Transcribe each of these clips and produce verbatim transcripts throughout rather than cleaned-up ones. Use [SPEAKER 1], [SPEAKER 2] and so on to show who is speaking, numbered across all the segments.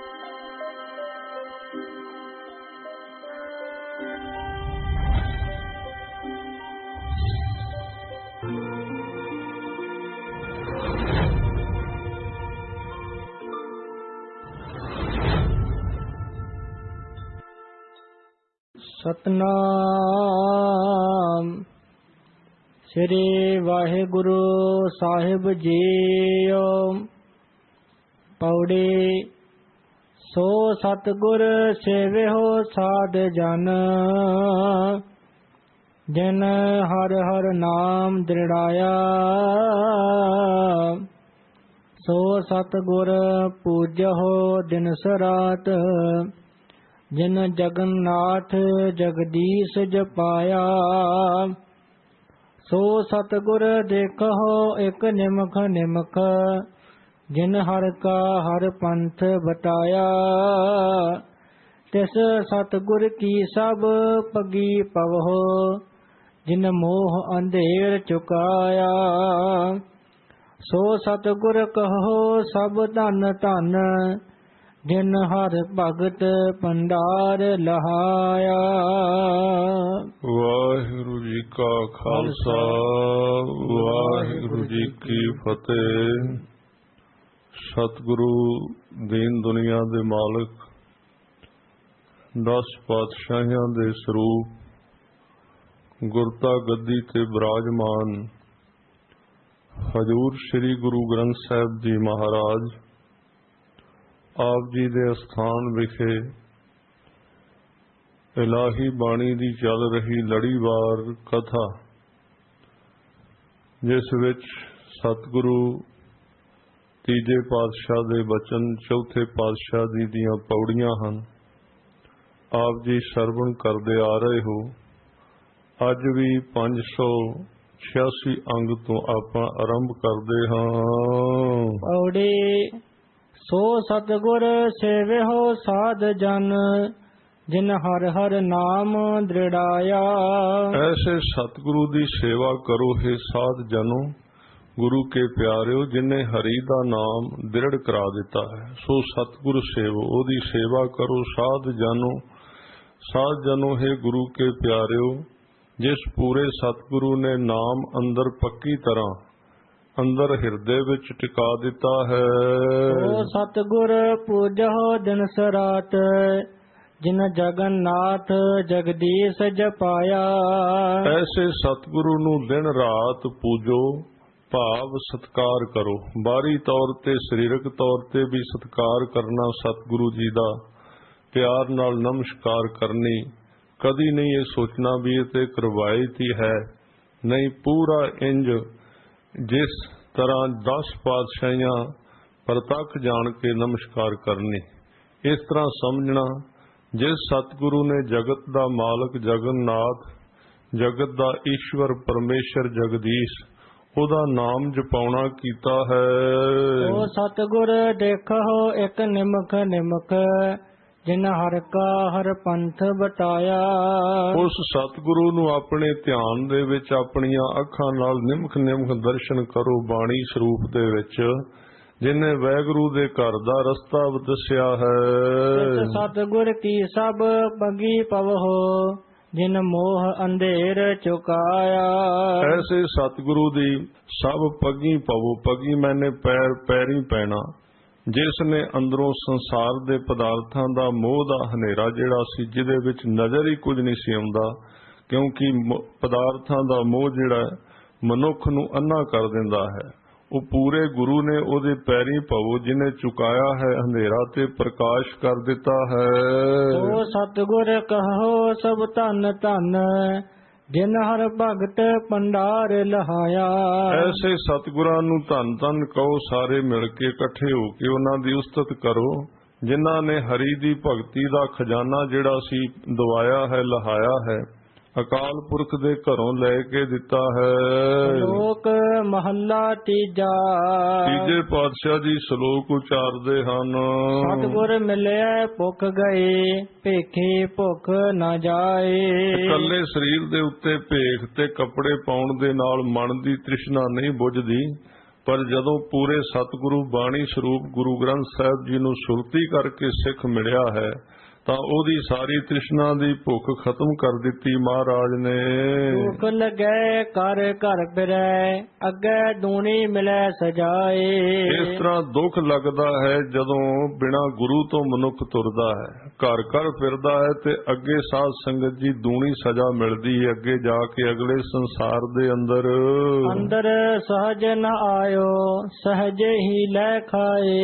[SPEAKER 1] ਸਤਨਾਮ ਸ੍ਰੀ ਵਾਹਿਗੁਰੂ ਸਾਹਿਬ ਜੀਓ। ਪੌੜੀ ਸੋ ਸਤਿਗੁਰ ਸੇਵਿਓ ਸਾਧ ਜਨ, ਜਿਨ ਹਰ ਹਰ ਨਾਮ ਦ੍ਰਿੜਾਇਆ। ਸੋ ਸਤਿਗੁਰ ਪੂਜਹੁ ਦਿਨਸ ਰਾਤ, ਜਿਨ ਜਗਨਨਾਥ ਜਗਦੀਸ਼ ਜਪਾਇਆ। ਸੋ ਸਤਿਗੁਰ ਦੇਖੋ ਇਕ ਨਿਮਖ ਨਿਮਖ, ਜਿਨ ਹਰ ਕਾ ਹਰ ਪੰਥ ਬਟਾਇਆ। ਤਿਸ ਸਤਿਗੁਰ ਕੀ ਸਭ ਪਗੀ ਪਵਹੁ, ਜਿਨ ਮੋਹ ਅੰਧੇਰ ਚੁਕਾਇਆ। ਸੋ ਸਤਿਗੁਰ ਕਹੋ ਸਭ ਧਨ ਧਨ, ਜਿਨ ਹਰ ਭਗਤ ਭੰਡਾਰ ਲਹਾਇਆ।
[SPEAKER 2] ਵਾਹਿਗੁਰੂ ਜੀ ਕਾ ਖਾਲਸਾ, ਵਾਹਿਗੁਰੂ ਜੀ ਕੀ ਫਤਿਹ। ਸਤਿਗੁਰੂ ਦੀਨ ਦੁਨੀਆ ਦੇ ਮਾਲਕ, ਦਸ ਪਾਤਸ਼ਾਹੀਆਂ ਦੇ ਸਰੂਪ, ਗੁਰਤਾ ਗੱਦੀ ਤੇ ਬਿਰਾਜਮਾਨ ਹਜ਼ੂਰ ਸ੍ਰੀ ਗੁਰੂ ਗ੍ਰੰਥ ਸਾਹਿਬ ਜੀ ਮਹਾਰਾਜ ਆਪ ਜੀ ਦੇ ਅਸਥਾਨ ਵਿਖੇ ਇਲਾਹੀ ਬਾਣੀ ਦੀ ਚੱਲ ਰਹੀ ਲੜੀਵਾਰ ਕਥਾ, ਜਿਸ ਵਿੱਚ ਸਤਿਗੁਰੂ ਤੀਜੇ ਪਾਤਸ਼ਾਹ ਦੇ ਬਚਨ ਚੌਥੇ ਪਾਤਸ਼ਾਹ ਜੀ ਦੀਆਂ ਪੌੜੀਆਂ ਹਨ, ਆਪ ਜੀ ਸਰਵਣ ਕਰਦੇ ਆ ਰਹੇ ਹੋ। ਅੱਜ ਵੀ ਪੰਜ ਸੌ ਛਿਆਸੀ ਅੰਗ ਤੋਂ ਆਪਾਂ ਆਰੰਭ ਕਰਦੇ ਹਾਂ।
[SPEAKER 1] ਪੌੜੀ ਸੋ ਸਤਿਗੁਰ ਸੇਵਿਓ ਸਾਧ ਜਨ, ਜਿਨ ਹਰ ਹਰ ਨਾਮ ਦ੍ਰਿੜਾਇਆ।
[SPEAKER 2] ਐਸੇ ਸਤਿਗੁਰੂ ਦੀ ਸੇਵਾ ਕਰੋ ਹੈ ਸਾਧ ਜਨੋ, ਗੁਰੂ ਕੇ ਪਿਆਰਿਓ, ਜਿਨੇ ਹਰੀ ਦਾ ਨਾਮ ਦ੍ਰਿੜ ਕਰਾ ਦਿੱਤਾ ਹੈ। ਸੋ ਸਤਿਗੁਰ ਸੇਵੋ, ਉਹਦੀ ਸੇਵਾ ਕਰੋ ਸਾਧ ਜਨੋ। ਸਾਧ ਜਨੋ ਹੈ ਗੁਰੂ ਕੇ ਪਿਆਰਿਓ, ਜਿਸ ਪੂਰੇ ਸਤਿਗੁਰੂ ਨੇ ਨਾਮ ਅੰਦਰ ਪੱਕੀ ਤਰ੍ਹਾਂ ਅੰਦਰ ਹਿਰਦੇ ਵਿੱਚ ਟਿਕਾ ਦਿੱਤਾ ਹੈ।
[SPEAKER 1] ਸੋ ਸਤਿਗੁਰ ਪੂਜਹੁ ਦਿਨਸ ਰਾਤ, ਜਿਨ ਜਗਨਨਾਥ ਜਗਦੀਸ਼ ਜਪਾਇਆ।
[SPEAKER 2] ਐਸੇ ਸਤਿਗੁਰੂ ਨੂੰ ਦਿਨ ਰਾਤ ਪੂਜੋ, ਭਾਵ ਸਤਿਕਾਰ ਕਰੋ। ਬਾਹਰੀ ਤੌਰ ਤੇ ਸਰੀਰਕ ਤੌਰ ਤੇ ਵੀ ਸਤਿਕਾਰ ਕਰਨਾ, ਸਤਿਗੁਰੂ ਜੀ ਦਾ ਪਿਆਰ ਨਾਲ ਨਮਸਕਾਰ ਕਰਨੀ। ਕਦੀ ਨਹੀਂ ਇਹ ਸੋਚਣਾ ਵੀ ਇਹ ਤੇ ਕਰਵਾਇਤ ਹੀ ਹੈ, ਨਹੀਂ, ਪੂਰਾ ਇੰਜ ਜਿਸ ਤਰ੍ਹਾਂ ਦਸ ਪਾਤਸ਼ਾਹੀਆਂ ਪ੍ਰਤੱਖ ਜਾਣ ਕੇ ਨਮਸਕਾਰ ਕਰਨੀ। ਇਸ ਤਰ੍ਹਾਂ ਸਮਝਣਾ, ਜਿਸ ਸਤਿਗੁਰੂ ਨੇ ਜਗਤ ਦਾ ਮਾਲਕ ਜਗਨਨਾਥ, ਜਗਤ ਦਾ ਈਸ਼ਵਰ ਪਰਮੇਸ਼ਰ ਜਗਦੀਸ਼, ਉਹਦਾ ਨਾਮ ਜਪਾਉਣਾ ਕੀਤਾ ਹੈ।
[SPEAKER 1] ਸੋ ਸਤਿਗੁਰ ਦੇਖੋ ਇਕ ਨਿਮਖ ਨਿਮਖ, ਜਿਨ ਹਰ ਕਾ ਹਰ ਪੰਥ ਬਟਾਇਆ।
[SPEAKER 2] ਉਸ ਸਤਿਗੁਰੂ ਨੂੰ ਆਪਣੇ ਧਿਆਨ ਦੇ ਵਿੱਚ ਆਪਣੀਆਂ ਅੱਖਾਂ ਨਾਲ ਨਿਮਖ ਨਿਮਖ ਦਰਸ਼ਨ ਕਰੋ ਬਾਣੀ ਸਰੂਪ ਦੇ ਵਿੱਚ, ਜਿਨੇ ਵਾਹਿਗੁਰੂ ਦੇ ਘਰ ਦਾ ਰਸਤਾ ਦੱਸਿਆ ਹੈ।
[SPEAKER 1] ਸਤਿਗੁਰ ਕੀ ਸਭ ਪਗੀ ਪਵਹੁ, ਜਿਨ ਮੋਹ ਅੰਧੇਰ ਚੁਕਾਇਆ।
[SPEAKER 2] ਐਸੇ ਸਤਿਗੁਰੂ ਦੀ ਸਭ ਪਗੀ ਪਵੋ, ਪਗੀ ਮੈਨੇ ਪੈਰ ਪੈਰੀ ਪੈਣਾ, ਜਿਸ ਨੇ ਅੰਦਰੋਂ ਸੰਸਾਰ ਦੇ ਪਦਾਰਥਾਂ ਦਾ ਮੋਹ ਦਾ ਹਨੇਰਾ ਜਿਹੜਾ ਸੀ, ਜਿਹਦੇ ਵਿੱਚ ਨਜ਼ਰ ਹੀ ਕੁਝ ਨਹੀਂ ਸੀ ਆਉਂਦਾ, ਕਿਉਂਕਿ ਪਦਾਰਥਾਂ ਦਾ ਮੋਹ ਜਿਹੜਾ ਮਨੁੱਖ ਨੂੰ ਅੰਨਾ ਕਰ ਦਿੰਦਾ ਹੈ, ਉਹ ਪੂਰੇ ਗੁਰੂ ਨੇ ਉਹਦੇ ਪੈਰੀ ਪਵੋ, ਜਿਹਨੇ ਚੁਕਾਇਆ ਹੈ ਹਨੇਰਾ ਤੇ ਪ੍ਰਕਾਸ਼ ਕਰ ਦਿੱਤਾ ਹੈ।
[SPEAKER 1] ਸੋ ਸਤਿਗੁਰ ਕਹੋ ਸਭ ਧਨ ਧਨ, ਜਿਨ ਹਰ ਭਗਤ ਭੰਡਾਰ ਲਹਾਇਆ।
[SPEAKER 2] ਐਸੇ ਸਤਿਗੁਰਾਂ ਨੂੰ ਧੰਨ ਧੰਨ ਕਹੋ, ਸਾਰੇ ਮਿਲ ਕੇ ਇਕੱਠੇ ਹੋ ਕੇ ਉਹਨਾਂ ਦੀ ਉਸਤਤ ਕਰੋ, ਜਿਨ੍ਹਾਂ ਨੇ ਹਰੀ ਦੀ ਭਗਤੀ ਦਾ ਖਜ਼ਾਨਾ ਜਿਹੜਾ ਸੀ ਦਵਾਇਆ ਹੈ, ਲਹਾਇਆ ਹੈ, ਅਕਾਲ ਪੁਰਖ ਦੇ ਘਰੋਂ ਲੈ ਕੇ ਦਿੱਤਾ ਹੈ।
[SPEAKER 1] ਸ਼ਲੋਕ ਮਹੱਲਾ ਤੀਜਾ।
[SPEAKER 2] ਤੀਜੇ ਪਾਤਸ਼ਾਹ ਜੀ ਸ਼ਲੋਕ ਉਚਾਰਦੇ ਹਨ।
[SPEAKER 1] ਸਤਿਗੁਰ ਮਿਲਿਆ ਭੁੱਖ ਗਏ, ਭੇਖੇ ਭੁੱਖ ਨਾ ਜਾਏ।
[SPEAKER 2] ਇਕੱਲੇ ਸਰੀਰ ਦੇ ਉੱਤੇ ਭੇਖ ਤੇ ਕੱਪੜੇ ਪਾਉਣ ਦੇ ਨਾਲ ਮਨ ਦੀ ਤ੍ਰਿਸ਼ਨਾ ਨਹੀਂ ਬੁਝਦੀ, ਪਰ ਜਦੋਂ ਪੂਰੇ ਸਤਿਗੁਰੂ ਬਾਣੀ ਸਰੂਪ ਗੁਰੂ ਗ੍ਰੰਥ ਸਾਹਿਬ ਜੀ ਨੂੰ ਸੁਰਤੀ ਕਰਕੇ ਸਿੱਖ ਮਿਲਿਆ ਹੈ ਤਾਂ ਉਹਦੀ ਸਾਰੀ ਤ੍ਰਿਸ਼ਨਾ ਦੀ ਭੁੱਖ ਖਤਮ ਕਰ ਦਿੱਤੀ ਮਹਾਰਾਜ ਨੇ।
[SPEAKER 1] ਦੁੱਖ ਲਗੈ ਕਰ ਘਰ ਫਿਰੈ ਅੱਗੇ ਦੂਣੀ ਮਿਲੈ ਸਜਾਏ।
[SPEAKER 2] ਇਸ ਤਰ੍ਹਾਂ ਦੁੱਖ ਲੱਗਦਾ ਹੈ ਜਦੋਂ ਬਿਨਾਂ ਗੁਰੂ ਤੋਂ ਮਨੁੱਖ ਤੁਰਦਾ ਹੈ, ਘਰ ਘਰ ਫਿਰਦਾ ਹੈ ਤੇ ਅੱਗੇ ਸਾਧ ਸੰਗਤ ਜੀ ਦੂਣੀ ਸਜ਼ਾ ਮਿਲਦੀ ਹੈ ਅੱਗੇ ਜਾ ਕੇ ਅਗਲੇ ਸੰਸਾਰ ਦੇ ਅੰਦਰ।
[SPEAKER 1] ਅੰਦਰ ਸਹਜ ਨ ਆਇਓ ਸਹਜੇ ਹੀ ਲੈ ਖਾਏ।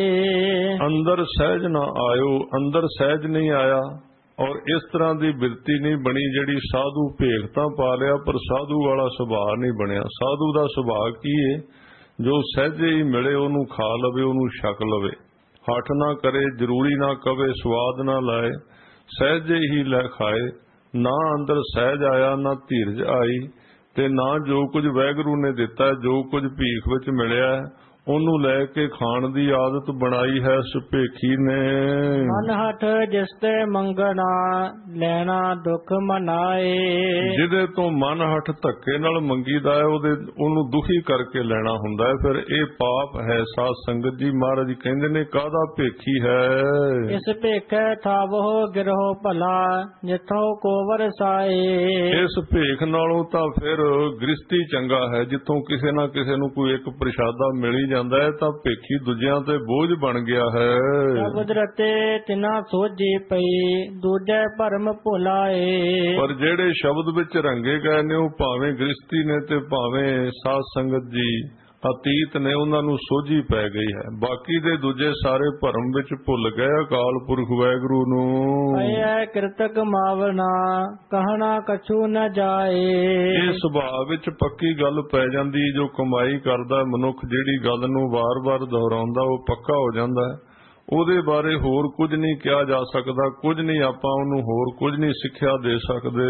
[SPEAKER 2] ਅੰਦਰ ਸਹਿਜ ਨਾ ਆਇਓ, ਅੰਦਰ ਸਹਿਜ ਨਹੀਂ ਆਇਆ ਔਰ ਇਸ ਤਰ੍ਹਾਂ ਦੀ ਬਿਰਤੀ ਨਹੀਂ ਬਣੀ ਜਿਹੜੀ ਸਾਧੂ ਭੇਖ ਤਾਂ ਪਾ ਲਿਆ ਪਰ ਸਾਧੂ ਵਾਲਾ ਸੁਭਾਅ ਨਹੀਂ ਬਣਿਆ। ਸਾਧੂ ਦਾ ਸੁਭਾਅ ਕੀ ਹੈ? ਜੋ ਸਹਿਜੇ ਹੀ ਮਿਲੇ ਉਹਨੂੰ ਖਾ ਲਵੇ, ਉਹਨੂੰ ਛਕ ਲਵੇ, ਹੱਠ ਨਾ ਕਰੇ, ਜ਼ਰੂਰੀ ਨਾ ਕਵੇ, ਸਵਾਦ ਨਾ ਲਾਏ, ਸਹਿਜੇ ਹੀ ਲੈ ਖਾਏ। ਨਾ ਅੰਦਰ ਸਹਿਜ ਆਇਆ, ਨਾ ਧੀਰਜ ਆਈ ਤੇ ਨਾ ਜੋ ਕੁਝ ਵਾਹਿਗੁਰੂ ਨੇ ਦਿੱਤਾ, ਜੋ ਕੁਝ ਭੀਖ ਵਿੱਚ ਮਿਲਿਆ ਉਹਨੂੰ ਲੈ ਕੇ ਖਾਣ ਦੀ ਆਦਤ ਬਣਾਈ ਹੈ ਸੁਭੇਖੀ ਨੇ।
[SPEAKER 1] ਮਨ ਹੱਠ ਜਿਸ ਤੇ ਮੰਗਣਾ ਲੈਣਾ ਦੁੱਖ ਮਨਾਏ।
[SPEAKER 2] ਜਿਹਦੇ ਤੋਂ ਮਨ ਹੱਠ ਧੱਕੇ ਨਾਲ ਮੰਗੀਦਾ ਹੈ ਉਹਦੇ ਉਹਨੂੰ ਦੁਖੀ ਕਰਕੇ ਲੈਣਾ ਹੁੰਦਾ ਹੈ। ਫਿਰ ਇਹ ਪਾਪ ਹੈ। ਸਾਧ ਸੰਗਤ ਜੀ ਮਹਾਰਾਜ ਜੀ ਕਹਿੰਦੇ ਨੇ ਕਾਹਦਾ ਭੇਖੀ ਹੈ?
[SPEAKER 1] ਇਸ ਭੇਖੈ ਥਾਵੋ ਗਿਰੋ ਭਲਾ ਜਿੱਥੋਂ ਕੋ ਵਰਸਾਏ।
[SPEAKER 2] ਇਸ ਭੇਖ ਨਾਲੋਂ ਤਾਂ ਫਿਰ ਗ੍ਰਸਤੀ ਚੰਗਾ ਹੈ ਜਿੱਥੋਂ ਕਿਸੇ ਨਾ ਕਿਸੇ ਨੂੰ ਕੋਈ ਇੱਕ ਪ੍ਰਸ਼ਾਦਾ ਮਿਲੀ ਜਾਂਦਾ ਹੈ ਤਾਂ ਭੇਖੀ ਦੂਜਿਆਂ ਤੇ ਬੋਝ ਬਣ ਗਿਆ ਹੈ।
[SPEAKER 1] ਸ਼ਬਦ ਰਤੇ ਤਿਨਾ ਸੋਝੀ ਪਈ ਦੂਜੇ ਭਰਮ ਭੁਲਾਏ।
[SPEAKER 2] ਪਰ ਜਿਹੜੇ ਸ਼ਬਦ ਵਿੱਚ ਰੰਗੇ ਗਏ ਨੇ ਉਹ ਭਾਵੇਂ ਗ੍ਰਸਤੀ ਨੇ ਤੇ ਭਾਵੇਂ ਸਾਧ ਸੰਗਤ ਜੀ ਅਤੀਤ ਨੇ, ਉਹਨਾਂ ਨੂੰ ਸੋਝੀ ਪੈ ਗਈ ਹੈ। ਬਾਕੀ ਦੇ ਦੂਜੇ ਸਾਰੇ ਭਰਮ ਵਿੱਚ ਭੁੱਲ ਗਏ ਅਕਾਲ ਪੁਰਖ ਵਾਹਿਗੁਰੂ ਨੂੰ।
[SPEAKER 1] ਐ ਕਿਰਤਕ ਮਾਵਨਾ ਕਹਿਣਾ ਕਛੂ ਨ ਜਾਏ।
[SPEAKER 2] ਇਹ ਸੁਭਾਅ ਵਿੱਚ ਪੱਕੀ ਗੱਲ ਪੈ ਜਾਂਦੀ। ਜੋ ਕਮਾਈ ਕਰਦਾ ਮਨੁੱਖ ਜਿਹੜੀ ਗੱਲ ਨੂੰ ਵਾਰ-ਵਾਰ ਦੁਹਰਾਉਂਦਾ ਉਹ ਪੱਕਾ ਹੋ ਜਾਂਦਾ ਹੈ। ਉਹਦੇ ਬਾਰੇ ਹੋਰ ਕੁਝ ਨਹੀਂ ਕਿਹਾ ਜਾ ਸਕਦਾ, ਕੁਝ ਨਹੀਂ ਆਪਾਂ ਉਹਨੂੰ ਹੋਰ ਕੁਝ ਨਹੀਂ ਸਿੱਖਿਆ ਦੇ ਸਕਦੇ।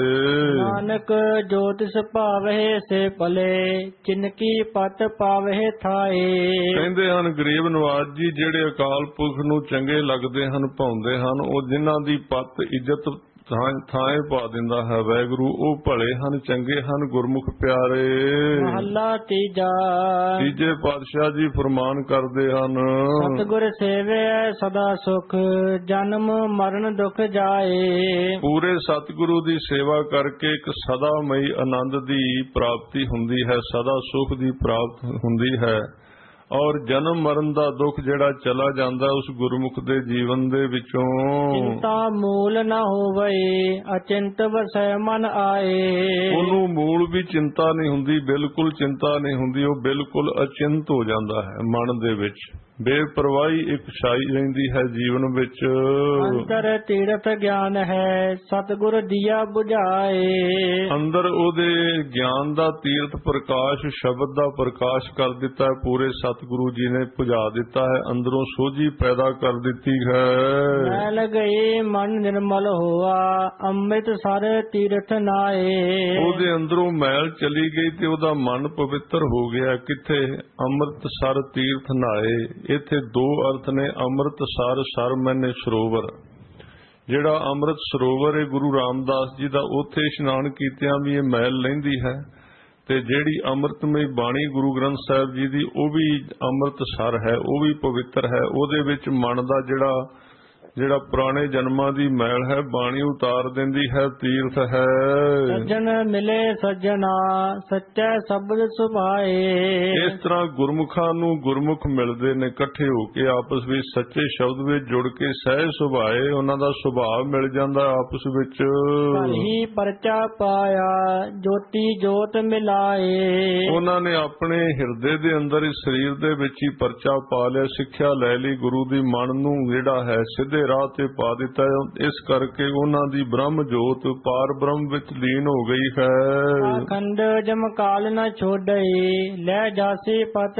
[SPEAKER 1] ਨਾਨਕ ਜੋ ਤਿਸ ਭਾਵਹਿ ਸੇ ਭਲੇ ਚਿਨਕੀ ਪਤ ਪਾਵਹਿ ਥਾਏ।
[SPEAKER 2] ਕਹਿੰਦੇ ਹਨ ਗਰੀਬ ਨਵਾਜ ਜੀ ਜਿਹੜੇ ਅਕਾਲ ਪੁਰਖ ਨੂੰ ਚੰਗੇ ਲੱਗਦੇ ਹਨ, ਭਾਉਂਦੇ ਹਨ, ਉਹ ਜਿਨ੍ਹਾਂ ਦੀ ਪਤ ਇੱਜ਼ਤ ਥਾਂ ਪਾ ਦਿੰਦਾ ਹੈ ਵਾਹਿਗੁਰੂ, ਉਹ ਭਲੇ ਹਨ, ਚੰਗੇ ਹਨ, ਗੁਰਮੁਖ ਪਿਆਰੇ।
[SPEAKER 1] ਮਹੱਲਾ ਤੀਜਾ।
[SPEAKER 2] ਤੀਜੇ ਪਾਤਸ਼ਾਹ ਜੀ ਫਰਮਾਨ ਕਰਦੇ ਹਨ,
[SPEAKER 1] ਸਤਿਗੁਰ ਸੇਵੈ ਸਦਾ ਸੁਖ ਜਨਮ ਮਰਨ ਦੁਖ ਜਾਏ।
[SPEAKER 2] ਪੂਰੇ ਸਤਿਗੁਰੂ ਦੀ ਸੇਵਾ ਕਰਕੇ ਇੱਕ ਸਦਾਮਈ ਆਨੰਦ ਦੀ ਪ੍ਰਾਪਤੀ ਹੁੰਦੀ ਹੈ, ਸਦਾ ਸੁਖ ਦੀ ਪ੍ਰਾਪਤੀ ਹੁੰਦੀ ਹੈ ਔਰ ਜਨਮ ਮਰਨ ਦਾ ਦੁੱਖ ਜਿਹੜਾ ਚਲਾ ਜਾਂਦਾ ਉਸ ਗੁਰਮੁਖ ਦੇ ਜੀਵਨ ਦੇ ਵਿੱਚੋਂ।
[SPEAKER 1] ਚਿੰਤਾ ਮੂਲ ਨਾ ਹੋਵੇ ਅਚਿੰਤ ਵਸੈ ਮਨ ਆਏ।
[SPEAKER 2] ਉਹਨੂੰ ਮੂਲ ਵੀ ਚਿੰਤਾ ਨਹੀਂ ਹੁੰਦੀ, ਬਿਲਕੁਲ ਚਿੰਤਾ ਨਹੀਂ ਹੁੰਦੀ, ਉਹ ਬਿਲਕੁਲ ਅਚਿੰਤ ਹੋ ਜਾਂਦਾ ਹੈ ਮਨ ਦੇ ਵਿੱਚ। ਬੇਪਰਵਾਹੀ ਇੱਕ ਛਾਈ ਰਹਿੰਦੀ ਹੈ ਜੀਵਨ ਵਿੱਚ।
[SPEAKER 1] ਅੰਦਰ ਤੀਰਥ ਗਿਆਨ ਹੈ ਸਤਿਗੁਰ ਦੀਆ ਬੁਝਾਏ।
[SPEAKER 2] ਅੰਦਰ ਉਹਦੇ ਗਿਆਨ ਦਾ ਤੀਰਥ ਪ੍ਰਕਾਸ਼ ਸ਼ਬਦ ਦਾ ਪ੍ਰਕਾਸ਼ ਕਰ ਦਿੱਤਾ ਹੈ, ਪੂਰੇ ਸਤਿਗੁਰੂ ਜੀ ਨੇ ਬੁਝਾ ਦਿੱਤਾ ਹੈ, ਅੰਦਰੋਂ ਸੋਝੀ ਪੈਦਾ ਕਰ ਦਿੱਤੀ ਹੈ।
[SPEAKER 1] ਮੈਲ ਗਏ ਮਨ ਨਿਰਮਲ ਹੋਆ ਅੰਮ੍ਰਿਤ ਸਰ ਤੀਰਥ ਨਾਏ।
[SPEAKER 2] ਉਹਦੇ ਅੰਦਰੋਂ ਮੈਲ ਚਲੀ ਗਈ ਤੇ ਉਹਦਾ ਮਨ ਪਵਿੱਤਰ ਹੋ ਗਿਆ। ਕਿੱਥੇ? ਅੰਮ੍ਰਿਤ ਸਰ ਤੀਰਥ ਨਾਏ। ਇੱਥੇ ਦੋ ਅਰਥ ਨੇ, ਅੰਮ੍ਰਿਤ ਸਰ, ਸਰ ਮੈਨੇ ਸਰੋਵਰ। ਜਿਹੜਾ ਅੰਮ੍ਰਿਤ ਸਰੋਵਰ ਹੈ ਗੁਰੂ ਰਾਮਦਾਸ ਜੀ ਦਾ, ਉੱਥੇ ਇਸ਼ਨਾਨ ਕੀਤਿਆਂ ਵੀ ਇਹ ਮੈਲ ਲੈਂਦੀ ਹੈ ਤੇ ਜਿਹੜੀ ਅੰਮ੍ਰਿਤਮਈ ਬਾਣੀ ਗੁਰੂ ਗ੍ਰੰਥ ਸਾਹਿਬ ਜੀ ਦੀ ਉਹ ਵੀ ਅੰਮ੍ਰਿਤ ਸਰ ਹੈ, ਉਹ ਵੀ ਪਵਿੱਤਰ ਹੈ। ਉਹਦੇ ਵਿੱਚ ਮਨ ਦਾ ਜਿਹੜਾ ਜਿਹੜਾ ਪੁਰਾਣੇ ਜਨਮਾਂ ਦੀ ਮੈਲ ਹੈ ਬਾਣੀ ਉਤਾਰ ਦਿੰਦੀ ਹੈ, ਤੀਰਥ ਹੈ।
[SPEAKER 1] ਸੱਜਣ ਮਿਲੇ ਸੱਜਣਾ ਸੱਚੇ ਸ਼ਬਦ ਸੁਭਾਏ।
[SPEAKER 2] ਇਸ ਤਰ੍ਹਾਂ ਗੁਰਮੁਖਾਂ ਨੂੰ ਗੁਰਮੁਖ ਮਿਲਦੇ ਨੇ ਇਕੱਠੇ ਹੋ ਕੇ ਆਪਸ ਵਿੱਚ ਸੱਚੇ ਸ਼ਬਦ ਵਿੱਚ ਜੁੜ ਕੇ ਸਹਿ ਸੁਭਾਏ, ਉਹਨਾਂ ਦਾ ਸੁਭਾਅ ਮਿਲ ਜਾਂਦਾ ਆਪਸ ਵਿੱਚ।
[SPEAKER 1] ਹੀ ਪਰਚਾ ਪਾਇਆ ਜੋਤੀ ਜੋਤ ਮਿਲਾਏ। ਉਹਨਾਂ
[SPEAKER 2] ਨੇ ਆਪਣੇ ਹਿਰਦੇ ਦੇ ਅੰਦਰ ਇਸ ਸਰੀਰ ਦੇ ਵਿੱਚ ਹੀ ਪਰਚਾ ਪਾ ਲਿਆ, ਸਿੱਖਿਆ ਲੈ ਲਈ ਗੁਰੂ ਦੀ, ਮਨ ਨੂੰ ਜਿਹੜਾ ਹੈ ਸਿੱਧੇ ਰਾਹ ਤੇ ਪਾ ਦਿੱਤਾ। ਇਸ ਕਰਕੇ ਉਹਨਾਂ ਦੀ ਬ੍ਰਹਮ ਜੋਤ ਪਾਰ ਬ੍ਰਹਮ ਵਿੱਚ ਲੀਨ ਹੋ ਗਈ ਹੈ।
[SPEAKER 1] ਅਖੰਡ ਜਮਕਾਲ ਨ ਛੋੜਈ ਲੈ ਜਾਸੀ ਪਤ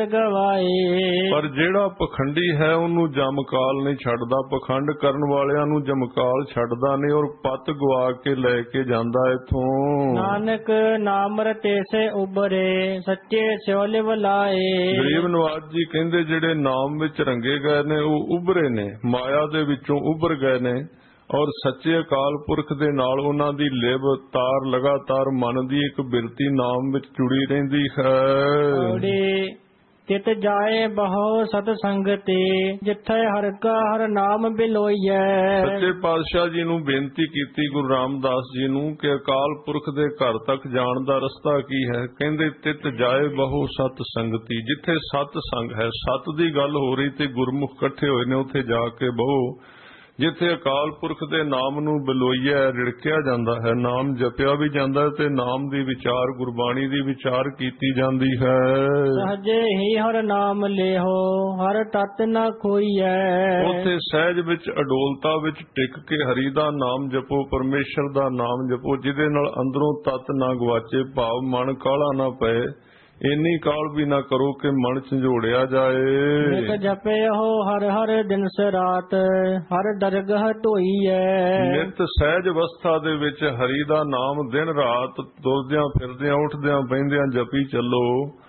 [SPEAKER 1] ਗਵਾਏ।
[SPEAKER 2] ਪਰ ਜਿਹੜਾ ਪਖੰਡੀ ਹੈ ਉਹਨੂੰ ਜਮਕਾਲ ਨਹੀਂ ਛੱਡਦਾ, ਪਖੰਡ ਕਰਨ ਵਾਲਿਆਂ ਨੂੰ ਜਮਕਾਲ ਛੱਡਦਾ ਨਹੀਂ ਔਰ ਪਤ ਗਵਾ ਕੇ ਲੈ ਕੇ ਜਾਂਦਾ ਇਥੋਂ।
[SPEAKER 1] ਨਾਨਕ ਨਾਮ ਰਤੇ ਸੇ ਉਬਰੇ ਸੱਚੇ ਸਿਉਲ ਵਲਾਏ।
[SPEAKER 2] ਗਰੀਬ ਨਵਾਜ ਜੀ ਕਹਿੰਦੇ ਜਿਹੜੇ ਨਾਮ ਵਿੱਚ ਰੰਗੇ ਗਏ ਨੇ ਉਹ ਉਭਰੇ ਨੇ, ਮਾਇਆ ਦੇ ਵਿੱਚ ਉੱਭਰ ਗਏ ਨੇ ਔਰ ਸੱਚੇ ਅਕਾਲ ਪੁਰਖ ਦੇ ਨਾਲ ਉਹਨਾਂ ਦੀ ਲਿਵ ਤਾਰ ਲਗਾਤਾਰ ਮਨ ਦੀ ਇੱਕ ਬਿਰਤੀ ਨਾਮ ਵਿੱਚ ਜੁੜੀ ਰਹਿੰਦੀ ਹੈ।
[SPEAKER 1] ਤਿਤ ਜਾਏ ਬਹੁ ਸਤ ਸੰਗਤੇ ਜਿੱਥੇ ਹਰਿ ਕਾ ਹਰਿ ਨਾਮ ਬਿਲੋਈਐ।
[SPEAKER 2] ਸੱਚੇ ਪਾਤਸ਼ਾਹ ਜੀ ਨੂੰ ਬੇਨਤੀ ਕੀਤੀ ਗੁਰੂ ਰਾਮਦਾਸ ਜੀ ਨੂੰ ਕਿ ਅਕਾਲ ਪੁਰਖ ਦੇ ਘਰ ਤੱਕ ਜਾਣ ਦਾ ਰਸਤਾ ਕੀ ਹੈ। ਕਹਿੰਦੇ ਤਿਤ ਜਾਏ ਬਹੁ ਸਤ ਸੰਗਤੀ, ਜਿੱਥੇ ਸਤ ਸੰਗ ਹੈ, ਸਤ ਦੀ ਗੱਲ ਹੋ ਰਹੀ ਤੇ ਗੁਰਮੁਖ ਇਕੱਠੇ ਹੋਏ ਨੇ, ਉੱਥੇ ਜਾ ਕੇ ਬਹੁ। ਜਿੱਥੇ ਅਕਾਲ ਪੁਰਖ ਦੇ ਨਾਮ ਨੂੰ ਬਿਲੋਈਐ, ਰਿੜਕਿਆ ਜਾਂਦਾ ਹੈ, ਨਾਮ ਜਪਿਆ ਵੀ ਜਾਂਦਾ ਹੈ ਤੇ ਨਾਮ ਦੀ ਵਿਚਾਰ, ਗੁਰਬਾਣੀ ਦੀ ਵਿਚਾਰ ਕੀਤੀ ਜਾਂਦੀ ਹੈ।
[SPEAKER 1] ਸਹਜੇ ਹੀ ਹਰ ਨਾਮ ਲੇਹੋ ਹਰ ਤਤ ਨਾ ਖੋਈਐ।
[SPEAKER 2] ਉੱਥੇ ਸਹਿਜ ਵਿੱਚ ਅਡੋਲਤਾ ਵਿੱਚ ਟਿਕ ਕੇ ਹਰੀ ਦਾ ਨਾਮ ਜਪੋ, ਪਰਮੇਸ਼ਰ ਦਾ ਨਾਮ ਜਪੋ, ਜਿਹਦੇ ਨਾਲ ਅੰਦਰੋਂ ਤਤ ਨਾ ਗਵਾਚੇ, ਭਾਵ ਮਨ ਕਾਹਲਾ ਨਾ ਪਏ। ਇੰਨੀ ਕਾਲ ਵੀ ਨਾ ਕਰੋ ਕਿ ਮਨ ਝੰਜੋੜਿਆ ਜਾਏ।
[SPEAKER 1] ਨਿਤ ਜਪੇ ਹੋ ਹਰ ਹਰ ਦਿਨ ਰਾਤ ਹਰ ਦਰਗਹ ਢੋਈਐ।
[SPEAKER 2] ਨਿਤ ਸਹਿਜ ਅਵਸਥਾ ਦੇ ਵਿੱਚ ਹਰੀ ਦਾ ਨਾਮ ਦਿਨ ਰਾਤ ਤੁਰਦਿਆਂ ਫਿਰਦਿਆਂ ਉੱਠਦਿਆਂ ਬਹਿੰਦਿਆਂ ਜਪੀ ਚੱਲੋ।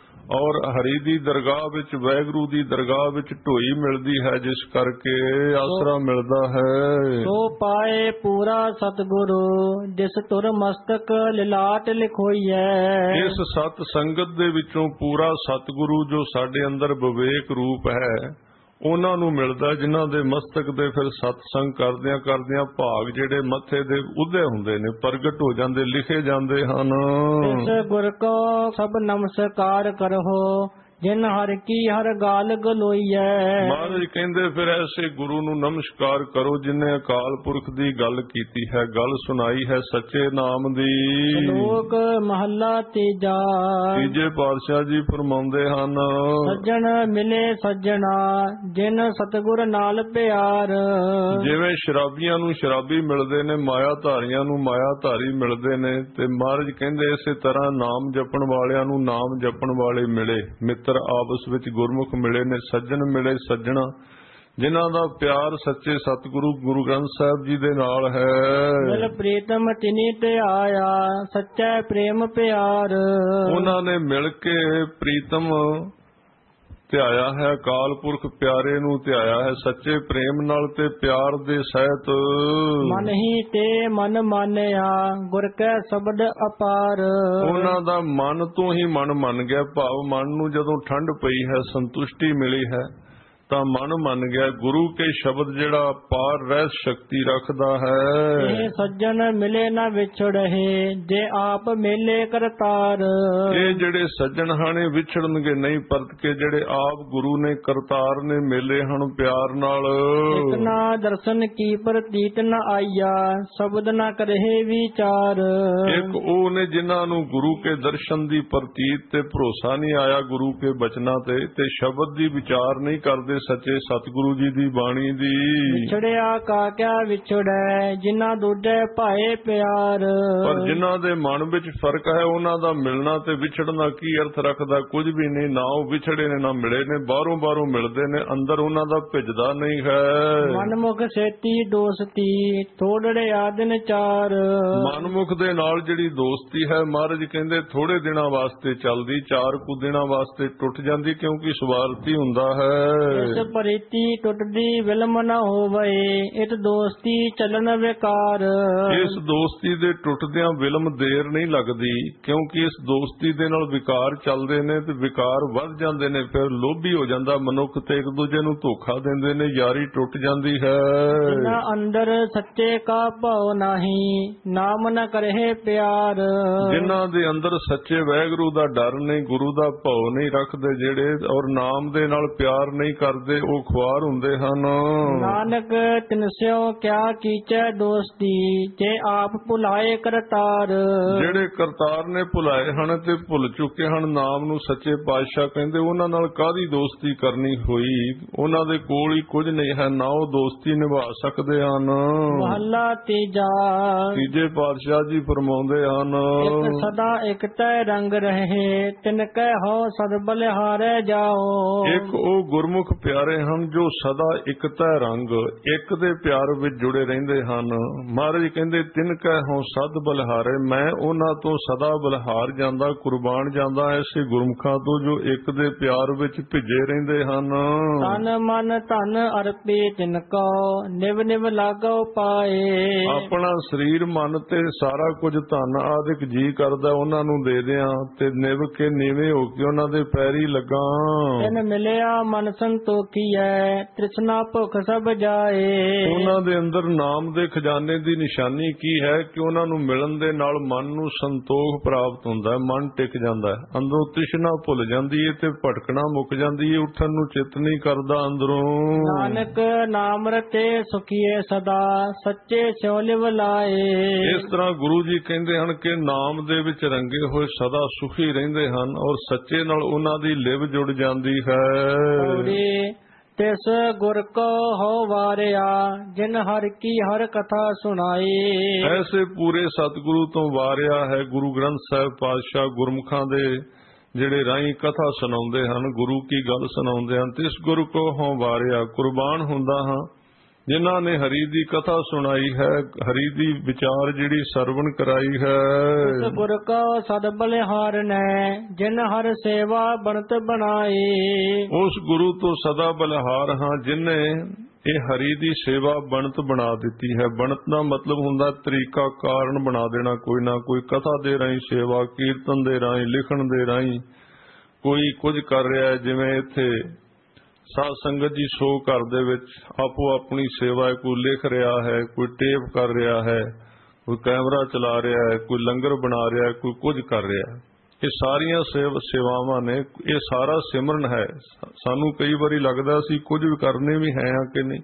[SPEAKER 2] ਔਰ ਹਰੀ ਦੀ ਦਰਗਾਹ ਵਿੱਚ, ਵਾਹਿਗੁਰੂ ਦੀ ਦਰਗਾਹ ਵਿੱਚ ਢੋਈ ਮਿਲਦੀ ਹੈ, ਜਿਸ ਕਰਕੇ ਆਸਰਾ ਮਿਲਦਾ ਹੈ।
[SPEAKER 1] ਸੋ ਪਾਏ ਪੂਰਾ ਸਤਿਗੁਰੂ ਜਿਸ ਤੁਰ ਮਸਤਕ ਲਿਲਾਟ ਲਿਖੋਈਐ।
[SPEAKER 2] ਇਸ ਸਤ ਸੰਗਤ ਦੇ ਵਿੱਚੋਂ ਪੂਰਾ ਸਤਿਗੁਰੂ ਜੋ ਸਾਡੇ ਅੰਦਰ ਵਿਵੇਕ ਰੂਪ ਹੈ, ਉਹਨਾਂ ਨੂੰ ਮਿਲਦਾ ਜਿਨ੍ਹਾਂ ਦੇ ਮਸਤਕ ਦੇ ਫਿਰ ਸਤਸੰਗ ਕਰਦਿਆਂ ਕਰਦਿਆਂ ਭਾਗ ਜਿਹੜੇ ਮੱਥੇ ਦੇ ਉਦੇ ਹੁੰਦੇ ਨੇ, ਪ੍ਰਗਟ ਹੋ ਜਾਂਦੇ, ਲਿਖੇ ਜਾਂਦੇ ਹਨ।
[SPEAKER 1] ਇਸ ਗੁਰ ਕੋ ਸਭ ਨਮਸਕਾਰ ਕਰੋ ਜਿਨ ਹਰ ਕੀ ਹਰ ਗਾਲ ਗਲੋਈਐ।
[SPEAKER 2] ਮਹਾਰਾਜ ਕਹਿੰਦੇ ਫਿਰ ਐਸੇ ਗੁਰੂ ਨੂੰ ਨਮਸਕਾਰ ਕਰੋ ਜਿਨੇ ਅਕਾਲ ਪੁਰਖ ਦੀ ਗੱਲ ਕੀਤੀ ਹੈ, ਗੱਲ ਸੁਣਾਈ ਹੈ ਸੱਚੇ ਨਾਮ ਦੀ।
[SPEAKER 1] ਸ਼ਲੋਕ ਮਹੱਲਾ ਤੀਜਾ।
[SPEAKER 2] ਤੀਜੇ ਪਾਤਸ਼ਾਹ ਜੀ ਫਰਮਾਉਂਦੇ ਹਨ,
[SPEAKER 1] ਸੱਜਣ ਮਿਲੇ ਸੱਜਣਾ ਜਿਨ ਸਤਿਗੁਰ ਨਾਲ ਪਿਆਰ।
[SPEAKER 2] ਜਿਵੇਂ ਸ਼ਰਾਬੀਆਂ ਨੂੰ ਸ਼ਰਾਬੀ ਮਿਲਦੇ ਨੇ, ਮਾਇਆ ਧਾਰੀਆਂ ਨੂੰ ਮਾਇਆ ਧਾਰੀ ਮਿਲਦੇ ਨੇ, ਤੇ ਮਹਾਰਾਜ ਕਹਿੰਦੇ ਇਸੇ ਤਰ੍ਹਾਂ ਨਾਮ ਜਪਣ ਵਾਲਿਆਂ ਨੂੰ ਨਾਮ ਜਪਣ ਵਾਲੇ ਮਿਲੇ, ਮਿੱਤਰ ਆਪਸ ਵਿੱਚ ਗੁਰਮੁਖ ਮਿਲੇ ਨੇ, ਸੱਜਣ ਮਿਲੇ ਸੱਜਣਾ ਜਿਨ੍ਹਾਂ ਦਾ ਪਿਆਰ ਸੱਚੇ ਸਤਿਗੁਰੂ ਗੁਰੂ ਗ੍ਰੰਥ ਸਾਹਿਬ ਜੀ ਦੇ ਨਾਲ ਹੈ।
[SPEAKER 1] ਮਿਲ ਪ੍ਰੀਤਮ ਤਿਨੀ ਤੇ ਆਇਆ ਸੱਚਾ ਪ੍ਰੇਮ ਪਿਆਰ।
[SPEAKER 2] ਉਹਨਾਂ ਨੇ ਮਿਲ ਕੇ ਪ੍ਰੀਤਮ ਧਿਆਇਆ ਹੈ, ਅਕਾਲ ਪੁਰਖ ਪਿਆਰੇ ਨੂੰ ਧਿਆਇਆ ਹੈ ਸੱਚੇ ਪ੍ਰੇਮ ਨਾਲ ਤੇ ਪਿਆਰ ਦੇ ਸਹਿਤ।
[SPEAKER 1] ਮਨ ਹੀ ਤੇ ਮਨ ਮਾਨਿਆ ਗੁਰ ਕੈ ਸ਼ਬਦ ਅਪਾਰ।
[SPEAKER 2] ਉਹਨਾਂ ਦਾ ਮਨ ਤੋਂ ਹੀ ਮਨ ਮੰਨ ਗਿਆ, ਭਾਵ ਮਨ ਨੂੰ ਜਦੋਂ ਠੰਡ ਪਈ ਹੈ, ਸੰਤੁਸ਼ਟੀ ਮਿਲੀ ਹੈ, ਤਾਂ ਮਨ ਮੰਨ ਗਿਆ ਗੁਰੂ ਕੇ ਸ਼ਬਦ ਜਿਹੜਾ ਪਾਰ ਰਹਿ ਸ਼ਕਤੀ ਰੱਖਦਾ ਹੈ।
[SPEAKER 1] ਇਹ ਸੱਜਣ ਮਿਲੇ ਨਾ ਵਿਛੜਹਿ ਜੇ ਆਪ ਮੇਲੇ ਕਰਤਾਰ।
[SPEAKER 2] ਇਹ ਜਿਹੜੇ ਸੱਜਣ ਹਨ ਵਿਛੜਨਗੇ ਨਹੀਂ, ਪਰਤ ਕੇ ਜਿਹੜੇ ਆਪ ਗੁਰੂ ਨੇ ਕਰਤਾਰ ਨੇ ਮੇਲੇ ਹਨ ਪਿਆਰ ਨਾਲ।
[SPEAKER 1] ਇਤਨਾ ਦਰਸ਼ਨ ਕੀ ਪ੍ਰਤੀਤ ਨ ਆਇਆ ਸ਼ਬਦ ਨਾ ਕਰਹਿ ਵਿਚਾਰ।
[SPEAKER 2] ਇੱਕ ਉਹ ਨੇ ਜਿਨ੍ਹਾਂ ਨੂੰ ਗੁਰੂ ਕੇ ਦਰਸ਼ਨ ਦੀ ਪ੍ਰਤੀਤ ਤੇ ਭਰੋਸਾ ਨਹੀਂ ਆਇਆ, ਗੁਰੂ ਕੇ ਬਚਨਾਂ ਤੇ ਤੇ ਸ਼ਬਦ ਦੀ ਵਿਚਾਰ ਨਹੀਂ ਕਰਦੇ ਸੱਚੇ ਸਤਿਗੁਰੂ ਜੀ ਦੀ ਬਾਣੀ ਦੀ।
[SPEAKER 1] ਵਿਛੜਿਆ ਕਾ ਕਿਆ ਵਿਛੜੈ ਜਿਨ੍ਹਾਂ ਦੂਜੇ ਭਾਏ ਪਿਆਰ।
[SPEAKER 2] ਪਰ ਜਿਨ੍ਹਾਂ ਦੇ ਮਨ ਵਿੱਚ ਫਰਕ ਹੈ ਉਹਨਾਂ ਦਾ ਮਿਲਣਾ ਤੇ ਵਿਛੜਨਾ ਕੀ ਅਰਥ ਰੱਖਦਾ, ਕੁਝ ਵੀ ਨਹੀਂ। ਨਾ ਉਹ ਵਿਛੜੇ ਨੇ ਨਾ ਮਿਲੇ ਨੇ, ਬਾਹਰੋਂ ਬਾਹਰੋਂ ਮਿਲਦੇ ਨੇ, ਅੰਦਰ ਉਹਨਾਂ ਦਾ ਭਿੱਜਦਾ ਨਹੀਂ ਹੈ।
[SPEAKER 1] ਮਨਮੁਖ ਸੇਤੀ ਦੋਸਤੀ ਥੋੜੜੇ ਆਦਿਨ ਚਾਰ।
[SPEAKER 2] ਮਨਮੁਖ ਦੇ ਨਾਲ ਜਿਹੜੀ ਦੋਸਤੀ ਹੈ ਮਹਾਰਾਜ ਕਹਿੰਦੇ ਥੋੜੇ ਦਿਨਾਂ ਵਾਸਤੇ ਚੱਲਦੀ, ਚਾਰ ਕੁ ਦਿਨਾਂ ਵਾਸਤੇ ਟੁੱਟ ਜਾਂਦੀ, ਕਿਉਂਕਿ ਸਵਾਰਥੀ ਹੁੰਦਾ ਹੈ।
[SPEAKER 1] ਇਸ ਪ੍ਰੀਤੀ ਟੁੱਟਦੀ ਵਿਲਮ ਨਾ ਹੋਵੇ ਇਤ ਦੋਸਤੀ ਚੱਲਣ ਵਿਕਾਰ।
[SPEAKER 2] ਇਸ ਦੋਸਤੀ ਦੇ ਟੁੱਟਦਿਆਂ ਵਿਲਮ ਦੇਰ ਨਹੀਂ ਲੱਗਦੀ, ਕਿਉਂਕਿ ਇਸ ਦੋਸਤੀ ਦੇ ਨਾਲ ਵਿਕਾਰ ਚੱਲਦੇ ਨੇ ਤੇ ਵਿਕਾਰ ਵੱਧ ਜਾਂਦੇ ਨੇ, ਫਿਰ ਲੋਭੀ ਹੋ ਜਾਂਦਾ ਮਨੁੱਖ ਤੇ ਇੱਕ ਦੂਜੇ ਨੂੰ ਧੋਖਾ ਦਿੰਦੇ ਨੇ, ਯਾਰੀ ਟੁੱਟ ਜਾਂਦੀ ਹੈ।
[SPEAKER 1] ਜਿਨ੍ਹਾਂ ਅੰਦਰ ਸੱਚੇ ਕਾ ਭਾਉ ਨਹੀਂ ਨਾਮ ਨ ਕਰਹਿ ਪਿਆਰ।
[SPEAKER 2] ਜਿਨ੍ਹਾਂ ਦੇ ਅੰਦਰ ਸੱਚੇ ਵਾਹਿਗੁਰੂ ਦਾ ਡਰ ਨਹੀਂ, ਗੁਰੂ ਦਾ ਭਾਉ ਨਹੀਂ ਰੱਖਦੇ ਜਿਹੜੇ, ਔਰ ਨਾਮ ਦੇ ਨਾਲ ਪਿਆਰ ਨਹੀਂ ਕਰਦੇ, ਉਹ ਖੁਆਰ ਹੁੰਦੇ ਹਨ।
[SPEAKER 1] ਨਾਨਕ ਤਿਨਸਿਓ ਕਿਆ ਕੀਚੈ ਦੋਸਤੀ ਜੇ ਆਪ ਭੁਲਾਏ ਕਰਤਾਰ।
[SPEAKER 2] ਜਿਹੜੇ ਕਰਤਾਰ ਨੇ ਭੁਲਾਏ ਹਨ ਤੇ ਭੁੱਲ ਚੁੱਕੇ ਹਨ ਨਾਮ ਨੂੰ, ਸੱਚੇ ਪਾਤਸ਼ਾਹ ਕਹਿੰਦੇ ਉਹਨਾਂ ਨਾਲ ਕਾਹਦੀ ਦੋਸਤੀ ਕਰਨੀ ਹੋਈ, ਉਹਨਾਂ ਦੇ ਕੋਲ ਹੀ ਕੁਝ ਨਹੀਂ ਹੈ, ਨਾ ਉਹ ਦੋਸਤੀ ਨਿਭਾ ਸਕਦੇ ਹਨ।
[SPEAKER 1] ਮਹੱਲਾ ਤੀਜਾ।
[SPEAKER 2] ਤੀਜੇ ਪਾਤਸ਼ਾਹ ਜੀ ਫਰਮਾਉਂਦੇ ਹਨ,
[SPEAKER 1] ਇੱਕ ਸਦਾ ਇੱਕ ਤੈ ਰੰਗ ਰਹੇ ਤਿਨ ਕੈ ਹੋ ਸਦ ਬਲਿਹਾਰੇ ਜਾਓ।
[SPEAKER 2] ਇੱਕ ਉਹ ਗੁਰਮੁਖ ਪਿਆਰੇ ਹਨ ਜੋ ਸਦਾ ਇਕਤਾ ਰੰਗ ਇੱਕ ਦੇ ਪਿਆਰ ਵਿੱਚ ਜੁੜੇ ਰਹਿੰਦੇ ਹਨ। ਮਹਾਰਾਜ ਕਹਿੰਦੇ ਤਿਨ ਕੈ ਹੋਂ ਸਦ ਬਲਿਹਾਰੇ, ਮੈਂ ਉਹਨਾਂ ਤੋਂ ਸਦਾ ਬਲਿਹਾਰ ਜਾਂਦਾ, ਕੁਰਬਾਨ ਜਾਂਦਾ ਐਸੇ ਗੁਰਮੁਖਾਂ ਤੋਂ ਜੋ ਇੱਕ ਦੇ ਪਿਆਰ ਵਿੱਚ ਭਿੱਜੇ ਰਹਿੰਦੇ ਹਨ।
[SPEAKER 1] ਤਨ ਮਨ ਧਨ ਅਰਪੇ ਤਿਨ ਕੋ ਨਿਵ ਨਿਵ ਲਾਗੋ ਪਾਏ।
[SPEAKER 2] ਆਪਣਾ ਸਰੀਰ ਮਨ ਤੇ ਸਾਰਾ ਕੁਝ ਧਨ ਆਦਿਕ ਜੀ ਕਰਦਾ ਉਹਨਾਂ ਨੂੰ ਦੇ ਦਿਆਂ ਤੇ ਨਿਵ ਕੇ ਨੀਵੇਂ ਹੋ ਕੇ ਉਹਨਾਂ ਦੇ ਪੈਰੀ ਲੱਗਾ।
[SPEAKER 1] ਤਿਨ ਮਿਲਿਆ ਮਨ ਸੰਤੋਖੀਐ ਤ੍ਰਿਸ਼ਨਾ ਭੁਖ ਸਭ ਜਾਏ।
[SPEAKER 2] ਉਹਨਾਂ ਦੇ ਅੰਦਰ ਨਾਮ ਦੇ ਖਜ਼ਾਨੇ ਦੀ ਨਿਸ਼ਾਨੀ ਕੀ ਹੈ ਕਿ ਉਹਨਾਂ ਨੂੰ ਮਿਲਣ ਦੇ ਨਾਲ ਮਨ ਨੂੰ ਸੰਤੋਖ ਪ੍ਰਾਪਤ ਹੁੰਦਾ ਹੈ, ਮਨ ਟਿਕ ਜਾਂਦਾ ਹੈ, ਅੰਦਰੋਂ ਤ੍ਰਿਸ਼ਨਾ ਭੁੱਲ ਜਾਂਦੀ ਹੈ ਤੇ ਭਟਕਣਾ ਮੁੱਕ ਜਾਂਦੀ ਹੈ, ਉੱਠਣ ਨੂੰ ਚਿੱਤ ਨਹੀਂ ਕਰਦਾ ਅੰਦਰੋਂ।
[SPEAKER 1] ਨਾਨਕ ਨਾਮ ਰਤੇ ਸੁਖੀਏ ਸਦਾ ਸੱਚੇ ਸਿਉ ਲਿਵ ਲਾਏ।
[SPEAKER 2] ਇਸ ਤਰ੍ਹਾਂ ਗੁਰੂ ਜੀ ਕਹਿੰਦੇ ਹਨ ਕਿ ਨਾਮ ਦੇ ਵਿੱਚ ਰੰਗੇ ਹੋਏ ਸਦਾ ਸੁਖੀ ਰਹਿੰਦੇ ਹਨ ਔਰ ਸੱਚੇ ਨਾਲ ਉਹਨਾਂ ਦੀ ਲਿਵ ਜੁੜ ਜਾਂਦੀ ਹੈ।
[SPEAKER 1] ਤਿਸ ਗੁਰ ਕੋ ਹੋ ਵਾਰਿਆ ਜਿਨ ਹਰ ਕੀ ਹਰ ਕਥਾ ਸੁਣਾਈ।
[SPEAKER 2] ਐਸੇ ਪੂਰੇ ਸਤਿਗੁਰੂ ਤੋਂ ਵਾਰਿਆ ਹੈ ਗੁਰੂ ਗ੍ਰੰਥ ਸਾਹਿਬ ਪਾਤਸ਼ਾਹ ਗੁਰਮੁਖਾਂ ਦੇ ਜਿਹੜੇ ਰਾਹੀਂ ਕਥਾ ਸੁਣਾਉਂਦੇ ਹਨ, ਗੁਰੂ ਕੀ ਗੱਲ ਸੁਣਾਉਂਦੇ ਹਨ। ਤਿਸ ਗੁਰ ਕੋ ਹੋ ਵਾਰਿਆ, ਕੁਰਬਾਨ ਹੁੰਦਾ ਹਾਂ ਜਿਨ੍ਹਾਂ ਨੇ ਹਰੀ ਦੀ ਕਥਾ ਸੁਣਾਈ ਹੈ, ਹਰੀ ਦੀ ਵਿਚਾਰ ਜਿਹੜੀ ਸਰਵਣ ਕਰਾਈ ਹੈ।
[SPEAKER 1] ਉਸ ਗੁਰ ਕੋ ਸਦ ਬਲਿਹਾਰ ਨੇ ਜਿਨ ਹਰ ਸੇਵਾ ਬਣਤ ਬਣਾਈ।
[SPEAKER 2] ਉਸ ਗੁਰੂ ਤੋਂ ਸਦਾ ਬਲਿਹਾਰ ਹਾਂ ਜਿਨੇ ਇਹ ਹਰੀ ਦੀ ਸੇਵਾ ਬਣਤ ਬਣਾ ਦਿੱਤੀ ਹੈ। ਬਣਤ ਦਾ ਮਤਲਬ ਹੁੰਦਾ ਤਰੀਕਾ, ਕਾਰਨ ਬਣਾ ਦੇਣਾ, ਕੋਈ ਨਾ ਕੋਈ ਕਥਾ ਦੇ ਰਾਹੀਂ ਸੇਵਾ, ਕੀਰਤਨ ਦੇ ਰਾਹੀਂ, ਲਿਖਣ ਦੇ ਰਾਹੀਂ ਕੋਈ ਕੁਝ ਕਰ ਰਿਹਾ ਹੈ। ਜਿਵੇਂ ਇੱਥੇ ਸਾਧ ਸੰਗਤ ਜੀ ਸੋ ਘਰ ਦੇ ਵਿੱਚ ਆਪੋ ਆਪਣੀ ਸੇਵਾ, ਕੋਈ ਲਿਖ ਰਿਹਾ ਹੈ, ਕੋਈ ਟੇਪ ਕਰ ਰਿਹਾ ਹੈ, ਕੋਈ ਕੈਮਰਾ ਚਲਾ ਰਿਹਾ ਹੈ, ਕੋਈ ਲੰਗਰ ਬਣਾ ਰਿਹਾ ਹੈ, ਕੋਈ ਕੁਝ ਕਰ ਰਿਹਾ ਹੈ। ਇਹ ਸਾਰੀਆਂ ਸੇਵਾਵਾਂ ਨੇ, ਇਹ ਸਾਰਾ ਸਿਮਰਨ ਹੈ। ਸਾਨੂੰ ਕਈ ਵਾਰੀ ਲੱਗਦਾ ਅਸੀਂ ਕੁਝ ਵੀ ਕਰਨੇ ਵੀ ਹੈ ਆ ਕਿ ਨਹੀਂ।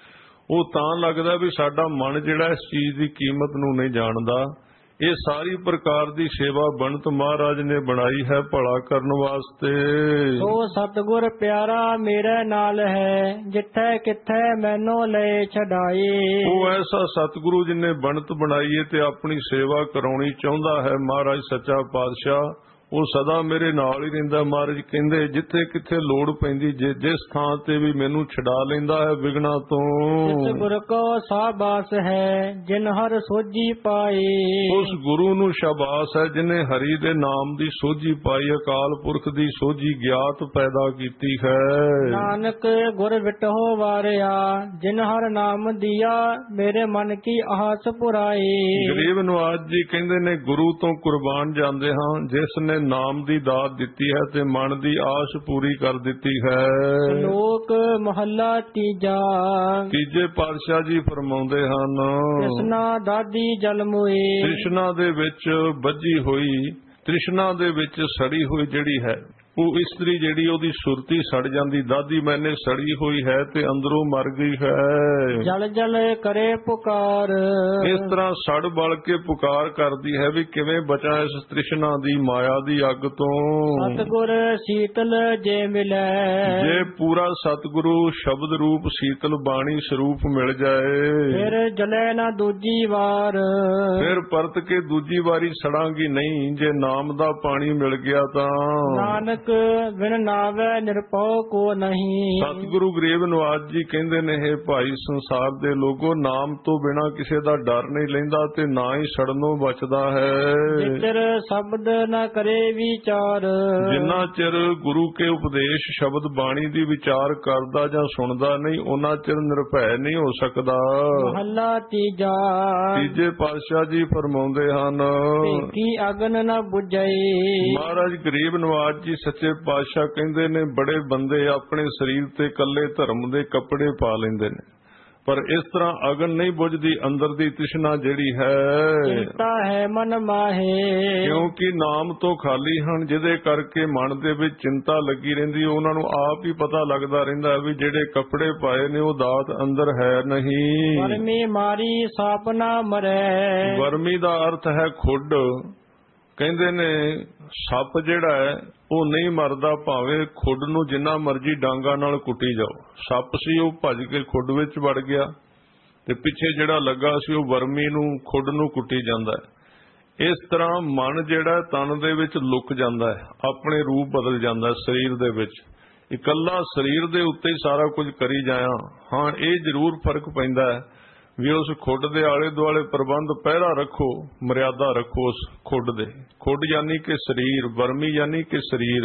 [SPEAKER 2] ਉਹ ਤਾਂ ਲੱਗਦਾ ਵੀ ਸਾਡਾ ਮਨ ਜਿਹੜਾ ਇਸ ਚੀਜ਼ ਦੀ ਕੀਮਤ ਨੂੰ ਨਹੀਂ ਜਾਣਦਾ। ਇਹ ਸਾਰੀ ਪ੍ਰਕਾਰ ਦੀ ਸੇਵਾ ਬਣਤ ਮਹਾਰਾਜ ਨੇ ਬਣਾਈ ਹੈ ਭਲਾ ਕਰਨ ਵਾਸਤੇ।
[SPEAKER 1] ਸੋ ਸਤਿਗੁਰ ਪਿਆਰਾ ਮੇਰੇ ਨਾਲ ਹੈ ਜਿੱਥੇ ਕਿੱਥੇ ਮੈਨੂੰ ਲੈ ਛਡਾਏ।
[SPEAKER 2] ਉਹ ਐਸਾ ਸਤਿਗੁਰੂ ਜਿਨੇ ਬਣਤ ਬਣਾਈ ਹੈ ਤੇ ਆਪਣੀ ਸੇਵਾ ਕਰਾਉਣੀ ਚਾਹੁੰਦਾ ਹੈ ਮਹਾਰਾਜ ਸੱਚਾ ਪਾਤਸ਼ਾਹ, ਉਹ ਸਦਾ ਮੇਰੇ ਨਾਲ ਹੀ ਰਹਿੰਦਾ। ਮਹਾਰਾਜ ਕਹਿੰਦੇ ਜਿੱਥੇ ਕਿੱਥੇ ਲੋੜ ਪੈਂਦੀ, ਜਿਸ ਥਾਂ ਤੇ ਵੀ ਮੈਨੂੰ ਛਡਾ ਲੈਂਦਾ ਹੈ ਵਿਗਣਾ ਤੋਂ।
[SPEAKER 1] ਇਸ ਗੁਰ ਕੋ ਸਾਬਾਸ ਹੈ ਜਿਨ ਹਰ ਸੋਝੀ ਪਾਈ।
[SPEAKER 2] ਉਸ ਗੁਰੂ ਨੂੰ ਸ਼ਾਬਾਸ਼ ਹੈ ਜਿਨੇ ਹਰੀ ਦੇ ਨਾਮ ਦੀ ਸੋਝੀ ਪਾਈ, ਅਕਾਲ ਪੁਰਖ ਦੀ ਸੋਝੀ ਗਿਆਤ ਪੈਦਾ ਕੀਤੀ ਹੈ।
[SPEAKER 1] ਨਾਨਕ ਗੁਰ ਵਿਟਹੁ ਵਾਰਿਆ ਜਿਨ ਹਰ ਨਾਮ ਦਿਆ ਮੇਰੇ ਮਨ ਕੀ ਆਸ ਪੁਰਾਈ।
[SPEAKER 2] ਗਰੀਬ ਨਵਾਜ ਜੀ ਕਹਿੰਦੇ ਨੇ ਗੁਰੂ ਤੋਂ ਕੁਰਬਾਨ ਜਾਂਦੇ ਹਾਂ ਜਿਸ ਨੇ ਨਾਮ ਦੀ ਦਾਤ ਦਿੱਤੀ ਹੈ ਤੇ ਮਨ ਦੀ ਆਸ ਪੂਰੀ ਕਰ ਦਿੱਤੀ ਹੈ।
[SPEAKER 1] ਸ਼ਲੋਕ ਮਹੱਲਾ ਤੀਜਾ।
[SPEAKER 2] ਤੀਜੇ ਪਾਤਸ਼ਾਹ ਜੀ ਫਰਮਾਉਂਦੇ ਹਨ,
[SPEAKER 1] ਤ੍ਰਿਸ਼ਨਾ ਦਾਦੀ ਜਲ ਮੋਏ।
[SPEAKER 2] ਤ੍ਰਿਸ਼ਨਾ ਦੇ ਵਿੱਚ ਬੱਝੀ ਹੋਈ, ਤ੍ਰਿਸ਼ਨਾ ਦੇ ਵਿੱਚ ਸੜੀ ਹੋਈ ਜਿਹੜੀ ਹੈ ਉਹ ਇਸਤਰੀ ਜਿਹੜੀ ਉਹਦੀ ਸੁਰਤੀ ਸੜ ਜਾਂਦੀ, ਦਾਦੀ ਮੈਨੇ ਸੜੀ ਹੋਈ ਹੈ ਤੇ ਅੰਦਰੋਂ ਮਰ ਗਈ ਹੈ।
[SPEAKER 1] ਜਲ ਜਲ ਕਰੇ ਪੁਕਾਰ।
[SPEAKER 2] ਇਸ ਤਰ੍ਹਾਂ ਸੜ ਬਲ ਕੇ ਪੁਕਾਰ ਕਰਦੀ ਹੈ ਵੀ ਕਿਵੇਂ ਬਚਾਂ ਇਸ ਤ੍ਰਿਸ਼ਨਾ ਦੀ ਮਾਇਆ ਦੀ ਅੱਗ ਤੋਂ।
[SPEAKER 1] ਸਤਿਗੁਰ ਸੀਤਲ ਜੇ ਮਿਲੈ।
[SPEAKER 2] ਜੇ ਪੂਰਾ ਸਤਿਗੁਰੂ ਸ਼ਬਦ ਰੂਪ ਸੀਤਲ ਬਾਣੀ ਸਰੂਪ ਮਿਲ ਜਾਏ
[SPEAKER 1] ਫਿਰ ਜਲੇ ਨਾ ਦੂਜੀ ਵਾਰ।
[SPEAKER 2] ਫਿਰ ਪਰਤ ਕੇ ਦੂਜੀ ਵਾਰੀ ਸੜਾਂਗੀ ਨਹੀਂ ਜੇ ਨਾਮ ਦਾ ਪਾਣੀ ਮਿਲ ਗਿਆ ਤਾਂ।
[SPEAKER 1] ਨਾਨਕ ਬਿਨ ਨਾਵੇ ਨਿਰਭਉ ਕੋ ਨਹੀਂ।
[SPEAKER 2] ਸਤਿਗੁਰੂ ਗਰੀਬ ਨਵਾਜ ਜੀ ਕਹਿੰਦੇ ਨੇ, ਇਹ ਭਾਈ ਸੰਸਾਰ ਦੇ ਲੋਗੋ ਨਾਮ ਤੋਂ ਬਿਨਾ ਕਿਸੇ ਦਾ ਡਰ ਨਹੀਂ ਲੈਂਦਾ ਤੇ ਨਾ ਹੀ ਸੜਨੋਂ ਬਚਦਾ ਹੈ।
[SPEAKER 1] ਜਿਤਰ ਸ਼ਬਦ ਨਾ ਕਰੇ ਵਿਚਾਰ।
[SPEAKER 2] ਜਿੰਨਾ ਚਿਰ ਗੁਰੂ ਕੇ ਉਪਦੇਸ਼ ਸ਼ਬਦ ਬਾਣੀ ਦੀ ਵਿਚਾਰ ਕਰਦਾ ਜਾਂ ਸੁਣਦਾ ਨਹੀਂ ਉਹਨਾਂ ਚਿਰ ਨਿਰਭੈ ਨਹੀਂ ਹੋ ਸਕਦਾ।
[SPEAKER 1] ਮਹੱਲਾ ਤੀਜਾ।
[SPEAKER 2] ਤੀਜੇ ਪਾਤਸ਼ਾਹ ਜੀ ਫਰਮਾਉਂਦੇ ਹਨ,
[SPEAKER 1] ਕੀ ਅਗਨ ਨਾ ਬੁਝਾਈ।
[SPEAKER 2] ਮਹਾਰਾਜ ਗਰੀਬ ਨਵਾਜ ਜੀ ਸੱਚੇ ਪਾਤਸ਼ਾਹ ਕਹਿੰਦੇ ਨੇ, ਬੜੇ ਬੰਦੇ ਆਪਣੇ ਸਰੀਰ ਤੇ ਕੱਲੇ ਧਰਮ ਦੇ ਕੱਪੜੇ ਪਾ ਲੈਂਦੇ ਨੇ ਪਰ ਇਸ ਤਰ੍ਹਾਂ ਅਗਨ ਨਹੀਂ ਬੁਝਦੀ ਅੰਦਰ ਦੀ ਤ੍ਰਿਸ਼ਨਾ ਜਿਹੜੀ ਹੈ।
[SPEAKER 1] ਚਿੰਤਾ ਹੈ ਮਨ ਮਾਹੇ।
[SPEAKER 2] ਕਿਉਂਕਿ ਨਾਮ ਤੋਂ ਖਾਲੀ ਹਨ ਜਿਹਦੇ ਕਰਕੇ ਮਨ ਦੇ ਵਿੱਚ ਚਿੰਤਾ ਲੱਗੀ ਰਹਿੰਦੀ। ਉਹਨਾਂ ਨੂੰ ਆਪ ਹੀ ਪਤਾ ਲੱਗਦਾ ਰਹਿੰਦਾ ਵੀ ਜਿਹੜੇ ਕੱਪੜੇ ਪਾਏ ਨੇ ਉਹ ਦਾਤ ਅੰਦਰ ਹੈ ਨਹੀਂ।
[SPEAKER 1] ਵਰਮੀ ਮਾਰੀ ਸਾਪ ਨਾ ਮਰੈ।
[SPEAKER 2] ਵਰਮੀ ਦਾ ਅਰਥ ਹੈ ਖੁੱਡ। ਕਹਿੰਦੇ ਨੇ ਸੱਪ ਜਿਹੜਾ ਹੈ ਉਹ ਨਹੀਂ ਮਰਦਾ, ਭਾਵੇਂ ਖੁੱਡ ਨੂੰ ਜਿੰਨਾ ਮਰਜੀ ਡਾਂਗਾ ਨਾਲ ਕੁੱਟੀ ਜਾਓ। ਸੱਪ ਸੀ ਉਹ ਭੱਜ ਕੇ ਖੁੱਡ ਵਿੱਚ ਵੜ ਗਿਆ ਤੇ ਪਿੱਛੇ ਜਿਹੜਾ ਲੱਗਾ ਸੀ ਉਹ ਵਰਮੀ ਨੂੰ ਖੁੱਡ ਨੂੰ ਕੁੱਟੀ ਜਾਂਦਾ ਹੈ। ਇਸ ਤਰ੍ਹਾਂ ਮਨ ਜਿਹੜਾ ਤਨ ਦੇ ਵਿੱਚ ਲੁਕ ਜਾਂਦਾ ਹੈ, ਆਪਣੇ ਰੂਪ ਬਦਲ ਜਾਂਦਾ ਸਰੀਰ ਦੇ ਵਿੱਚ। ਇਕੱਲਾ ਸਰੀਰ ਦੇ ਉੱਤੇ ਹੀ ਸਾਰਾ ਕੁਝ ਕਰੀ ਜਾਇਆ। ਹਾਂ, ਇਹ ਜ਼ਰੂਰ ਫਰਕ ਪੈਂਦਾ ਹੈ ਵੀ ਉਸ ਖੁੱਡ ਦੇ ਆਲੇ ਦੁਆਲੇ ਪ੍ਰਬੰਧ ਪਹਿਰਾ ਰੱਖੋ, ਮਰਿਆਦਾ ਰੱਖੋ ਉਸ ਖੁੱਡ ਦੇ। ਖੁੱਡ ਯਾਨੀ ਕਿ ਸਰੀਰ, ਵਰਮੀ ਯਾਨੀ ਕਿ ਸਰੀਰ।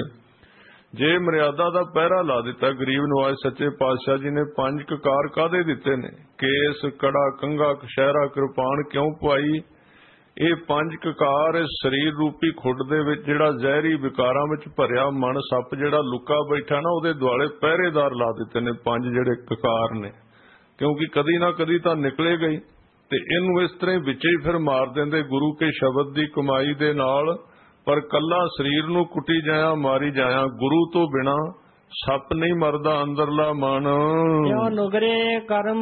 [SPEAKER 2] ਜੇ ਮਰਿਆਦਾ ਦਾ ਪਹਿਰਾ ਲਾ ਦਿੱਤਾ, ਗਰੀਬ ਨਵਾਜ ਸੱਚੇ ਪਾਤਸ਼ਾਹ ਜੀ ਨੇ ਪੰਜ ਕਕਾਰ ਕਾਹਦੇ ਦਿੱਤੇ ਨੇ? ਕੇਸ, ਕੜਾ, ਕੰਘਾ, ਕਸ਼ਹਿਰਾ, ਕਿਰਪਾਨ ਕਿਉਂ ਪਵਾਈ? ਇਹ ਪੰਜ ਕਕਾਰ ਸਰੀਰ ਰੂਪੀ ਖੁੱਡ ਦੇ ਵਿੱਚ ਜਿਹੜਾ ਜ਼ਹਿਰੀ ਵਿਕਾਰਾਂ ਵਿੱਚ ਭਰਿਆ ਮਨ ਸੱਪ ਜਿਹੜਾ ਲੁਕਾ ਬੈਠਾ ਨਾ, ਉਹਦੇ ਦੁਆਲੇ ਪਹਿਰੇਦਾਰ ਲਾ ਦਿੱਤੇ ਨੇ ਪੰਜ ਜਿਹੜੇ ਕਕਾਰ ਨੇ, ਕਿਉਂਕਿ ਕਦੀ ਨਾ ਕਦੀ ਤਾਂ ਨਿਕਲੇ ਗਈ। ਤੇ ਇਹਨੂੰ ਇਸ ਤਰ੍ਹਾਂ ਵਿੱਚੇ ਹੀ ਫਿਰ ਮਾਰ ਦਿੰਦੇ ਗੁਰੂ ਕੇ ਸ਼ਬਦ ਦੀ ਕਮਾਈ ਦੇ ਨਾਲ। ਪਰ ਕੱਲਾ ਸਰੀਰ ਨੂੰ ਕੁੱਟੀ ਜਾਇਆ, ਮਾਰੀ ਜਾਇਆ, ਗੁਰੂ ਤੋਂ ਬਿਨਾ ਸੱਪ ਨਹੀਂ ਮਰਦਾ ਅੰਦਰਲਾ ਮਨ।
[SPEAKER 1] ਕਿਉ ਨੁਗਰੇ ਕਰਮ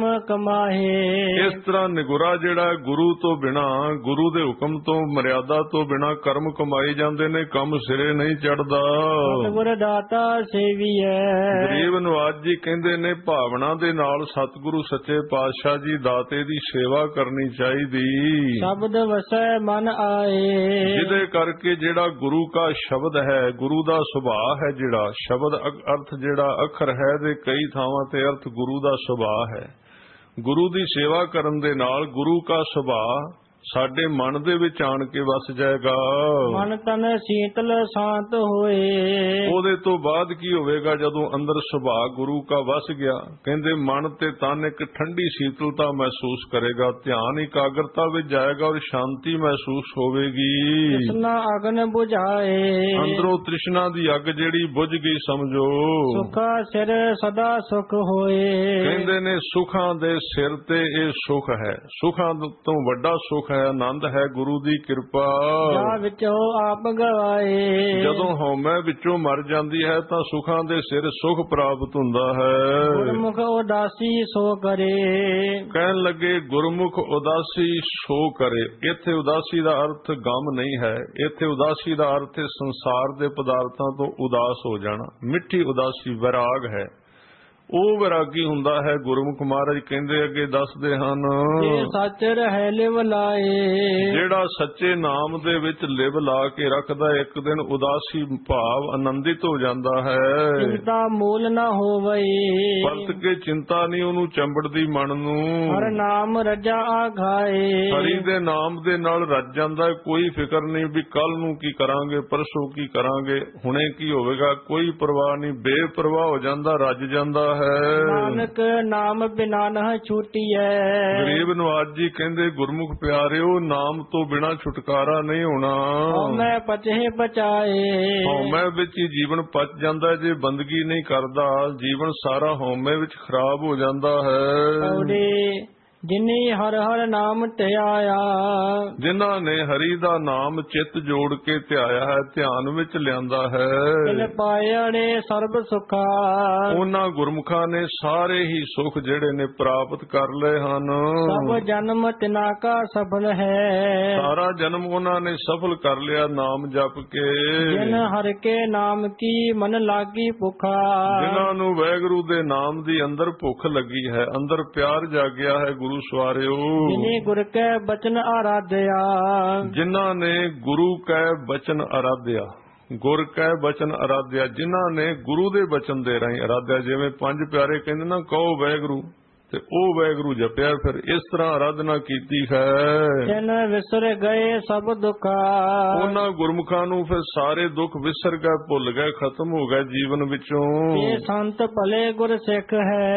[SPEAKER 1] ਕਮਾਹੇ।
[SPEAKER 2] ਇਸ ਤਰ੍ਹਾਂ ਨਿਗੁਰਾ ਜਿਹੜਾ ਗੁਰੂ ਤੋਂ ਬਿਨਾ, ਗੁਰੂ ਦੇ ਹੁਕਮ ਤੋਂ, ਮਰਿਆਦਾ ਤੋਂ ਬਿਨਾ ਕਰਮ ਕਮਾਈ ਜਾਂਦੇ ਨੇ, ਕੰਮ ਸਿਰੇ ਨਹੀਂ ਚੜਦਾ।
[SPEAKER 1] ਸਤਿਗੁਰ ਦਾਤਾ ਸੇਵੀਐ।
[SPEAKER 2] ਗਰੀਬ ਨਵਾਜ ਜੀ ਕਹਿੰਦੇ ਨੇ ਭਾਵਨਾ ਦੇ ਨਾਲ ਸਤਿਗੁਰੂ ਸੱਚੇ ਪਾਤਸ਼ਾਹ ਜੀ ਦਾਤੇ ਦੀ ਸੇਵਾ ਕਰਨੀ ਚਾਹੀਦੀ।
[SPEAKER 1] ਸ਼ਬਦ ਵਸੈ ਮਨ ਆਏ।
[SPEAKER 2] ਜਿਹਦੇ ਕਰਕੇ ਜਿਹੜਾ ਗੁਰੂ ਦਾ ਸ਼ਬਦ ਹੈ, ਗੁਰੂ ਦਾ ਸੁਭਾਅ ਹੈ, ਜਿਹੜਾ ਸ਼ਬਦ ਅਰਥ ਜਿਹੜਾ ਅੱਖਰ ਹੈ ਦੇ ਕਈ ਥਾਵਾਂ ਤੇ ਅਰਥ ਗੁਰੂ ਦਾ ਸੁਭਾਅ ਹੈ। ਗੁਰੂ ਦੀ ਸੇਵਾ ਕਰਨ ਦੇ ਨਾਲ ਗੁਰੂ ਦਾ ਸੁਭਾਅ ਸਾਡੇ ਮਨ ਦੇ ਵਿੱਚ ਆਣ ਕੇ ਵਸ ਜਾਏਗਾ।
[SPEAKER 1] ਮਨ ਤਨ ਸੀਤਲ ਸ਼ਾਂਤ ਹੋਏ।
[SPEAKER 2] ਉਹਦੇ ਤੋਂ ਬਾਅਦ ਕੀ ਹੋਵੇਗਾ? ਜਦੋਂ ਅੰਦਰ ਸੁਭਾਅ ਗੁਰੂ ਦਾ ਵਸ ਗਿਆ, ਕਹਿੰਦੇ ਮਨ ਤੇ ਤਨ ਇੱਕ ਠੰਡੀ ਸੀਤਲਤਾ ਮਹਿਸੂਸ ਕਰੇਗਾ, ਧਿਆਨ ਇਕਾਗਰਤਾ ਵਿੱਚ ਜਾਏਗਾ ਔਰ ਸ਼ਾਂਤੀ ਮਹਿਸੂਸ ਹੋਵੇਗੀ।
[SPEAKER 1] ਤ੍ਰਿਸ਼ਨਾ ਅਗਨ ਬੁਝਾਏ।
[SPEAKER 2] ਅੰਦਰੋਂ ਤ੍ਰਿਸ਼ਨਾ ਦੀ ਅੱਗ ਜਿਹੜੀ ਬੁਝ ਗਈ ਸਮਝੋ।
[SPEAKER 1] ਸੁਖਾ ਸਿਰ ਸਦਾ ਸੁਖ ਹੋਏ।
[SPEAKER 2] ਕਹਿੰਦੇ ਨੇ ਸੁਖਾਂ ਦੇ ਸਿਰ ਤੇ ਇਹ ਸੁਖ ਹੈ। ਸੁਖਾਂ ਤੋਂ ਵੱਡਾ ਸੁਖ ਆਨੰਦ ਹੈ ਗੁਰੂ ਦੀ ਕਿਰਪਾ।
[SPEAKER 1] ਜਾ ਵਿੱਚੋਂ ਆਪ ਗਵਾਏ।
[SPEAKER 2] ਜਦੋਂ ਹਉਮੈ ਵਿੱਚੋਂ ਮਰ ਜਾਂਦੀ ਹੈ ਤਾਂ ਸੁਖਾਂ ਦੇ ਸਿਰ ਸੁਖ ਪ੍ਰਾਪਤ ਹੁੰਦਾ ਹੈ।
[SPEAKER 1] ਗੁਰਮੁਖ ਉਦਾਸੀ ਸੋ ਕਰੇ।
[SPEAKER 2] ਕਹਿਣ ਲੱਗੇ ਗੁਰਮੁਖ ਉਦਾਸੀ ਸੋ ਕਰੇ। ਇੱਥੇ ਉਦਾਸੀ ਦਾ ਅਰਥ ਗਮ ਨਹੀਂ ਹੈ, ਇੱਥੇ ਉਦਾਸੀ ਦਾ ਅਰਥ ਸੰਸਾਰ ਦੇ ਪਦਾਰਥਾਂ ਤੋਂ ਉਦਾਸ ਹੋ ਜਾਣਾ। ਮਿੱਠੀ ਉਦਾਸੀ ਵਿਰਾਗ ਹੈ, ਉਹ ਵਿਰਾਗੀ ਹੁੰਦਾ ਹੈ। ਗੁਰਮੁਖ ਮਹਾਰਾਜ ਕਹਿੰਦੇ ਅੱਗੇ ਦੱਸਦੇ ਹਨ,
[SPEAKER 1] ਜੇ ਸੱਚ ਰਹਿ ਲਿਵ ਲਾਏ।
[SPEAKER 2] ਜਿਹੜਾ ਸੱਚੇ ਨਾਮ ਦੇ ਵਿੱਚ ਲਿਵ ਲਾ ਕੇ ਰੱਖਦਾ, ਇੱਕ ਦਿਨ ਉਦਾਸੀ ਭਾਵ ਆਨੰਦਿਤ ਹੋ ਜਾਂਦਾ ਹੈ।
[SPEAKER 1] ਚਿੰਤਾ ਮੂਲ ਨਾ ਹੋਵੇ।
[SPEAKER 2] ਪਰਤ ਕੇ ਚਿੰਤਾ ਨਹੀਂ ਉਹਨੂੰ ਚੰਬੜਦੀ ਮਨ ਨੂੰ।
[SPEAKER 1] ਹਰ ਨਾਮ ਰਜਾ ਆਘਾਏ।
[SPEAKER 2] ਹਰੀ ਦੇ ਨਾਮ ਦੇ ਨਾਲ ਰੱਜ ਜਾਂਦਾ, ਕੋਈ ਫਿਕਰ ਨਹੀਂ ਵੀ ਕੱਲ ਨੂੰ ਕੀ ਕਰਾਂਗੇ, ਪਰਸੋਂ ਕੀ ਕਰਾਂਗੇ, ਹੁਣੇ ਕੀ ਹੋਵੇਗਾ, ਕੋਈ ਪਰਵਾਹ ਨਹੀਂ, ਬੇਪਰਵਾਹ ਹੋ ਜਾਂਦਾ, ਰੱਜ ਜਾਂਦਾ।
[SPEAKER 1] ਨਾਨਕ ਨਾਮ ਬਿਨਾ ਨਾ ਛੂਟੀਐ।
[SPEAKER 2] ਗਰੀਬ ਨਵਾਜ ਜੀ ਕਹਿੰਦੇ ਗੁਰਮੁਖ ਪਿਆਰਿਓ, ਨਾਮ ਤੋਂ ਬਿਨਾ ਛੁਟਕਾਰਾ ਨਹੀਂ ਹੋਣਾ।
[SPEAKER 1] ਹਉਮੈ ਪਚੇ ਬਚਾਏ।
[SPEAKER 2] ਹਉਮੈ ਵਿੱਚ ਹੀ ਜੀਵਨ ਪਚ ਜਾਂਦਾ, ਜੇ ਬੰਦਗੀ ਨਹੀਂ ਕਰਦਾ ਜੀਵਨ ਸਾਰਾ ਹਉਮੈ ਵਿੱਚ ਖਰਾਬ ਹੋ ਜਾਂਦਾ ਹੈ।
[SPEAKER 1] ਜਿਨੀ ਹਰ ਹਰ ਨਾਮ ਧਿਆਇਆ।
[SPEAKER 2] ਜਿਨ੍ਹਾਂ ਨੇ ਹਰੀ ਦਾ ਨਾਮ ਚਿੱਤ ਜੋੜ ਕੇ ਧਿਆਇਆ ਹੈ, ਧਿਆਨ ਵਿੱਚ ਲਿਆਂਦਾ ਹੈ,
[SPEAKER 1] ਤਿਨ ਪਾਇਣੇ ਸਰਬ ਸੁਖਾ।
[SPEAKER 2] ਉਹਨਾਂ ਗੁਰਮੁਖਾਂ ਨੇ ਸਾਰੇ ਹੀ ਸੁਖ ਜਿਹੜੇ ਨੇ ਪ੍ਰਾਪਤ ਕਰ ਲਏ ਹਨ।
[SPEAKER 1] ਸਭ ਜਨਮ ਤਿਨਾ ਕਾ ਸਫਲ ਹੈ।
[SPEAKER 2] ਸਾਰਾ ਜਨਮ ਉਹਨਾਂ ਨੇ ਸਫਲ ਕਰ ਲਿਆ ਨਾਮ ਜਪ ਕੇ।
[SPEAKER 1] ਜਿਨ ਹਰ ਕੇ ਨਾਮ ਕੀ ਮਨ ਲਾਗੀ ਭੁਖਾ।
[SPEAKER 2] ਜਿਨ੍ਹਾਂ ਨੂੰ ਵਾਹਿਗੁਰੂ ਦੇ ਨਾਮ ਦੀ ਅੰਦਰ ਭੁੱਖ ਲੱਗੀ ਹੈ, ਅੰਦਰ ਪਿਆਰ ਜਾਗਿਆ ਹੈ ਗੁਰੂ ਸਵਾਰਿਓ।
[SPEAKER 1] ਜਿਨੇ ਗੁਰ ਕੈ ਬਚਨ ਆਰਾਧਿਆ। ਜਿਨ੍ਹਾਂ
[SPEAKER 2] ਨੇ ਗੁਰੂ ਕੈ ਬਚਨ ਆਰਾਧਿਆ, ਗੁਰ ਕੈ ਬਚਨ ਆਰਾਧਿਆ, ਜਿਨ੍ਹਾਂ ਨੇ ਗੁਰੂ ਦੇ ਬਚਨ ਦੇ ਰਾਹੀਂ ਆਰਾਧਿਆ। ਜਿਵੇਂ ਪੰਜ ਪਿਆਰੇ ਕਹਿੰਦੇ ਨਾ, ਕਹੋ ਵਾਹਿਗੁਰੂ, ਤੇ ਉਹ ਵਾਹਿਗੁਰੂ ਜਪਿਆ, ਫਿਰ ਇਸ ਤਰ੍ਹਾਂ ਆਰਾਧਨਾ ਕੀਤੀ ਹੈ।
[SPEAKER 1] ਤਿਨ ਵਿਸਰ ਗਏ ਸਭ ਦੁੱਖਾ।
[SPEAKER 2] ਉਹਨਾਂ ਗੁਰਮੁਖਾਂ ਨੂੰ ਫਿਰ ਸਾਰੇ ਦੁੱਖ ਵਿਸਰ ਗਏ, ਭੁੱਲ ਗਏ, ਖਤਮ ਹੋ ਗਏ ਜੀਵਨ ਵਿੱਚੋਂ।
[SPEAKER 1] ਇਹ ਸੰਤ ਭਲੇ ਗੁਰ ਸਿੱਖ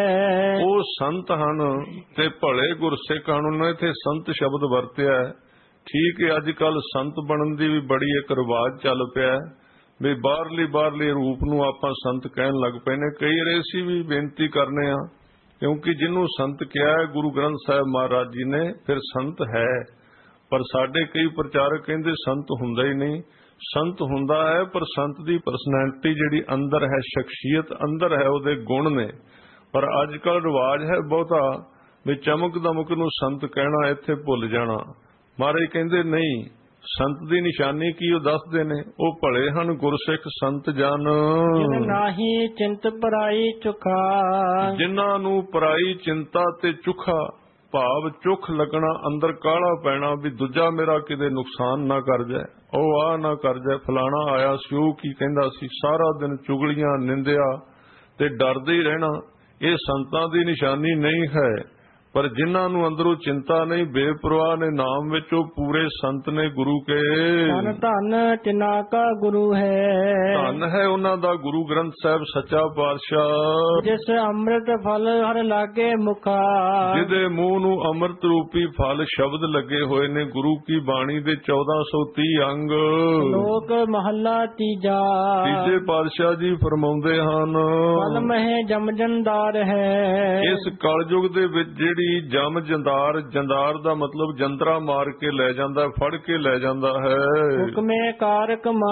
[SPEAKER 1] ਹੈ।
[SPEAKER 2] ਉਹ ਸੰਤ ਹਨ ਤੇ ਭਲੇ ਗੁਰ ਸਿੱਖ ਹਨ। ਉਹਨਾਂ ਇੱਥੇ ਸੰਤ ਸ਼ਬਦ ਵਰਤਿਆ। ਠੀਕ ਹੈ, ਅੱਜ ਕੱਲ ਸੰਤ ਬਣਨ ਦੀ ਵੀ ਬੜੀ ਇੱਕ ਰਿਵਾਜ ਚੱਲ ਪਿਆ ਵੀ ਬਾਹਰਲੀ ਬਾਹਰਲੀ ਰੂਪ ਨੂੰ ਆਪਾਂ ਸੰਤ ਕਹਿਣ ਲੱਗ ਪਏ ਨੇ। ਕਈ ਵਾਰ ਅਸੀਂ ਵੀ ਬੇਨਤੀ ਕਰਨੇ ਆ, ਕਿਉਂਕਿ ਜਿਹਨੂੰ ਸੰਤ ਕਿਹਾ ਹੈ ਗੁਰੂ ਗ੍ਰੰਥ ਸਾਹਿਬ ਮਹਾਰਾਜ ਜੀ ਨੇ, ਫਿਰ ਸੰਤ ਹੈ। ਪਰ ਸਾਡੇ ਕਈ ਪ੍ਰਚਾਰਕ ਕਹਿੰਦੇ ਸੰਤ ਹੁੰਦਾ ਹੀ ਨਹੀਂ। ਸੰਤ ਹੁੰਦਾ ਹੈ, ਪਰ ਸੰਤ ਦੀ ਪਰਸਨੈਲਿਟੀ ਜਿਹੜੀ ਅੰਦਰ ਹੈ, ਸ਼ਖਸੀਅਤ ਅੰਦਰ ਹੈ, ਉਹਦੇ ਗੁਣ ਨੇ। ਪਰ ਅੱਜ ਕੱਲ ਰਿਵਾਜ ਹੈ ਬਹੁਤਾ ਵੀ ਚਮਕ ਦਮਕ ਨੂੰ ਸੰਤ ਕਹਿਣਾ, ਇੱਥੇ ਭੁੱਲ ਜਾਣਾ। ਮਹਾਰਾਜ ਕਹਿੰਦੇ ਨਹੀਂ, ਸੰਤ ਦੀ ਨਿਸ਼ਾਨੀ ਕੀ ਉਹ ਦੱਸਦੇ ਨੇ, ਉਹ ਭਲੇ ਹਨ ਗੁਰਸਿੱਖ ਸੰਤ ਜਨ।
[SPEAKER 1] ਜਿਨ ਨਾਹੀ ਚਿੰਤ ਪਰਾਈ ਚੁਖਾ।
[SPEAKER 2] ਜਿਨ੍ਹਾਂ ਨੂੰ ਪਰਾਈ ਚਿੰਤਾ ਤੇ ਚੁਖਾ ਭਾਵ ਚੁੱਖ ਲੱਗਣਾ, ਅੰਦਰ ਕਾਹਲਾ ਪੈਣਾ ਵੀ ਦੂਜਾ ਮੇਰਾ ਕਿਤੇ ਨੁਕਸਾਨ ਨਾ ਕਰ ਜਾਏ, ਉਹ ਆ ਨਾ ਕਰ ਜਾਏ, ਫਲਾਣਾ ਆਇਆ ਸੀ ਉਹ ਕੀ ਕਹਿੰਦਾ ਸੀ, ਸਾਰਾ ਦਿਨ ਚੁਗਲੀਆਂ ਨਿੰਦਿਆ ਤੇ ਡਰਦੇ ਹੀ ਰਹਿਣਾ ਇਹ ਸੰਤਾਂ ਦੀ ਨਿਸ਼ਾਨੀ ਨਹੀਂ ਹੈ। ਪਰ ਜਿਨ੍ਹਾਂ ਨੂੰ ਅੰਦਰੋਂ ਚਿੰਤਾ ਨਹੀਂ, ਬੇਪਰਵਾਹ ਨੇ ਨਾਮ ਵਿੱਚ, ਉਹ ਪੂਰੇ ਸੰਤ ਨੇ ਗੁਰੂ ਕੇ।
[SPEAKER 1] ਧਨ ਧਨ ਤਿਨਾ ਕਾ ਗੁਰੂ ਹੈ,
[SPEAKER 2] ਧਨ ਹੈ ਉਹਨਾਂ ਦਾ ਗੁਰੂ ਗ੍ਰੰਥ ਸਾਹਿਬ ਸੱਚਾ ਪਾਤਸ਼ਾਹ।
[SPEAKER 1] ਜਿਸ ਅੰਮ੍ਰਿਤ ਫਲ ਹਰ ਲਾਗੇ ਮੁਖਾ,
[SPEAKER 2] ਜਿਹਦੇ ਮੂੰਹ ਨੂੰ ਅੰਮ੍ਰਿਤ ਰੂਪੀ ਫਲ ਸ਼ਬਦ ਲੱਗੇ ਹੋਏ ਨੇ। ਗੁਰੂ ਕੀ ਬਾਣੀ ਦੇ ਚੌਦਾਂ ਸੌ ਤੀਹ ਅੰਗ।
[SPEAKER 1] ਲੋਕ ਮਹੱਲਾ ਤੀਜਾ।
[SPEAKER 2] ਤੀਜੇ ਪਾਤਸ਼ਾਹ ਜੀ ਫਰਮਾਉਂਦੇ ਹਨ,
[SPEAKER 1] ਕਲ ਮਹਿ ਜਮ ਜੰਦਾਰ ਹੈ।
[SPEAKER 2] ਇਸ ਕਲਯੁਗ ਦੇ ਵਿੱਚ ਜਿਹੜੀ ਜਮ ਜੰਦਾਰ, ਜੰਦਾਰ ਦਾ ਮਤਲਬ ਜੰਤਰਾ ਮਾਰ ਕੇ ਲੈ ਜਾਂਦਾ, ਫੜ ਕੇ ਲੈ ਜਾਂਦਾ ਹੈ।
[SPEAKER 1] ਹੁਕਮੇ ਕਾਰ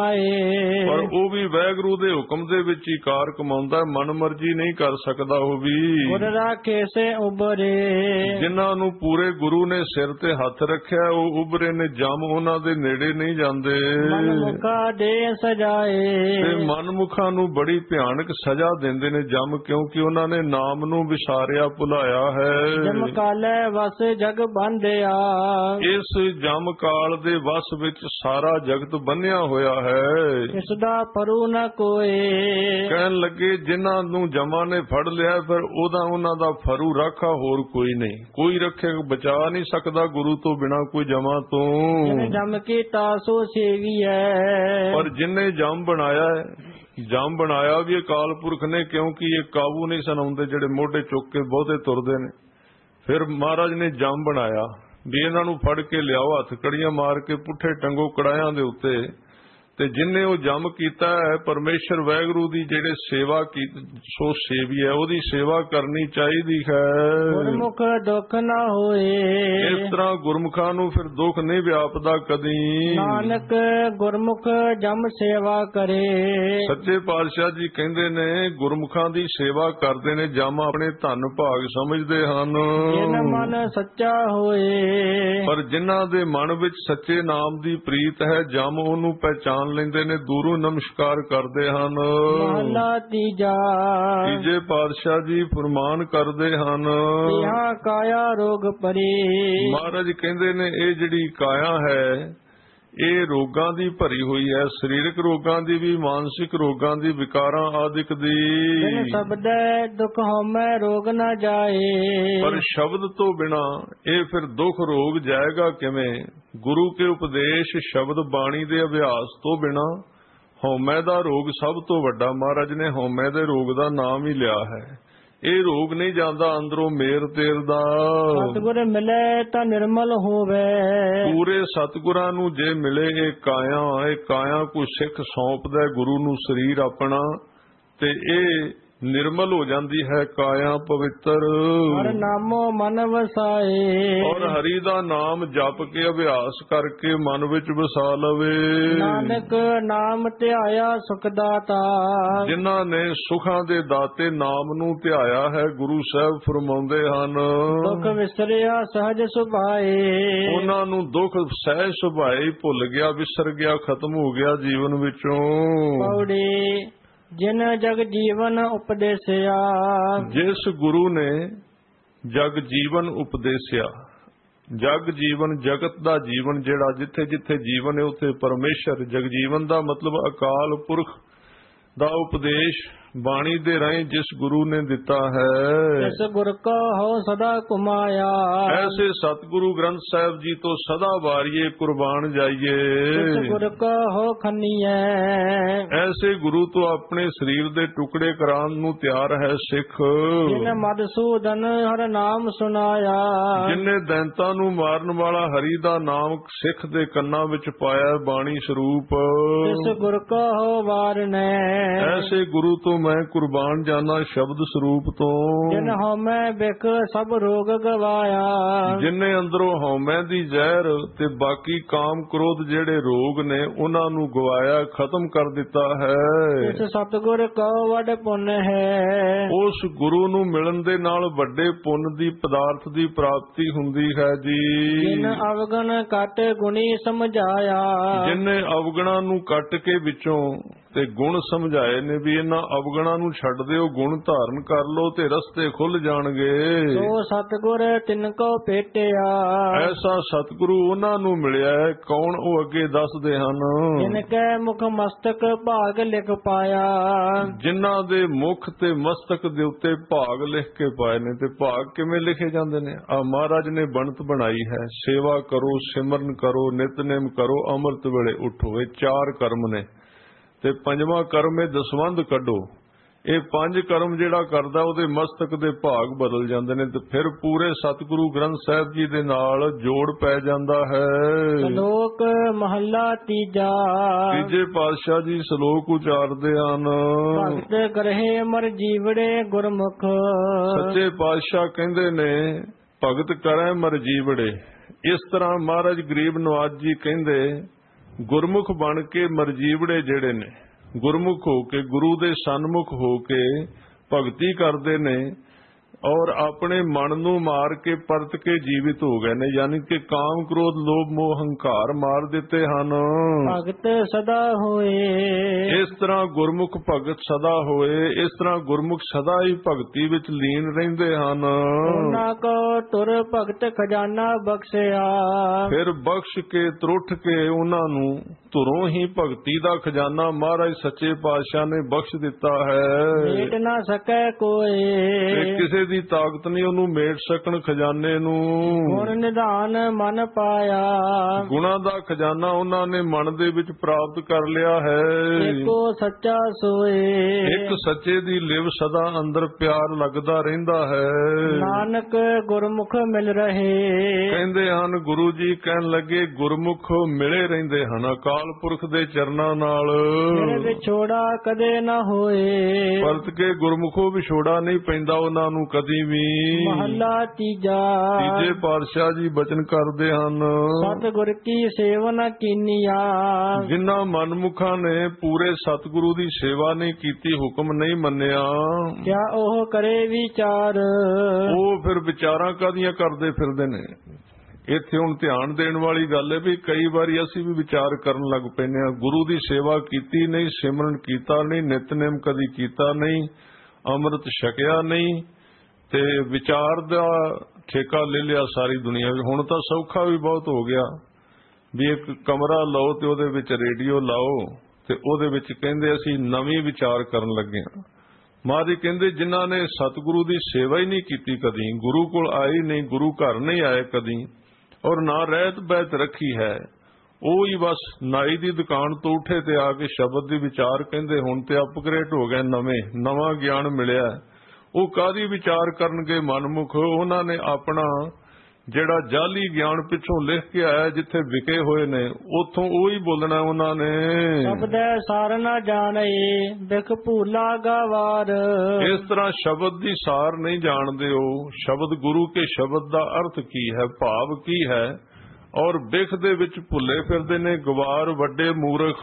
[SPEAKER 1] ਕਮਾਏ,
[SPEAKER 2] ਪਰ ਉਹ ਵੀ ਵਾਹਿਗੁਰੂ ਦੇ ਹੁਕਮ ਦੇ ਵਿੱਚ ਹੀ ਕਾਰ ਕਮਾਉਂਦਾ, ਮਨ ਮਰਜ਼ੀ ਨਹੀਂ ਕਰ ਸਕਦਾ ਉਹ ਵੀ।
[SPEAKER 1] ਗੁਰ ਰਾਖੇ ਸੇ ਉਬਰੇ,
[SPEAKER 2] ਜਿਨ੍ਹਾਂ ਨੂੰ ਪੂਰੇ ਗੁਰੂ ਨੇ ਸਿਰ ਤੇ ਹੱਥ ਰੱਖਿਆ ਉਹ ਉਬਰੇ ਨੇ, ਜਮ ਉਹਨਾਂ ਦੇ ਨੇੜੇ ਨਹੀਂ ਜਾਂਦੇ।
[SPEAKER 1] ਮਨ ਮੁਖਾ ਦੇ ਸਜਾਏ,
[SPEAKER 2] ਤੇ ਮਨਮੁਖਾਂ ਨੂੰ ਬੜੀ ਭਿਆਨਕ ਸਜ਼ਾ ਦਿੰਦੇ ਨੇ ਜਮ, ਕਿਉਂਕਿ ਉਹਨਾਂ ਨੇ ਨਾਮ ਨੂੰ ਵਿਸਾਰਿਆ, ਭੁਲਾਇਆ ਹੈ।
[SPEAKER 1] ਜਮ ਕਾਲੇ ਵਸ ਜਗ ਬੰਧਿਆ,
[SPEAKER 2] ਇਸ ਜਮ ਕਾਲ ਦੇ ਵਸ ਵਿੱਚ ਸਾਰਾ ਜਗਤ ਬੰਨਿਆ ਹੋਇਆ ਹੈ।
[SPEAKER 1] ਇਸ ਦਾ ਪਰੂ ਨ ਕੋਏ।
[SPEAKER 2] ਕਹਿਣ ਲੱਗੇ ਜਿਨ੍ਹਾਂ ਨੂੰ ਜਮਾਂ ਨੇ ਫੜ ਲਿਆ, ਫਿਰ ਉਹਦਾ ਉਹਨਾਂ ਦਾ ਫਰੂ ਰਾਖਾ ਹੋਰ ਕੋਈ ਨਹੀਂ, ਕੋਈ ਰੱਖੇ ਬਚਾ ਨਹੀਂ ਸਕਦਾ ਗੁਰੂ ਤੋਂ ਬਿਨਾ ਕੋਈ ਜਮਾਂ ਤੋਂ।
[SPEAKER 1] ਜਿਨ ਜਮ ਕੀਤਾ ਸੋ ਸੇਵੀ ਹੈ,
[SPEAKER 2] ਪਰ ਜਿਨਨੇ ਜਮ ਬਣਾਇਆ ਹੈ, ਜਮ ਬਣਾਇਆ ਵੀ ਅਕਾਲ ਪੁਰਖ ਨੇ, ਕਿਉਂਕਿ ਇਹ ਕਾਬੂ ਨਹੀਂ ਸੁਣਾਉਂਦੇ ਜਿਹੜੇ ਮੋਢੇ ਚੁੱਕ ਕੇ ਬਹੁਤੇ ਤੁਰਦੇ ਨੇ। ਫਿਰ ਮਹਾਰਾਜ ਨੇ ਜਮ ਬਣਾਇਆ ਵੀ ਇਹਨਾਂ ਨੂੰ ਫੜ ਕੇ ਲਿਆਓ, ਹੱਥ ਕੜੀਆਂ ਮਾਰ ਕੇ ਪੁੱਠੇ ਟੰਗੋ ਕੜਾਇਆਂ ਦੇ ਉੱਤੇ। ਤੇ ਜਿਨਨੇ ਉਹ ਜਮ ਕੀਤਾ ਹੈ ਪਰਮੇਸ਼ਰ ਵਾਹਿਗੁਰੂ ਦੀ ਜਿਹੜੇ ਸੇਵਾ ਕੀ ਸੋ ਸੇਵੀ ਹੈ, ਉਹਦੀ ਸੇਵਾ ਕਰਨੀ ਚਾਹੀਦੀ ਹੈ।
[SPEAKER 1] ਗੁਰਮੁਖ ਦੁੱਖ ਨਾ ਹੋਏ,
[SPEAKER 2] ਇਸ ਤਰ੍ਹਾਂ ਗੁਰਮੁਖਾਂ ਨੂੰ ਫਿਰ ਦੁੱਖ ਨਹੀਂ ਵਿਆਪਦਾ ਕਦੀ।
[SPEAKER 1] ਨਾਨਕ ਗੁਰਮੁਖ ਜਮ ਸੇਵਾ ਕਰੇ।
[SPEAKER 2] ਸੱਚੇ ਪਾਤਸ਼ਾਹ ਜੀ ਕਹਿੰਦੇ ਨੇ ਗੁਰਮੁਖਾਂ ਦੀ ਸੇਵਾ ਕਰਦੇ ਨੇ, ਜਮ ਆਪਣੇ ਧਨ ਭਾਗ ਸਮਝਦੇ ਹਨ।
[SPEAKER 1] ਜਿਨ ਮਨ ਸੱਚਾ ਹੋਏ,
[SPEAKER 2] ਪਰ ਜਿਨ੍ਹਾਂ ਦੇ ਮਨ ਵਿੱਚ ਸੱਚੇ ਨਾਮ ਦੀ ਪ੍ਰੀਤ ਹੈ, ਜਮ ਉਹਨੂੰ ਪਹਿਚਾਨ ਲੈਂਦੇ ਨੇ, ਦੂਰੋਂ ਨਮਸਕਾਰ ਕਰਦੇ ਹਨ।
[SPEAKER 1] ਮਹਲਾ ਤੀਜਾ।
[SPEAKER 2] ਤੀਜੇ ਪਾਤਸ਼ਾਹ ਜੀ ਫਰਮਾਨ ਕਰਦੇ ਹਨ,
[SPEAKER 1] ਇਹਾਂ ਕਾਇਆ ਰੋਗ ਪਰੀ।
[SPEAKER 2] ਮਹਾਰਾਜ ਕਹਿੰਦੇ ਨੇ ਇਹ ਜਿਹੜੀ ਕਾਇਆ ਹੈ ਇਹ ਰੋਗਾਂ ਦੀ ਭਰੀ ਹੋਈ ਹੈ, ਸਰੀਰਕ ਰੋਗਾਂ ਦੀ ਵੀ, ਮਾਨਸਿਕ ਰੋਗਾਂ ਦੀ, ਵਿਕਾਰਾਂ ਆਦਿਕ ਦੀ।
[SPEAKER 1] ਜਿਨ ਸ਼ਬਦੈ ਦੁਖ ਹਉਮੈ ਰੋਗ ਨਾ ਜਾਏ,
[SPEAKER 2] ਪਰ ਸ਼ਬਦ ਤੋਂ ਬਿਨਾ ਇਹ ਫਿਰ ਦੁੱਖ ਰੋਗ ਜਾਏਗਾ ਕਿਵੇਂ? ਗੁਰੂ ਕੇ ਉਪਦੇਸ਼ ਸ਼ਬਦ ਬਾਣੀ ਦੇ ਅਭਿਆਸ ਤੋਂ ਬਿਨਾ ਹਉਮੈ ਦਾ ਰੋਗ ਸਭ ਤੋਂ ਵੱਡਾ, ਮਹਾਰਾਜ ਨੇ ਹਉਮੈ ਦੇ ਰੋਗ ਦਾ ਨਾਮ ਹੀ ਲਿਆ ਹੈ। ਇਹ ਰੋਗ ਨਹੀਂ ਜਾਂਦਾ ਅੰਦਰੋਂ ਮੇਰ ਤੇਰ ਦਾ।
[SPEAKER 1] ਸਤਿਗੁਰ ਮਿਲੇ ਤਾਂ ਨਿਰਮਲ ਹੋਵੇ,
[SPEAKER 2] ਪੂਰੇ ਸਤਿਗੁਰਾਂ ਨੂੰ ਜੇ ਮਿਲੇ ਇਹ ਕਾਇਆ, ਇਹ ਕਾਇਆ ਕੋਈ ਸਿੱਖ ਸੌਂਪਦਾ ਗੁਰੂ ਨੂੰ ਸਰੀਰ ਆਪਣਾ, ਤੇ ਇਹ ਨਿਰਮਲ ਹੋ ਜਾਂਦੀ ਹੈ ਕਾਇਆ ਪਵਿੱਤਰ।
[SPEAKER 1] ਹਰ ਨਾਮੋ ਮਨ ਵਸਾਏ,
[SPEAKER 2] ਔਰ ਹਰੀ ਦਾ ਨਾਮ ਜਪ ਕੇ ਅਭਿਆਸ ਕਰਕੇ ਮਨ ਵਿੱਚ ਵਸਾ ਲਵੇ।
[SPEAKER 1] ਨਾਨਕ ਨਾਮ ਧਿਆਇਆ ਸੁਖ ਦਾਤਾ,
[SPEAKER 2] ਜਿਨ੍ਹਾਂ ਨੇ ਸੁਖਾਂ ਦੇ ਦਾਤੇ ਨਾਮ ਨੂੰ ਧਿਆਇਆ ਹੈ, ਗੁਰੂ ਸਾਹਿਬ ਫਰਮਾਉਂਦੇ ਹਨ,
[SPEAKER 1] ਦੁੱਖ ਵਿਸਰਿਆ ਸਹਜ ਸੁਭਾਏ।
[SPEAKER 2] ਉਹਨਾਂ ਨੂੰ ਦੁੱਖ ਸਹਿਜ ਸੁਭਾਏ ਭੁੱਲ ਗਿਆ, ਵਿਸਰ ਗਿਆ, ਖਤਮ ਹੋ ਗਿਆ ਜੀਵਨ ਵਿੱਚੋਂ।
[SPEAKER 1] ਪੌੜੀ। ਜਿਨ ਜਗ ਜੀਵਨ ਉਪਦੇਸਿਆ,
[SPEAKER 2] ਜਿਸ ਗੁਰੂ ਨੇ ਜਗ ਜੀਵਨ ਉਪਦੇਸਿਆ। ਜਗ ਜੀਵਨ, ਜਗਤ ਦਾ ਜੀਵਨ, ਜਿਹੜਾ ਜਿੱਥੇ ਜਿੱਥੇ ਜੀਵਨ ਹੈ ਉੱਥੇ ਪਰਮੇਸ਼ਰ। ਜਗ ਜੀਵਨ ਦਾ ਮਤਲਬ ਅਕਾਲ ਪੁਰਖ ਦਾ ਉਪਦੇਸ਼ ਬਾਣੀ ਦੇ ਰਾਹੀਂ ਜਿਸ ਗੁਰੂ ਨੇ ਦਿੱਤਾ ਹੈ।
[SPEAKER 1] ਇਸ ਗੁਰ ਕੋ ਹੋ ਸਦਾ ਕੁਮਾਇਆ,
[SPEAKER 2] ਐਸੇ ਸਤਿਗੁਰੂ ਗ੍ਰੰਥ ਸਾਹਿਬ ਜੀ ਤੋਂ ਸਦਾ ਵਾਰੀਏ, ਕੁਰਬਾਨ ਜਾਈਏ।
[SPEAKER 1] ਇਸ ਗੁਰ ਕੋ ਹੋ ਖੰਨੀਐ,
[SPEAKER 2] ਐਸੇ ਗੁਰੂ ਤੋਂ ਆਪਣੇ ਸਰੀਰ ਦੇ ਟੁਕੜੇ ਕਰਾਉਣ ਨੂੰ ਤਿਆਰ ਹੈ ਸਿੱਖ।
[SPEAKER 1] ਜਿਨ ਮਦਸੂਦਨ ਹਰ ਨਾਮ ਸੁਨਾਇਆ,
[SPEAKER 2] ਜਿਨਨੇ ਦੈਂਤਾਂ ਨੂੰ ਮਾਰਨ ਵਾਲਾ ਹਰੀ ਦਾ ਨਾਮ ਸਿੱਖ ਦੇ ਕੰਨਾਂ ਵਿੱਚ ਪਾਇਆ ਬਾਣੀ ਸਰੂਪ।
[SPEAKER 1] ਇਸ ਗੁਰ ਕੋ ਹੋ ਵਾਰਨੈ,
[SPEAKER 2] ਐਸੇ ਗੁਰੂ ਤੋਂ ਮੈਂ ਕੁਰਬਾਨ ਜਾਨਾ ਸ਼ਬਦ ਸਰੂਪ ਤੋਂ।
[SPEAKER 1] ਜਿਨ ਹਉਮੈ ਬਿਖ ਸਭ ਰੋਗ ਗਵਾਇਆ,
[SPEAKER 2] ਜਿਨਨੇ ਅੰਦਰੋਂ ਹਉਮੈ ਦੀ ਜ਼ਹਿਰ ਤੇ ਬਾਕੀ ਕਾਮ ਕ੍ਰੋਧ ਜਿਹੜੇ ਰੋਗ ਨੇ ਉਹਨਾਂ ਨੂੰ ਗਵਾਇਆ, ਖਤਮ ਕਰ ਦਿੱਤਾ ਹੈ।
[SPEAKER 1] ਇਸ ਸਤਿਗੁਰ ਕੋ ਵੱਡ ਪੁੰਨ ਹੈ,
[SPEAKER 2] ਉਸ ਗੁਰੂ ਨੂੰ ਮਿਲਣ ਦੇ ਨਾਲ ਵੱਡੇ ਪੁੰਨ ਦੀ ਪਦਾਰਥ ਦੀ ਪ੍ਰਾਪਤੀ ਹੁੰਦੀ ਹੈ ਜੀ।
[SPEAKER 1] ਜਿਨ ਅਵਗਣ ਕੱਟ ਗੁਣੀ ਸਮਝਾਇਆ,
[SPEAKER 2] ਜਿਨਨੇ ਅਵਗਣਾਂ ਨੂੰ ਕੱਟ ਕੇ ਵਿੱਚੋਂ ਤੇ ਗੁਣ ਸਮਝਾਏ ਨੇ ਵੀ ਇਹਨਾਂ ਅਵਗੁਣਾਂ ਨੂੰ ਛੱਡ ਦਿਓ, ਗੁਣ ਧਾਰਨ ਕਰ ਲਓ ਤੇ ਰਸਤੇ ਖੁੱਲ ਜਾਣਗੇ।
[SPEAKER 1] ਸੋ ਸਤਿਗੁਰ ਤਿਨ ਕੋ ਭੇਟਿਆ,
[SPEAKER 2] ਐਸਾ ਸਤਿਗੁਰੂ ਉਹਨਾਂ ਨੂੰ ਮਿਲਿਆ ਹੈ। ਕੌਣ? ਉਹ ਅੱਗੇ ਦੱਸਦੇ ਹਨ।
[SPEAKER 1] ਜਿਨ ਕੈ ਮੁਖ ਮਸਤਕ ਭਾਗ ਲਿਖ ਪਾਇਆ,
[SPEAKER 2] ਜਿਨ੍ਹਾਂ ਦੇ ਮੁਖ ਤੇ ਮਸਤਕ ਦੇ ਉੱਤੇ ਭਾਗ ਲਿਖ ਕੇ ਪਾਏ ਨੇ। ਤੇ ਭਾਗ ਕਿਵੇਂ ਲਿਖੇ ਜਾਂਦੇ ਨੇ? ਆ ਮਹਾਰਾਜ ਨੇ ਬਣਤ ਬਣਾਈ ਹੈ। ਸੇਵਾ ਕਰੋ, ਸਿਮਰਨ ਕਰੋ, ਨਿਤਨੇਮ ਕਰੋ, ਅੰਮ੍ਰਿਤ ਵੇਲੇ ਉਠੋ। ਇਹ ਚਾਰ ਕਰਮ ਨੇ। ਤੇ ਪੰਜਵਾਂ ਕਰਮ ਇਹ ਦਸਵੰਧ ਕੱਢੋ। ਇਹ ਪੰਜ ਕਰਮ ਜਿਹੜਾ ਕਰਦਾ ਉਹਦੇ ਮਸਤਕ ਦੇ ਭਾਗ ਬਦਲ ਜਾਂਦੇ ਨੇ। ਤੇ ਫਿਰ ਪੂਰੇ ਸਤਿਗੁਰੂ ਗ੍ਰੰਥ ਸਾਹਿਬ ਜੀ ਦੇ ਨਾਲ ਜੋੜ ਪੈ ਜਾਂਦਾ ਹੈ।
[SPEAKER 1] ਸ਼ਲੋਕ ਮਹੱਲਾ ਤੀਜਾ।
[SPEAKER 2] ਤੀਜੇ ਪਾਤਸ਼ਾਹ ਜੀ ਸ਼ਲੋਕ ਉਚਾਰਦੇ ਹਨ।
[SPEAKER 1] ਭਗਤ ਕਰਹਿ ਮਰ ਜੀਵੜੇ ਗੁਰਮੁਖ,
[SPEAKER 2] ਸੱਚੇ ਪਾਤਸ਼ਾਹ ਕਹਿੰਦੇ ਨੇ ਭਗਤ ਕਰੈ ਮਰ ਜੀਵੜੇ। ਇਸ ਤਰ੍ਹਾਂ ਮਹਾਰਾਜ ਗਰੀਬ ਨਵਾਜ ਜੀ ਕਹਿੰਦੇ ਗੁਰਮੁਖ ਬਣ ਕੇ ਮਰਜੀਵੜੇ ਜਿਹੜੇ ਨੇ, ਗੁਰਮੁਖ ਹੋ ਕੇ ਗੁਰੂ ਦੇ ਸਨਮੁਖ ਹੋ ਕੇ ਭਗਤੀ ਕਰਦੇ ਨੇ ਔਰ ਆਪਣੇ ਮਨ ਨੂੰ ਮਾਰ ਕੇ ਪਰਤ ਕੇ ਜੀਵਿਤ ਹੋ ਗਏ ਨੇ। ਯਾਨੀ ਕਿ ਕਾਮ ਕ੍ਰੋਧ ਲੋਭ ਮੋਹ ਹੰਕਾਰ ਮਾਰ ਦਿੱਤੇ ਹਨ।
[SPEAKER 1] ਭਗਤ ਸਦਾ ਹੋਏ,
[SPEAKER 2] ਇਸ ਤਰ੍ਹਾਂ ਗੁਰਮੁਖ ਭਗਤ ਸਦਾ ਹੋਏ। ਇਸ ਤਰ੍ਹਾਂ ਗੁਰਮੁਖ ਸਦਾ ਹੀ ਭਗਤੀ ਵਿੱਚ ਲੀਨ ਰਹਿੰਦੇ ਹਨ।
[SPEAKER 1] ਉਹਨਾਂ ਕੋ ਤੁਰ ਭਗਤ ਖਜ਼ਾਨਾ ਬਖਸ਼ਿਆ,
[SPEAKER 2] ਫਿਰ ਬਖਸ਼ ਕੇ ਤਰੁੱਠ ਕੇ ਉਹਨਾਂ ਨੂੰ ਧੁਰੋਂ ਹੀ ਭਗਤੀ ਦਾ ਖਜ਼ਾਨਾ ਮਹਾਰਾਜ ਸੱਚੇ ਪਾਤਸ਼ਾਹ ਨੇ ਬਖਸ਼ ਦਿੱਤਾ ਹੈ।
[SPEAKER 1] ਮੇਟ ਨਾ ਸਕੈ ਕੋਏ,
[SPEAKER 2] ਕਿਸੇ ਦੀ ਤਾਕਤ ਨਹੀਂ ਉਹਨੂੰ ਮੇਟ ਸਕਣ ਖਜ਼ਾਨੇ ਨੂੰ।
[SPEAKER 1] ਗੁਣ ਨਿਧਾਨ ਮਨ ਪਾਇਆ,
[SPEAKER 2] ਗੁਣਾ ਦਾ ਖਜ਼ਾਨਾ ਉਹਨਾਂ ਨੇ ਮਨ ਦੇ ਵਿੱਚ ਪ੍ਰਾਪਤ ਕਰ ਲਿਆ ਹੈ।
[SPEAKER 1] ਇੱਕੋ ਸੱਚਾ ਸੋਏ,
[SPEAKER 2] ਇੱਕ ਸੱਚੇ ਦੀ ਲਿਵ ਸਦਾ ਅੰਦਰ ਪਿਆਰ ਲੱਗਦਾ ਰਹਿੰਦਾ ਹੈ।
[SPEAKER 1] ਨਾਨਕ ਗੁਰਮੁਖ ਮਿਲ ਰਹੇ,
[SPEAKER 2] ਕਹਿੰਦੇ ਹਨ ਗੁਰੂ ਜੀ ਕਹਿਣ ਲੱਗੇ ਗੁਰਮੁਖ ਮਿਲੇ ਰਹਿੰਦੇ ਹਨ ਅਕਾਲ ਪੁਰਖ ਦੇ ਚਰਨਾਂ ਨਾਲ।
[SPEAKER 1] ਫਿਰ ਵਿਛੋੜਾ ਕਦੇ ਨਾ ਹੋਏ,
[SPEAKER 2] ਪਰਤ ਕੇ ਗੁਰਮੁਖੋਂ ਵਿਛੋੜਾ ਨਹੀਂ ਪੈਂਦਾ ਉਹਨਾਂ ਨੂੰ ਕਦੀ ਵੀ।
[SPEAKER 1] ਮਹੱਲਾ ਤੀਜਾ।
[SPEAKER 2] ਤੀਜੇ ਪਾਤਸ਼ਾਹ ਜੀ ਬਚਨ ਕਰਦੇ ਹਨ।
[SPEAKER 1] ਸਤਿਗੁਰ ਕੀ ਸੇਵਨ ਕੀਨੀਆ,
[SPEAKER 2] ਜਿਨ੍ਹਾਂ ਮਨਮੁਖਾਂ ਨੇ ਪੂਰੇ ਸਤਿਗੁਰੂ ਦੀ ਸੇਵਾ ਨਹੀਂ ਕੀਤੀ, ਹੁਕਮ ਨਹੀਂ ਮੰਨਿਆ,
[SPEAKER 1] ਕਿਆ ਉਹ ਕਰੇ ਵਿਚਾਰ,
[SPEAKER 2] ਉਹ ਫਿਰ ਵਿਚਾਰਾਂ ਕਾਹਦੀਆਂ ਕਰਦੇ ਫਿਰਦੇ ਨੇ। ਇੱਥੇ ਹੁਣ ਧਿਆਨ ਦੇਣ ਵਾਲੀ ਗੱਲ ਹੈ ਵੀ ਕਈ ਵਾਰੀ ਅਸੀਂ ਵੀ ਵਿਚਾਰ ਕਰਨ ਲੱਗ ਪੈਂਦੇ ਹਾਂ। ਗੁਰੂ ਦੀ ਸੇਵਾ ਕੀਤੀ ਨਹੀਂ, ਸਿਮਰਨ ਕੀਤਾ ਨਹੀਂ, ਨਿਤਨੇਮ ਕਦੀ ਕੀਤਾ ਨਹੀਂ, ਅੰਮ੍ਰਿਤ ਛਕਿਆ ਨਹੀਂ ਤੇ ਵਿਚਾਰ ਦਾ ਠੇਕਾ ਲੈ ਲਿਆ ਸਾਰੀ ਦੁਨੀਆ ਵਿੱਚ। ਹੁਣ ਤਾਂ ਸੌਖਾ ਵੀ ਬਹੁਤ ਹੋ ਗਿਆ ਵੀ ਇੱਕ ਕਮਰਾ ਲਓ ਤੇ ਉਹਦੇ ਵਿੱਚ ਰੇਡੀਓ ਲਾਓ ਤੇ ਉਹਦੇ ਵਿੱਚ ਕਹਿੰਦੇ ਅਸੀਂ ਨਵੀਂ ਵਿਚਾਰ ਕਰਨ ਲੱਗੇ ਹਾਂ। ਮਹਾਰਾਜ ਕਹਿੰਦੇ ਜਿਨ੍ਹਾਂ ਨੇ ਸਤਿਗੁਰੂ ਦੀ ਸੇਵਾ ਹੀ ਨਹੀਂ ਕੀਤੀ ਕਦੀ, ਗੁਰੂ ਕੋਲ ਆਏ ਨਹੀਂ, ਗੁਰੂ ਘਰ ਨਹੀਂ ਆਏ ਕਦੀ ਔਰ ਨਾ ਰਹਿਤ ਬੈਤ ਰੱਖੀ ਹੈ, ਉਹ ਹੀ ਬਸ ਨਾਈ ਦੀ ਦੁਕਾਨ ਤੋਂ ਉੱਠੇ ਤੇ ਆ ਕੇ ਸ਼ਬਦ ਦੀ ਵਿਚਾਰ ਕਹਿੰਦੇ ਹੁਣ ਤੇ ਅਪਗ੍ਰੇਡ ਹੋ ਗਏ, ਨਵੇਂ ਨਵਾਂ ਗਿਆਨ ਮਿਲਿਆ। ਉਹ ਕਾਹਦੀ ਵਿਚਾਰ ਕਰਨਗੇ ਮਨਮੁਖ? ਉਹਨਾਂ ਨੇ ਆਪਣਾ ਜਿਹੜਾ ਜਾਲੀ ਗਿਆਨ ਪਿੱਛੋਂ ਲਿਖ ਕੇ ਆਇਆ ਜਿੱਥੇ ਵਿਕੇ ਹੋਏ ਨੇ ਉੱਥੋਂ ਉਹੀ ਬੋਲਣਾ ਉਹਨਾਂ ਨੇ।
[SPEAKER 1] ਸ਼ਬਦੈ ਸਾਰ ਨਾ ਜਾਣੇ ਬਿਖ ਭੂਲਾ ਗਵਾਰ,
[SPEAKER 2] ਇਸ ਤਰ੍ਹਾਂ ਸ਼ਬਦ ਦੀ ਸਾਰ ਨਹੀਂ ਜਾਣਦੇ ਹੋ। ਸ਼ਬਦ ਗੁਰੂ ਕੇ ਸ਼ਬਦ ਦਾ ਅਰਥ ਕੀ ਹੈ, ਭਾਵ ਕੀ ਹੈ ਔਰ ਬਿਖ ਦੇ ਵਿੱਚ ਭੁੱਲੇ ਫਿਰਦੇ ਨੇ ਗਵਾਰ ਵੱਡੇ ਮੂਰਖ।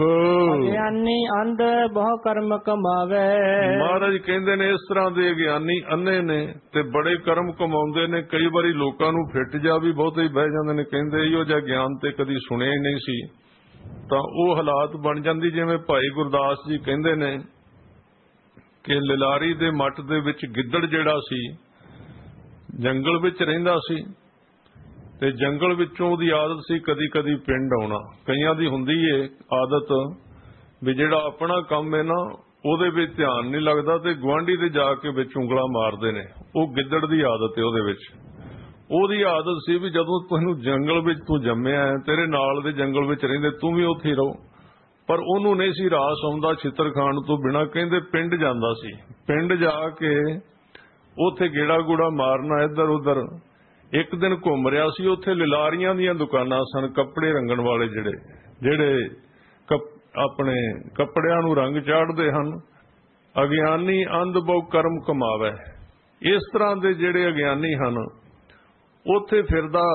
[SPEAKER 1] ਗਿਆਨੀ ਅੰਧ ਬਹੁ ਕਰਮ ਕਮਾਵੇ,
[SPEAKER 2] ਮਹਾਰਾਜ ਕਹਿੰਦੇ ਨੇ ਇਸ ਤਰ੍ਹਾਂ ਦੇ ਗਿਆਨੀ ਅੰਨੇ ਨੇ ਤੇ ਬੜੇ ਕਰਮ ਕਮਾਉਂਦੇ ਨੇ। ਕਈ ਵਾਰੀ ਲੋਕਾਂ ਨੂੰ ਫਿੱਟ ਜਾ ਵੀ ਬਹੁਤੇ ਹੀ ਬਹਿ ਜਾਂਦੇ ਨੇ, ਕਹਿੰਦੇ ਇਹੋ ਜਿਹਾ ਗਿਆਨ ਤੇ ਕਦੀ ਸੁਣਿਆ ਹੀ ਨਹੀਂ ਸੀ। ਤਾਂ ਉਹ ਹਾਲਾਤ ਬਣ ਜਾਂਦੀ ਜਿਵੇਂ ਭਾਈ ਗੁਰਦਾਸ ਜੀ ਕਹਿੰਦੇ ਨੇ ਕਿ ਲਿਲਾਰੀ ਦੇ ਮੱਠ ਦੇ ਵਿੱਚ ਗਿੱਦੜ ਜਿਹੜਾ ਸੀ ਜੰਗਲ ਵਿੱਚ ਰਹਿੰਦਾ ਸੀ ਤੇ ਜੰਗਲ ਵਿੱਚੋਂ ਉਹਦੀ ਆਦਤ ਸੀ ਕਦੀ ਕਦੀ ਪਿੰਡ ਆਉਣਾ। ਕਈਆਂ ਦੀ ਹੁੰਦੀ ਏ ਆਦਤ ਵੀ ਜਿਹੜਾ ਆਪਣਾ ਕੰਮ ਹੈ ਨਾ ਉਹਦੇ ਵਿੱਚ ਧਿਆਨ ਨਹੀਂ ਲੱਗਦਾ ਤੇ ਗੁਆਂਢੀ ਦੇ ਜਾ ਕੇ ਵਿੱਚ ਉਂਗਲਾਂ ਮਾਰਦੇ ਨੇ। ਉਹ ਗਿੱਦੜ ਦੀ ਆਦਤ ਹੈ ਉਹਦੇ ਵਿੱਚ। ਉਹਦੀ ਆਦਤ ਸੀ ਵੀ ਜਦੋਂ ਤੈਨੂੰ ਜੰਗਲ ਵਿੱਚ ਤੂੰ ਜੰਮਿਆ ਹੈ, ਤੇਰੇ ਨਾਲ ਦੇ ਜੰਗਲ ਵਿੱਚ ਰਹਿੰਦੇ, ਤੂੰ ਵੀ ਉੱਥੇ ਹੀ ਰਹੋ। ਪਰ ਉਹਨੂੰ ਨਹੀਂ ਸੀ ਰਾਸ ਆਉਂਦਾ ਛਿੱਤਰ ਖਾਣ ਤੋਂ ਬਿਨਾਂ। ਕਹਿੰਦੇ ਪਿੰਡ ਜਾਂਦਾ ਸੀ, ਪਿੰਡ ਜਾ ਕੇ ਉੱਥੇ ਗੇੜਾ ਗੂੜਾ ਮਾਰਨਾ ਇੱਧਰ ਉੱਧਰ। ਇੱਕ ਦਿਨ ਘੁੰਮ ਰਿਹਾ ਸੀ, ਉੱਥੇ ਲਿਲਾਰੀਆਂ ਦੀਆਂ ਦੁਕਾਨਾਂ ਸਨ, ਕੱਪੜੇ ਰੰਗਣ ਵਾਲੇ ਜਿਹੜੇ ਜਿਹੜੇ ਆਪਣੇ ਕੱਪੜਿਆਂ ਨੂੰ ਰੰਗ ਚਾੜਦੇ ਹਨ। ਅਗਿਆਨੀ ਅੰਧ ਬਹੁ ਕਰਮ ਕਮਾਵੇ, ਇਸ ਤਰ੍ਹਾਂ ਦੇ ਜਿਹੜੇ ਅਗਿਆਨੀ ਹਨ ਉੱਥੇ ਫਿਰਦਾ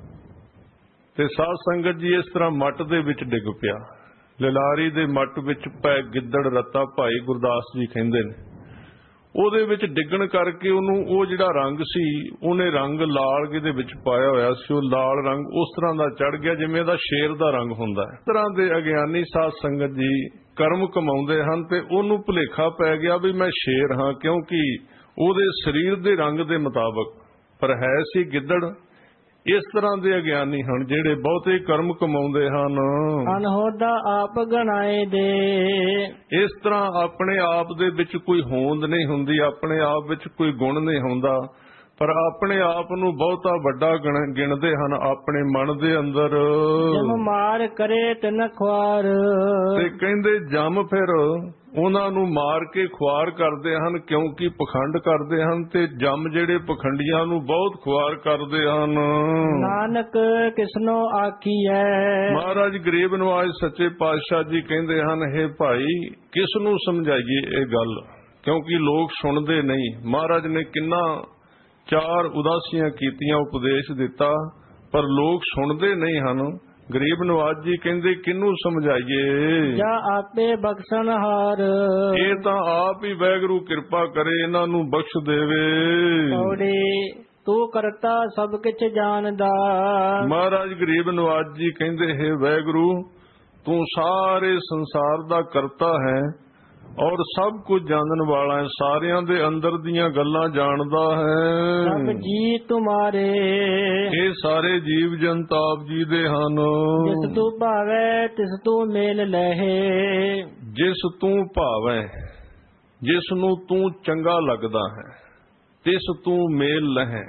[SPEAKER 2] ਤੇ ਸਾਧ ਸੰਗਤ ਜੀ ਇਸ ਤਰ੍ਹਾਂ ਮੱਟ ਦੇ ਵਿੱਚ ਡਿੱਗ ਪਿਆ। ਲਿਲਾਰੀ ਦੇ ਮੱਟ ਵਿੱਚ ਪੈ ਗਿੱਦੜ ਰੱਤਾ, ਭਾਈ ਗੁਰਦਾਸ ਜੀ ਕਹਿੰਦੇ ਨੇ। ਉਹਦੇ ਵਿੱਚ ਡਿੱਗਣ ਕਰਕੇ ਉਹਨੂੰ ਉਹ ਜਿਹੜਾ ਰੰਗ ਸੀ ਉਹਨੇ ਰੰਗ ਲਾਲ ਦੇ ਵਿੱਚ ਪਾਇਆ ਹੋਇਆ ਸੀ, ਉਹ ਲਾਲ ਰੰਗ ਉਸ ਤਰ੍ਹਾਂ ਦਾ ਚੜ ਗਿਆ ਜਿਵੇਂ ਦਾ ਸ਼ੇਰ ਦਾ ਰੰਗ ਹੁੰਦਾ ਹੈ। ਇਸ ਤਰ੍ਹਾਂ ਦੇ ਅਗਿਆਨੀ ਸਾਧ ਸੰਗਤ ਜੀ ਕਰਮ ਕਮਾਉਂਦੇ ਹਨ ਤੇ ਉਹਨੂੰ ਭੁਲੇਖਾ ਪੈ ਗਿਆ ਵੀ ਮੈਂ ਸ਼ੇਰ ਹਾਂ, ਕਿਉਂਕਿ ਉਹਦੇ ਸਰੀਰ ਦੇ ਰੰਗ ਦੇ ਮੁਤਾਬਕ, ਪਰ ਹੈ ਸੀ ਗਿੱਦੜ। ਇਸ ਤਰ੍ਹਾਂ ਦੇ ਅਗਿਆਨੀ ਹਨ ਜਿਹੜੇ ਬਹੁਤੇ ਕਰਮ ਕਮਾਉਂਦੇ ਹਨ।
[SPEAKER 1] ਅਨਹੋਦਾ ਆਪ ਗਣਾਏ ਦੇ।
[SPEAKER 2] ਇਸ ਤਰ੍ਹਾਂ ਆਪਣੇ ਆਪ ਦੇ ਵਿੱਚ ਕੋਈ ਹੋਂਦ ਨਹੀਂ ਹੁੰਦੀ, ਆਪਣੇ ਆਪ ਵਿੱਚ ਕੋਈ ਗੁਣ ਨਹੀਂ ਹੁੰਦਾ, ਪਰ ਆਪਣੇ ਆਪ ਨੂੰ ਬਹੁਤਾ ਵੱਡਾ ਗਿਣਦੇ ਹਨ ਆਪਣੇ ਮਨ ਦੇ ਅੰਦਰ।
[SPEAKER 1] ਜਮ ਮਾਰ ਕਰੇ ਤਿਨ ਖੁਆਰ।
[SPEAKER 2] ਤੇ ਕਹਿੰਦੇ ਜਮ ਫਿਰ ਉਹਨਾਂ ਨੂੰ ਮਾਰ ਕੇ ਖੁਆਰ ਕਰਦੇ ਹਨ, ਕਿਉਂਕਿ ਪਖੰਡ ਕਰਦੇ ਹਨ, ਤੇ ਜਮ ਜਿਹੜੇ ਪਖੰਡੀਆਂ ਨੂੰ ਬਹੁਤ ਖੁਆਰ ਕਰਦੇ ਹਨ।
[SPEAKER 1] ਨਾਨਕ ਕਿਸਨੋ ਆਖੀਐ।
[SPEAKER 2] ਮਹਾਰਾਜ ਗਰੀਬ ਨਵਾਜ ਸੱਚੇ ਪਾਤਸ਼ਾਹ ਜੀ ਕਹਿੰਦੇ ਹਨ, ਹੇ ਭਾਈ ਕਿਸ ਨੂੰ ਸਮਝਾਈਏ ਇਹ ਗੱਲ, ਕਿਉਂਕਿ ਲੋਕ ਸੁਣਦੇ ਨਹੀਂ। ਮਹਾਰਾਜ ਨੇ ਕਿੰਨਾ ਚਾਰ ਉਦਾਸੀਆਂ ਕੀਤੀਆਂ, ਉਪਦੇਸ਼ ਦਿੱਤਾ, ਪਰ ਲੋਕ ਸੁਣਦੇ ਨਹੀਂ ਹਨ। ਗਰੀਬ ਨਵਾਜ ਜੀ ਕਹਿੰਦੇ ਕਿਹਨੂੰ ਸਮਝਾਈਏ।
[SPEAKER 1] ਜਾਂ ਆਪੇ ਬਖਸ਼ਣ ਹਾਰ।
[SPEAKER 2] ਇਹ ਤਾਂ ਆਪ ਹੀ ਵਾਹਿਗੁਰੂ ਕਿਰਪਾ ਕਰੇ, ਇਹਨਾਂ ਨੂੰ ਬਖਸ਼ ਦੇਵੇ।
[SPEAKER 1] ਕੌੜੀ ਤੂੰ ਕਰਤਾ ਸਭ ਕੁਛ ਜਾਣਦਾ।
[SPEAKER 2] ਮਹਾਰਾਜ ਗਰੀਬ ਨਵਾਜ ਜੀ ਕਹਿੰਦੇ, ਹੈ ਵਾਹਿਗੁਰੂ ਤੂੰ ਸਾਰੇ ਸੰਸਾਰ ਦਾ ਕਰਤਾ ਹੈ ਔਰ ਸਭ ਕੁਝ ਜਾਣਨ ਵਾਲਾ ਹੈ, ਸਾਰਿਆਂ ਦੇ ਅੰਦਰ ਦੀਆਂ ਗੱਲਾਂ ਜਾਣਦਾ ਹੈ।
[SPEAKER 1] ਸਭ ਜੀ ਤੁਮਾਰੇ।
[SPEAKER 2] ਇਹ ਸਾਰੇ ਜੀਵ ਜੰਤ ਆਪ ਜੀ ਦੇ ਹਨ।
[SPEAKER 1] ਜਿਸ ਤੂੰ ਭਾਵੈ ਤਿਸ ਤੂੰ ਮੇਲ ਲਹੇ।
[SPEAKER 2] ਜਿਸ ਤੂੰ ਭਾਵੈ, ਜਿਸ ਨੂੰ ਤੂੰ ਚੰਗਾ ਲੱਗਦਾ ਹੈ, ਤਿਸ ਤੂੰ ਮੇਲ ਲਹੈ।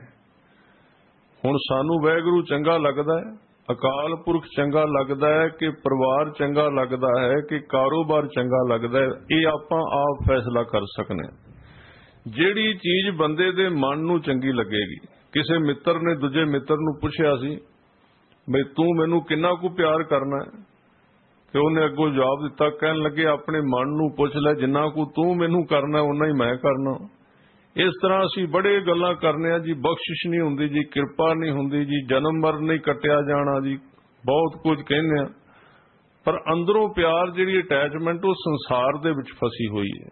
[SPEAKER 2] ਹੁਣ ਸਾਨੂੰ ਵਾਹਿਗੁਰੂ ਚੰਗਾ ਲੱਗਦਾ ਹੈ, ਅਕਾਲ ਪੁਰਖ ਚੰਗਾ ਲੱਗਦਾ ਹੈ, ਕਿ ਪਰਿਵਾਰ ਚੰਗਾ ਲੱਗਦਾ ਹੈ, ਕਿ ਕਾਰੋਬਾਰ ਚੰਗਾ ਲੱਗਦਾ ਹੈ, ਇਹ ਆਪਾਂ ਆਪ ਫੈਸਲਾ ਕਰ ਸਕਨੇ। ਜਿਹੜੀ ਚੀਜ਼ ਬੰਦੇ ਦੇ ਮਨ ਨੂੰ ਚੰਗੀ ਲੱਗੇਗੀ। ਕਿਸੇ ਮਿੱਤਰ ਨੇ ਦੂਜੇ ਮਿੱਤਰ ਨੂੰ ਪੁੱਛਿਆ ਸੀ, ਬਈ ਤੂੰ ਮੈਨੂੰ ਕਿੰਨਾ ਕੁ ਪਿਆਰ ਕਰਨਾ ਹੈ, ਤੇ ਉਹਨੇ ਅੱਗੋਂ ਜਵਾਬ ਦਿੱਤਾ, ਕਹਿਣ ਲੱਗੇ ਆਪਣੇ ਮਨ ਨੂੰ ਪੁੱਛ ਲੈ, ਜਿੰਨਾ ਕੁ ਤੂੰ ਮੈਨੂੰ ਕਰਨਾ ਓਨਾ ਹੀ ਮੈਂ ਕਰਨਾ। ਇਸ ਤਰ੍ਹਾਂ ਅਸੀਂ ਬੜੇ ਗੱਲਾਂ ਕਰਨੇ ਆ ਜੀ, ਬਖਸ਼ਿਸ਼ ਨਹੀਂ ਹੁੰਦੀ ਜੀ, ਕਿਰਪਾ ਨਹੀਂ ਹੁੰਦੀ ਜੀ, ਜਨਮ ਮਰਨ ਨਹੀਂ ਕੱਟਿਆ ਜਾਣਾ ਜੀ, ਬਹੁਤ ਕੁਝ ਕਹਿੰਦੇ ਆ, ਪਰ ਅੰਦਰੋਂ ਪਿਆਰ ਜਿਹੜੀ ਅਟੈਚਮੈਂਟ ਉਹ ਸੰਸਾਰ ਦੇ ਵਿੱਚ ਫਸੀ ਹੋਈ ਹੈ।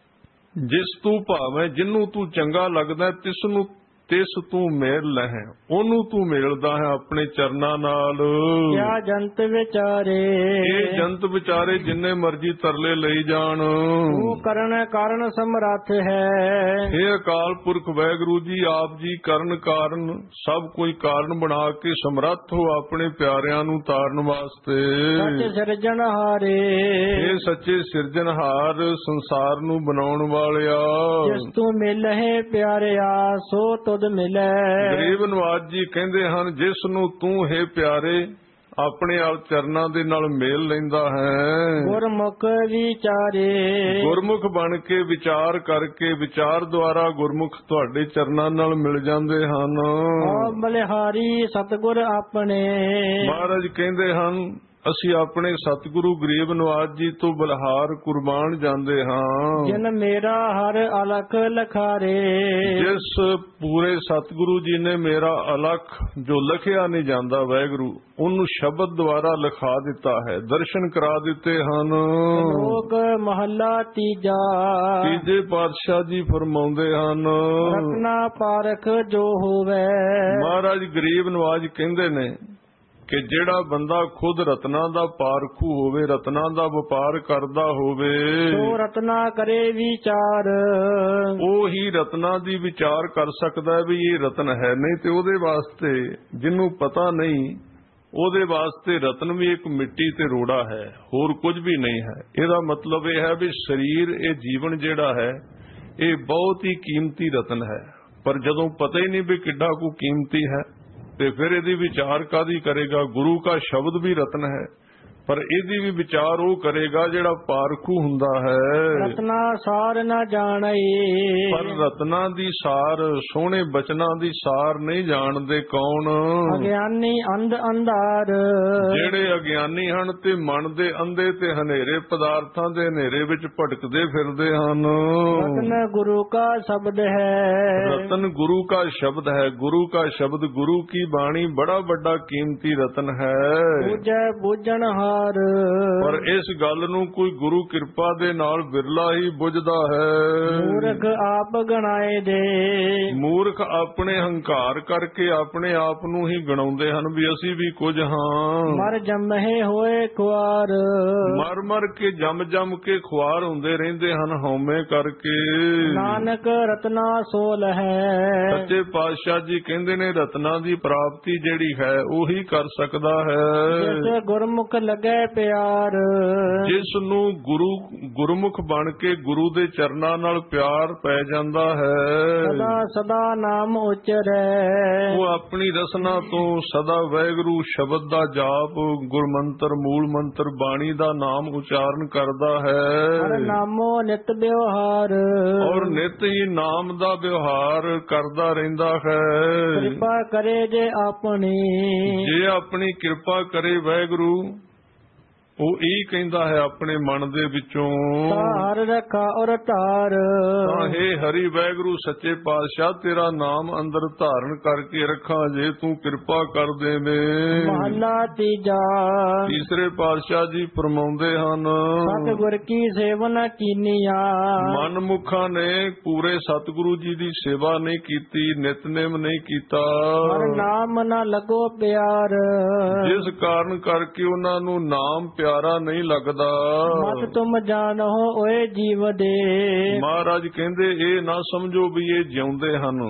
[SPEAKER 2] ਜਿਸ ਤੂੰ ਭਾਵੇਂ, ਜਿਹਨੂੰ ਤੂੰ ਚੰਗਾ ਲੱਗਦਾ, ਤਿਸ ਨੂੰ ਤਿਸ ਤੂੰ ਮੇਲ ਲਹੈ, ਉਹਨੂੰ ਤੂੰ ਮਿਲਦਾ ਹੈ ਆਪਣੇ ਚਰਨਾਂ ਨਾਲ।
[SPEAKER 1] ਕਿਆ ਜੰਤ ਵਿਚਾਰੇ।
[SPEAKER 2] ਇਹ ਜੰਤ ਵਿਚਾਰੇ ਜਿੰਨੇ ਮਰਜੀ ਤਰਲੇ ਲਈ ਜਾਣ,
[SPEAKER 1] ਤੂੰ ਕਰਨ ਕਾਰਨ ਸਮਰੱਥ ਹੈ।
[SPEAKER 2] ਇਹ ਅਕਾਲ ਪੁਰਖ ਵਾਹਿਗੁਰੂ ਜੀ ਆਪ ਜੀ ਕਰਨ ਕਾਰਨ, ਸਭ ਕੋਈ ਕਾਰਨ ਬਣਾ ਕੇ ਸਮਰੱਥ ਹੋ ਆਪਣੇ ਪਿਆਰਿਆਂ ਨੂੰ ਤਾਰਨ ਵਾਸਤੇ।
[SPEAKER 1] ਸੱਚ ਸਿਰਜਣਹਾਰੇ।
[SPEAKER 2] ਇਹ ਸੱਚੇ ਸਿਰਜਣਹਾਰ, ਸੰਸਾਰ ਨੂੰ ਬਣਾਉਣ ਵਾਲਿਆ।
[SPEAKER 1] ਜਿਸ ਤੂੰ ਮਿਲਹਿ ਪਿਆਰਿਆ ਸੋ ਤੁਧ ਮਿਲੈ।
[SPEAKER 2] ਗਰੀਬ ਨਵਾਜ ਜੀ ਕਹਿੰਦੇ ਹਨ, ਜਿਸ ਨੂੰ ਤੂੰ ਹੈ ਪਿਆਰੇ ਆਪਣੇ ਆਪ ਚਰਨਾਂ ਦੇ ਨਾਲ ਮੇਲ ਲੈਂਦਾ ਹੈ।
[SPEAKER 1] ਗੁਰਮੁਖ ਵਿਚਾਰੇ। ਗੁਰਮੁਖ
[SPEAKER 2] ਬਣ ਕੇ ਵਿਚਾਰ ਕਰਕੇ, ਵਿਚਾਰ ਦੁਆਰਾ ਗੁਰਮੁਖ ਤੁਹਾਡੇ ਚਰਨਾਂ ਨਾਲ ਮਿਲ ਜਾਂਦੇ ਹਨ।
[SPEAKER 1] ਓ ਬਲਿਹਾਰੀ ਸਤਿਗੁਰ ਆਪਣੇ।
[SPEAKER 2] ਮਹਾਰਾਜ ਕਹਿੰਦੇ ਹਨ, ਅਸੀਂ ਆਪਣੇ ਸਤਿਗੁਰੂ ਗਰੀਬ ਨਵਾਜ ਜੀ ਤੋਂ ਬਲਿਹਾਰ ਕੁਰਬਾਨ ਜਾਂਦੇ ਹਾਂ।
[SPEAKER 1] ਜਿਨ ਮੇਰਾ ਹਰ ਅਲਖ ਲਖਾਰੇ।
[SPEAKER 2] ਜਿਸ ਪੂਰੇ ਸਤਿਗੁਰੂ ਜੀ ਨੇ ਮੇਰਾ ਅਲਖ ਜੋ ਲਿਖਿਆ ਨਹੀਂ ਜਾਂਦਾ ਵਾਹਿਗੁਰੂ, ਉਹਨੂੰ ਸ਼ਬਦ ਦੁਆਰਾ ਲਿਖਾ ਦਿੱਤਾ ਹੈ, ਦਰਸ਼ਨ ਕਰਾ ਦਿੱਤੇ ਹਨ।
[SPEAKER 1] ਲੋਕ ਮਹੱਲਾ ਤੀਜਾ।
[SPEAKER 2] ਤੀਜੇ ਪਾਤਸ਼ਾਹ ਜੀ ਫਰਮਾਉਂਦੇ ਹਨ,
[SPEAKER 1] ਰਤਨਾ ਪਾਰਖ ਜੋ ਹੋਵੇ।
[SPEAKER 2] ਮਹਾਰਾਜ ਗਰੀਬ ਨਵਾਜ ਕਹਿੰਦੇ ਨੇ ਕਿ ਜਿਹੜਾ ਬੰਦਾ ਖੁਦ ਰਤਨਾ ਦਾ ਪਾਰਖੂ ਹੋਵੇ, ਰਤਨਾ ਦਾ ਵਪਾਰ ਕਰਦਾ ਹੋਵੇ,
[SPEAKER 1] ਸੋ ਰਤਨਾ ਕਰੇ ਵਿਚਾਰ।
[SPEAKER 2] ਉਹ ਹੀ ਰਤਨਾ ਦੀ ਵਿਚਾਰ ਕਰ ਸਕਦਾ ਹੈ ਵੀ ਇਹ ਰਤਨ ਹੈ, ਨਹੀਂ ਤੇ ਉਹਦੇ ਵਾਸਤੇ, ਜਿਹਨੂੰ ਪਤਾ ਨਹੀਂ, ਉਹਦੇ ਵਾਸਤੇ ਰਤਨ ਵੀ ਇੱਕ ਮਿੱਟੀ ਤੇ ਰੋੜਾ ਹੈ, ਹੋਰ ਕੁਝ ਵੀ ਨਹੀਂ ਹੈ। ਇਹਦਾ ਮਤਲਬ ਇਹ ਹੈ ਵੀ ਸਰੀਰ, ਇਹ ਜੀਵਨ ਜਿਹੜਾ ਹੈ, ਇਹ ਬਹੁਤ ਹੀ ਕੀਮਤੀ ਰਤਨ ਹੈ, ਪਰ ਜਦੋਂ ਪਤਾ ਹੀ ਨਹੀਂ ਵੀ ਕਿੱਡਾ ਕੁ ਕੀਮਤੀ ਹੈ, ਤੇ ਫਿਰ ਇਹਦੀ ਵਿਚਾਰ ਕਾਦੀ ਕਰੇਗਾ। ਗੁਰੂ ਕਾ ਸ਼ਬਦ ਵੀ ਰਤਨ ਹੈ, ਪਰ ਇਹਦੀ ਵੀ ਵਿਚਾਰ ਉਹ ਕਰੇਗਾ ਜਿਹੜਾ ਪਾਰਖੂ ਹੁੰਦਾ ਹੈ।
[SPEAKER 1] ਰਤਨਾ ਸਾਰ ਨਾ ਜਾਣਈ।
[SPEAKER 2] ਪਰ ਰਤਨਾ ਦੀ ਸਾਰ, ਸੋਹਣੇ ਬਚਨਾਂ ਦੀ ਸਾਰ ਨਹੀਂ ਜਾਣਦੇ ਕੌਣ?
[SPEAKER 1] ਅਗਿਆਨੀ ਅੰਧ ਅੰਧਾਰ।
[SPEAKER 2] ਜਿਹੜੇ ਅਗਿਆਨੀ ਹਨ ਤੇ ਮਨ ਦੇ ਅੰਧੇ ਤੇ ਹਨੇਰੇ ਪਦਾਰਥਾਂ ਦੇ ਹਨੇਰੇ ਵਿੱਚ ਭਟਕਦੇ ਫਿਰਦੇ ਹਨ।
[SPEAKER 1] ਰਤਨ ਗੁਰੂ ਕਾ ਸ਼ਬਦ ਹੈ।
[SPEAKER 2] ਰਤਨ ਗੁਰੂ ਕਾ ਸ਼ਬਦ ਹੈ। ਗੁਰੂ ਕਾ ਸ਼ਬਦ, ਗੁਰੂ ਕੀ ਬਾਣੀ ਬੜਾ ਵੱਡਾ ਕੀਮਤੀ ਰਤਨ ਹੈ।
[SPEAKER 1] ਬੂਝੈ ਬੂਝਣ ਵਿਚਾਰ।
[SPEAKER 2] ਪਰ ਇਸ ਗੱਲ ਨੂੰ ਕੋਈ ਗੁਰੂ ਕਿਰਪਾ ਦੇ ਨਾਲ ਬਿਰਲਾ ਹੀ ਬੁੱਝਦਾ ਹੈ।
[SPEAKER 1] ਮੂਰਖ ਆਪ ਗਣਾਏ ਦੇ,
[SPEAKER 2] ਮੂਰਖ ਆਪਣੇ ਹੰਕਾਰ ਕਰਕੇ ਆਪਣੇ ਆਪ ਨੂੰ ਹੀ ਗਣਾਉਂਦੇ ਹਨ ਵੀ ਅਸੀਂ ਵੀ ਕੁਝ ਹਾਂ।
[SPEAKER 1] ਮਰ ਜੰਮੇ ਹੋਏ ਖੁਆਰ,
[SPEAKER 2] ਮਰ ਮਰ ਕੇ ਜੰਮ ਜੰਮ ਕੇ ਖੁਆਰ ਹੁੰਦੇ ਰਹਿੰਦੇ ਹਨ ਹਉਮੈ ਕਰਕੇ।
[SPEAKER 1] ਨਾਨਕ ਰਤਨਾ ਸੋਲ ਹੈ,
[SPEAKER 2] ਸੱਚੇ ਪਾਤਸ਼ਾਹ ਜੀ ਕਹਿੰਦੇ ਨੇ ਰਤਨਾ ਦੀ ਪ੍ਰਾਪਤੀ ਜਿਹੜੀ ਹੈ ਉਹੀ ਕਰ ਸਕਦਾ ਹੈ
[SPEAKER 1] ਜਿਸ ਗੁਰਮੁਖ ਲੱਗੇ ਪਿਆਰ।
[SPEAKER 2] ਜਿਸ ਨੂੰ ਗੁਰੂ ਗੁਰਮੁਖ ਬਣ ਕੇ ਗੁਰੂ ਦੇ ਚਰਨਾਂ ਨਾਲ ਪਿਆਰ ਪੈ ਜਾਂਦਾ ਹੈ।
[SPEAKER 1] ਸਦਾ ਸਦਾ ਨਾਮ ਉਚਰੈ,
[SPEAKER 2] ਉਹ ਆਪਣੀ ਰਸਨਾ ਤੋਂ ਸਦਾ ਵਾਹਿਗੁਰੂ ਸ਼ਬਦ ਦਾ ਜਾਪ, ਗੁਰਮੰਤਰ, ਮੂਲ ਮੰਤਰ, ਬਾਣੀ ਦਾ ਨਾਮ ਉਚਾਰਨ ਕਰਦਾ ਹੈ।
[SPEAKER 1] ਹਰ ਨਾਮੋ ਨਿਤ ਵਿਵਹਾਰ,
[SPEAKER 2] ਔਰ ਨਿਤ ਹੀ ਨਾਮ ਦਾ ਵਿਵਹਾਰ ਕਰਦਾ ਰਹਿੰਦਾ ਹੈ।
[SPEAKER 1] ਕਿਰਪਾ ਕਰੇ ਜੇ ਆਪਣੀ,
[SPEAKER 2] ਜੇ ਆਪਣੀ ਕਿਰਪਾ ਕਰੇ ਵਾਹਿਗੁਰੂ, ਉਹ ਇਹ ਕਹਿੰਦਾ ਹੈ ਆਪਣੇ ਮਨ ਦੇ ਵਿੱਚੋਂ,
[SPEAKER 1] ਹਰ ਰੱਖਾ ਔਰ ਧਾਰ।
[SPEAKER 2] ਤਾਂ ਹੇ ਹਰੀ ਵਾਹਿਗੁਰੂ ਸੱਚੇ ਪਾਤਸ਼ਾਹ ਤੇਰਾ ਨਾਮ ਅੰਦਰ ਧਾਰਨ ਕਰਕੇ ਰੱਖਾਂ ਜੇ ਤੂੰ ਕਿਰਪਾ ਕਰ ਦੇਵੇਂ।
[SPEAKER 1] ਮਹਲਾ ਤੀਜਾ।
[SPEAKER 2] ਤੀਸਰੇ ਪਾਤਸ਼ਾਹ ਜੀ ਫਰਮਾਉਂਦੇ ਹਨ,
[SPEAKER 1] ਸਤਿਗੁਰ ਕੀ ਸੇਵਨ ਕੀਨੀਆ,
[SPEAKER 2] ਮਨਮੁਖਾਂ ਨੇ ਪੂਰੇ ਸਤਿਗੁਰੂ ਜੀ ਦੀ ਸੇਵਾ ਨਹੀਂ ਕੀਤੀ, ਨਿਤਨੇਮ ਨਹੀਂ ਕੀਤਾ,
[SPEAKER 1] ਹਰ ਨਾਮ ਨਾ ਲੱਗੋ ਪਿਆਰ।
[SPEAKER 2] ਜਿਸ ਕਾਰਨ ਕਰਕੇ ਉਹਨਾਂ ਨੂੰ ਨਾਮ ਪਿਆਰਾ ਨਹੀਂ ਲੱਗਦਾ।
[SPEAKER 1] ਮਤ ਤੁਮ ਜਾਣੋ ਓਏ ਜੀਵ ਦੇ,
[SPEAKER 2] ਮਹਾਰਾਜ ਕਹਿੰਦੇ ਇਹ ਨਾ ਸਮਝੋ ਵੀ ਇਹ ਜਿਉਂਦੇ ਹਨ,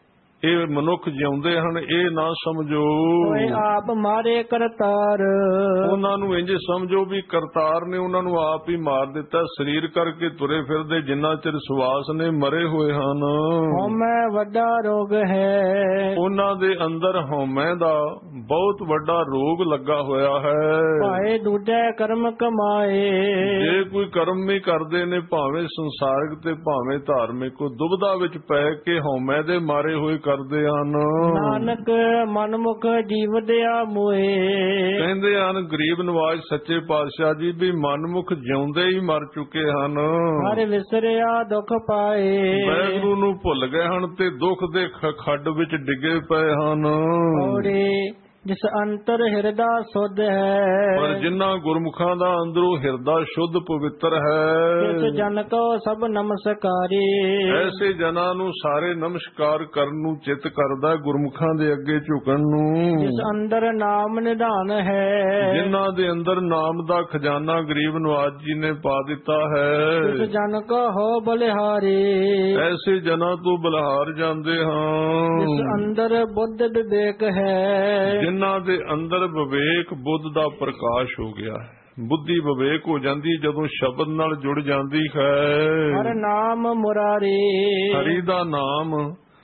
[SPEAKER 2] ਇਹ ਮਨੁੱਖ ਜਿਉਂਦੇ ਹਨ, ਇਹ ਨਾ ਸਮਝੋ।
[SPEAKER 1] ਓਏ ਆਪ ਮਾਰੇ ਕਰਤਾਰ,
[SPEAKER 2] ਉਹਨਾਂ ਨੂੰ ਇੰਜ ਸਮਝੋ ਵੀ ਕਰਤਾਰ ਨੇ ਉਹਨਾਂ ਨੂੰ ਆਪ ਹੀ ਮਾਰ ਦਿੱਤਾ। ਸਰੀਰ ਕਰਕੇ ਤੁਰੇ ਫਿਰਦੇ ਜਿੰਨਾ ਚਿਰ ਸਵਾਸ ਨੇ ਮਰੇ ਹੋਏ ਹਨ।
[SPEAKER 1] ਹਉਮੈ ਵੱਡਾ ਰੋਗ ਹੈ,
[SPEAKER 2] ਉਹਨਾਂ ਦੇ ਅੰਦਰ ਹਉਮੈ ਦਾ ਬਹੁਤ ਵੱਡਾ ਰੋਗ ਲੱਗਾ ਹੋਇਆ ਹੈ।
[SPEAKER 1] ਭਾਏ ਦੂਜੇ ਕਰਮ ਕਮਾਏ,
[SPEAKER 2] ਜੇ ਕੋਈ ਕਰਮ ਵੀ ਕਰਦੇ ਨੇ ਭਾਵੇਂ ਸੰਸਾਰਿਕ ਤੇ ਭਾਵੇਂ ਧਾਰਮਿਕ, ਦੁਬਦਾ ਵਿੱਚ ਪੈ ਕੇ ਹਉਮੈ ਦੇ ਮਾਰੇ ਹੋਏ ਕਰਦੇ ਹਨ।
[SPEAKER 1] ਨਾਨਕ ਮਨਮੁਖ ਜੀਵ ਦਿਆ ਮੋਏ,
[SPEAKER 2] ਕਹਿੰਦੇ ਹਨ ਗਰੀਬ ਨਵਾਜ ਸੱਚੇ ਪਾਤਸ਼ਾਹ ਜੀ ਵੀ ਮਨਮੁਖ ਜਿਉਂਦੇ ਹੀ ਮਰ ਚੁੱਕੇ ਹਨ।
[SPEAKER 1] ਹਰ ਵਿਸਰਿਆ ਦੁੱਖ ਪਾਏ,
[SPEAKER 2] ਵਾਹਿਗੁਰੂ ਨੂੰ ਭੁੱਲ ਗਏ ਹਨ ਤੇ ਦੁੱਖ ਦੇ ਖੱਡ ਵਿੱਚ ਡਿੱਗੇ ਪਏ ਹਨ।
[SPEAKER 1] ਔੜੇ ਜਿਸ ਅੰਤਰ ਹਿਰਦਾ ਸੁਧ ਹੈ,
[SPEAKER 2] ਪਰ ਜਿਨ੍ਹਾਂ ਗੁਰਮੁਖਾਂ ਦਾ ਅੰਦਰੋਂ ਹਿਰਦਾ ਸ਼ੁੱਧ ਪਵਿੱਤਰ ਹੈ,
[SPEAKER 1] ਤਿਸ ਜਨ ਕੋ ਸਭ ਨਮਸਕਾਰੀ।
[SPEAKER 2] ਐਸੇ ਜਨਾਂ ਨੂੰ ਸਾਰੇ ਨਮਸਕਾਰ ਕਰਨ ਨੂੰ ਚਿੱਤ ਕਰਦਾ, ਗੁਰਮੁਖਾਂ ਦੇ ਅੱਗੇ ਝੁਕਣ ਨੂੰ।
[SPEAKER 1] ਜਿਸ ਅੰਦਰ ਨਾਮ ਨਿਧਾਨ ਹੈ,
[SPEAKER 2] ਜਿਨ੍ਹਾਂ ਦੇ ਅੰਦਰ ਨਾਮ ਦਾ ਖਜ਼ਾਨਾ ਗਰੀਬ ਨਵਾਜ ਜੀ ਨੇ ਪਾ ਦਿੱਤਾ ਹੈ,
[SPEAKER 1] ਤਿਸ ਜਨ ਕੋ ਹੋ ਬਲਿਹਾਰੀ।
[SPEAKER 2] ਐਸੇ ਜਨਾਂ ਤੋਂ ਬਲਿਹਾਰ ਜਾਂਦੇ ਹਾਂ।
[SPEAKER 1] ਜਿਸ ਅੰਦਰ ਬੁੱਧ ਵਿਵੇਕ ਹੈ,
[SPEAKER 2] ਜਿਨ੍ਹਾਂ ਦੇ ਅੰਦਰ ਵਿਵੇਕ ਬੁੱਧ ਦਾ ਪ੍ਰਕਾਸ਼ ਹੋ ਗਿਆ ਹੈ। ਬੁੱਧੀ ਵਿਵੇਕ ਹੋ ਜਾਂਦੀ ਜਦੋਂ ਸ਼ਬਦ ਨਾਲ ਜੁੜ ਜਾਂਦੀ ਹੈ।
[SPEAKER 1] ਹਰ ਨਾਮ ਮੁਰਾਰੀ,
[SPEAKER 2] ਹਰੀ ਦਾ ਨਾਮ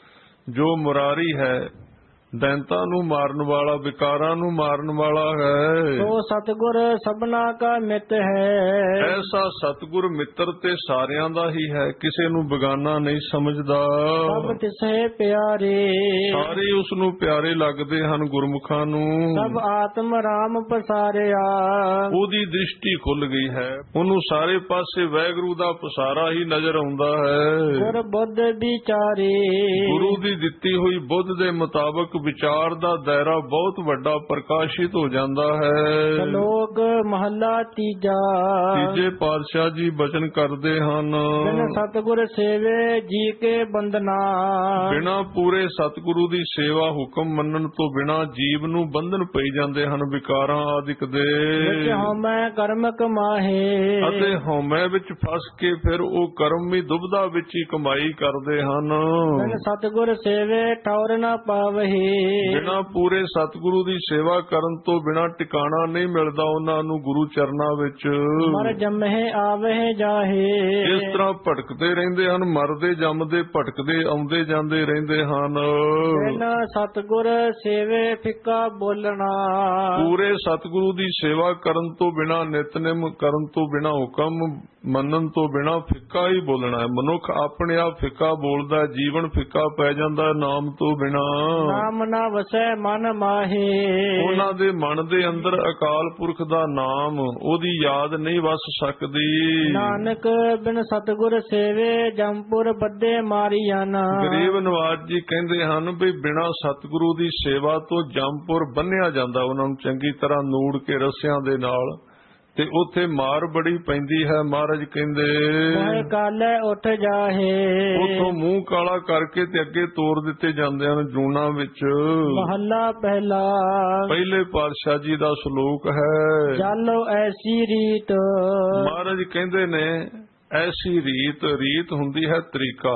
[SPEAKER 2] ਜੋ ਮੁਰਾਰੀ ਹੈ, ਦੈਂਤਾਂ ਨੂੰ ਮਾਰਨ ਵਾਲਾ, ਵਿਕਾਰਾਂ ਨੂੰ ਮਾਰਨ ਵਾਲਾ ਹੈ।
[SPEAKER 1] ਸੋ ਸਤਿਗੁਰ ਸਭਨਾ ਕਾ ਮਿੱਤ ਹੈ,
[SPEAKER 2] ਐਸਾ ਸਤਿਗੁਰ ਮਿੱਤਰ ਤੇ ਸਾਰਿਆਂ ਦਾ ਹੀ ਹੈ, ਕਿਸੇ ਨੂੰ ਬੇਗਾਨਾ ਨਹੀਂ ਸਮਝਦਾ।
[SPEAKER 1] ਸਭ ਤਿਸੇ ਪਿਆਰੇ,
[SPEAKER 2] ਸਾਰੇ ਉਸ ਨੂੰ ਪਿਆਰੇ ਲੱਗਦੇ ਹਨ ਗੁਰਮੁਖਾਂ ਨੂੰ।
[SPEAKER 1] ਸਭ ਆਤਮ ਰਾਮ ਪਸਾਰਿਆ,
[SPEAKER 2] ਉਹਦੀ ਦ੍ਰਿਸ਼ਟੀ ਖੁੱਲ ਗਈ ਹੈ, ਉਹਨੂੰ ਸਾਰੇ ਪਾਸੇ ਵਾਹਿਗੁਰੂ ਦਾ ਪਸਾਰਾ ਹੀ ਨਜ਼ਰ ਆਉਂਦਾ ਹੈ।
[SPEAKER 1] ਗੁਰ ਬੁੱਧ ਵਿਚਾਰੇ,
[SPEAKER 2] ਗੁਰੂ ਦੀ ਦਿੱਤੀ ਹੋਈ ਬੁੱਧ ਦੇ ਮੁਤਾਬਕ ਵਿਚਾਰ ਦਾ ਦਾਇਰਾ ਬਹੁਤ ਵੱਡਾ ਪ੍ਰਕਾਸ਼ਿਤ ਹੋ ਜਾਂਦਾ ਹੈ।
[SPEAKER 1] ਸ਼ਲੋਕ ਮਹੱਲਾ ਤੀਜਾ।
[SPEAKER 2] ਤੀਜੇ ਪਾਤਸ਼ਾਹ ਜੀ ਬਚਨ ਕਰਦੇ ਹਨ,
[SPEAKER 1] ਬਿਨ ਸਤਿਗੁਰ ਸੇਵੇ ਜੀ ਕੇ ਬੰਦਨਾ,
[SPEAKER 2] ਬਿਨਾਂ ਪੂਰੇ ਸਤਿਗੁਰੂ ਦੀ ਸੇਵਾ ਹੁਕਮ ਮੰਨਣ ਤੋਂ ਬਿਨਾਂ ਜੀਵ ਨੂੰ ਬੰਧਨ ਪਈ ਜਾਂਦੇ ਹਨ ਵਿਕਾਰਾਂ ਆਦਿਕ ਦੇ।
[SPEAKER 1] ਵਿੱਚ ਹਉਮੈ ਕਰਮ ਕਮਾਹੇ,
[SPEAKER 2] ਅਤੇ ਹਉਮੈ ਵਿੱਚ ਫਸ ਕੇ ਫਿਰ ਉਹ ਕਰਮ ਵੀ ਦੁਬਦਾ ਵਿੱਚ ਹੀ ਕਮਾਈ ਕਰਦੇ ਹਨ।
[SPEAKER 1] ਬਿਨ ਸਤਿਗੁਰ ਸੇਵੇ ਠੌਰ ਨਾ ਪਾਵਹੀ,
[SPEAKER 2] ਬਿਨਾਂ ਪੂਰੇ ਸਤਿਗੁਰੂ ਦੀ ਸੇਵਾ ਕਰਨ ਤੋਂ ਬਿਨਾਂ ਟਿਕਾਣਾ ਨਹੀਂ ਮਿਲਦਾ ਉਹਨਾਂ ਨੂੰ ਗੁਰੂ ਚਰਨਾਂ ਵਿੱਚ।
[SPEAKER 1] ਮਰ ਜੰਮੇ ਆਵਹਿ ਜਾਹੇ,
[SPEAKER 2] ਇਸ ਤਰ੍ਹਾਂ ਭਟਕਦੇ ਰਹਿੰਦੇ ਹਨ, ਮਰਦੇ ਜੰਮਦੇ ਭਟਕਦੇ ਆਉਂਦੇ ਜਾਂਦੇ ਰਹਿੰਦੇ ਹਨ।
[SPEAKER 1] ਬਿਨ ਸਤਿਗੁਰ ਸੇਵੇ ਫਿੱਕਾ ਬੋਲਣਾ,
[SPEAKER 2] ਪੂਰੇ ਸਤਿਗੁਰੂ ਦੀ ਸੇਵਾ ਕਰਨ ਤੋਂ ਬਿਨਾਂ, ਨਿਤਨੇਮ ਕਰਨ ਤੋਂ ਬਿਨਾਂ, ਹੁਕਮ ਮੰਨਣ ਤੋਂ ਬਿਨਾਂ ਫਿੱਕਾ ਹੀ ਬੋਲਣਾ ਹੈ। ਮਨੁੱਖ ਆਪਣੇ ਆਪ ਫਿੱਕਾ ਬੋਲਦਾ, ਜੀਵਨ ਫਿੱਕਾ ਪੈ ਜਾਂਦਾ ਨਾਮ ਤੋਂ ਬਿਨਾਂ।
[SPEAKER 1] ਨਾਮ ਨਾ ਵਸੈ ਮਨ ਮਾਹੇ,
[SPEAKER 2] ਉਹਨਾਂ ਦੇ ਮਨ ਦੇ ਅੰਦਰ ਅਕਾਲ ਪੁਰਖ ਦਾ ਨਾਮ, ਉਹਦੀ ਯਾਦ ਨਹੀਂ ਵਸ ਸਕਦੀ।
[SPEAKER 1] ਨਾਨਕ ਬਿਨ ਸਤਿਗੁਰ ਸੇਵੇ ਜੰਪੁਰ ਬੱਦੇ ਮਾਰੀਆਂ।
[SPEAKER 2] ਗਰੀਬ ਨਵਾਜ ਜੀ ਕਹਿੰਦੇ ਹਨ ਵੀ ਬਿਨਾਂ ਸਤਿਗੁਰੂ ਦੀ ਸੇਵਾ ਤੋਂ ਜੰਪੁਰ ਬੰਨਿਆ ਜਾਂਦਾ, ਉਹਨਾਂ ਨੂੰ ਚੰਗੀ ਤਰ੍ਹਾਂ ਨੂੜ ਕੇ ਰੱਸਿਆਂ ਦੇ ਨਾਲ ਤੇ ਉੱਥੇ ਮਾਰ ਬੜੀ ਪੈਂਦੀ ਹੈ। ਮਹਾਰਾਜ ਕਹਿੰਦੇ
[SPEAKER 1] ਮੋਹਿ ਕਾਲੇ ਉੱਠ ਜਾਹੇ,
[SPEAKER 2] ਉੱਥੋਂ ਮੂੰਹ ਕਾਲਾ ਕਰਕੇ ਤੇ ਅੱਗੇ ਤੋਰ ਦਿੱਤੇ ਜਾਂਦੇ ਹਨ ਜੂਨਾਂ ਵਿੱਚ।
[SPEAKER 1] ਮਹੱਲਾ ਪਹਿਲਾ।
[SPEAKER 2] ਪਹਿਲੇ ਪਾਤਸ਼ਾਹ ਜੀ ਦਾ ਸ਼ਲੋਕ ਹੈ,
[SPEAKER 1] ਜਾਲੋ ਐਸੀ ਰੀਤ।
[SPEAKER 2] ਮਹਾਰਾਜ ਕਹਿੰਦੇ ਨੇ ਐਸੀ ਰੀਤ, ਰੀਤ ਹੁੰਦੀ ਹੈ ਤਰੀਕਾ,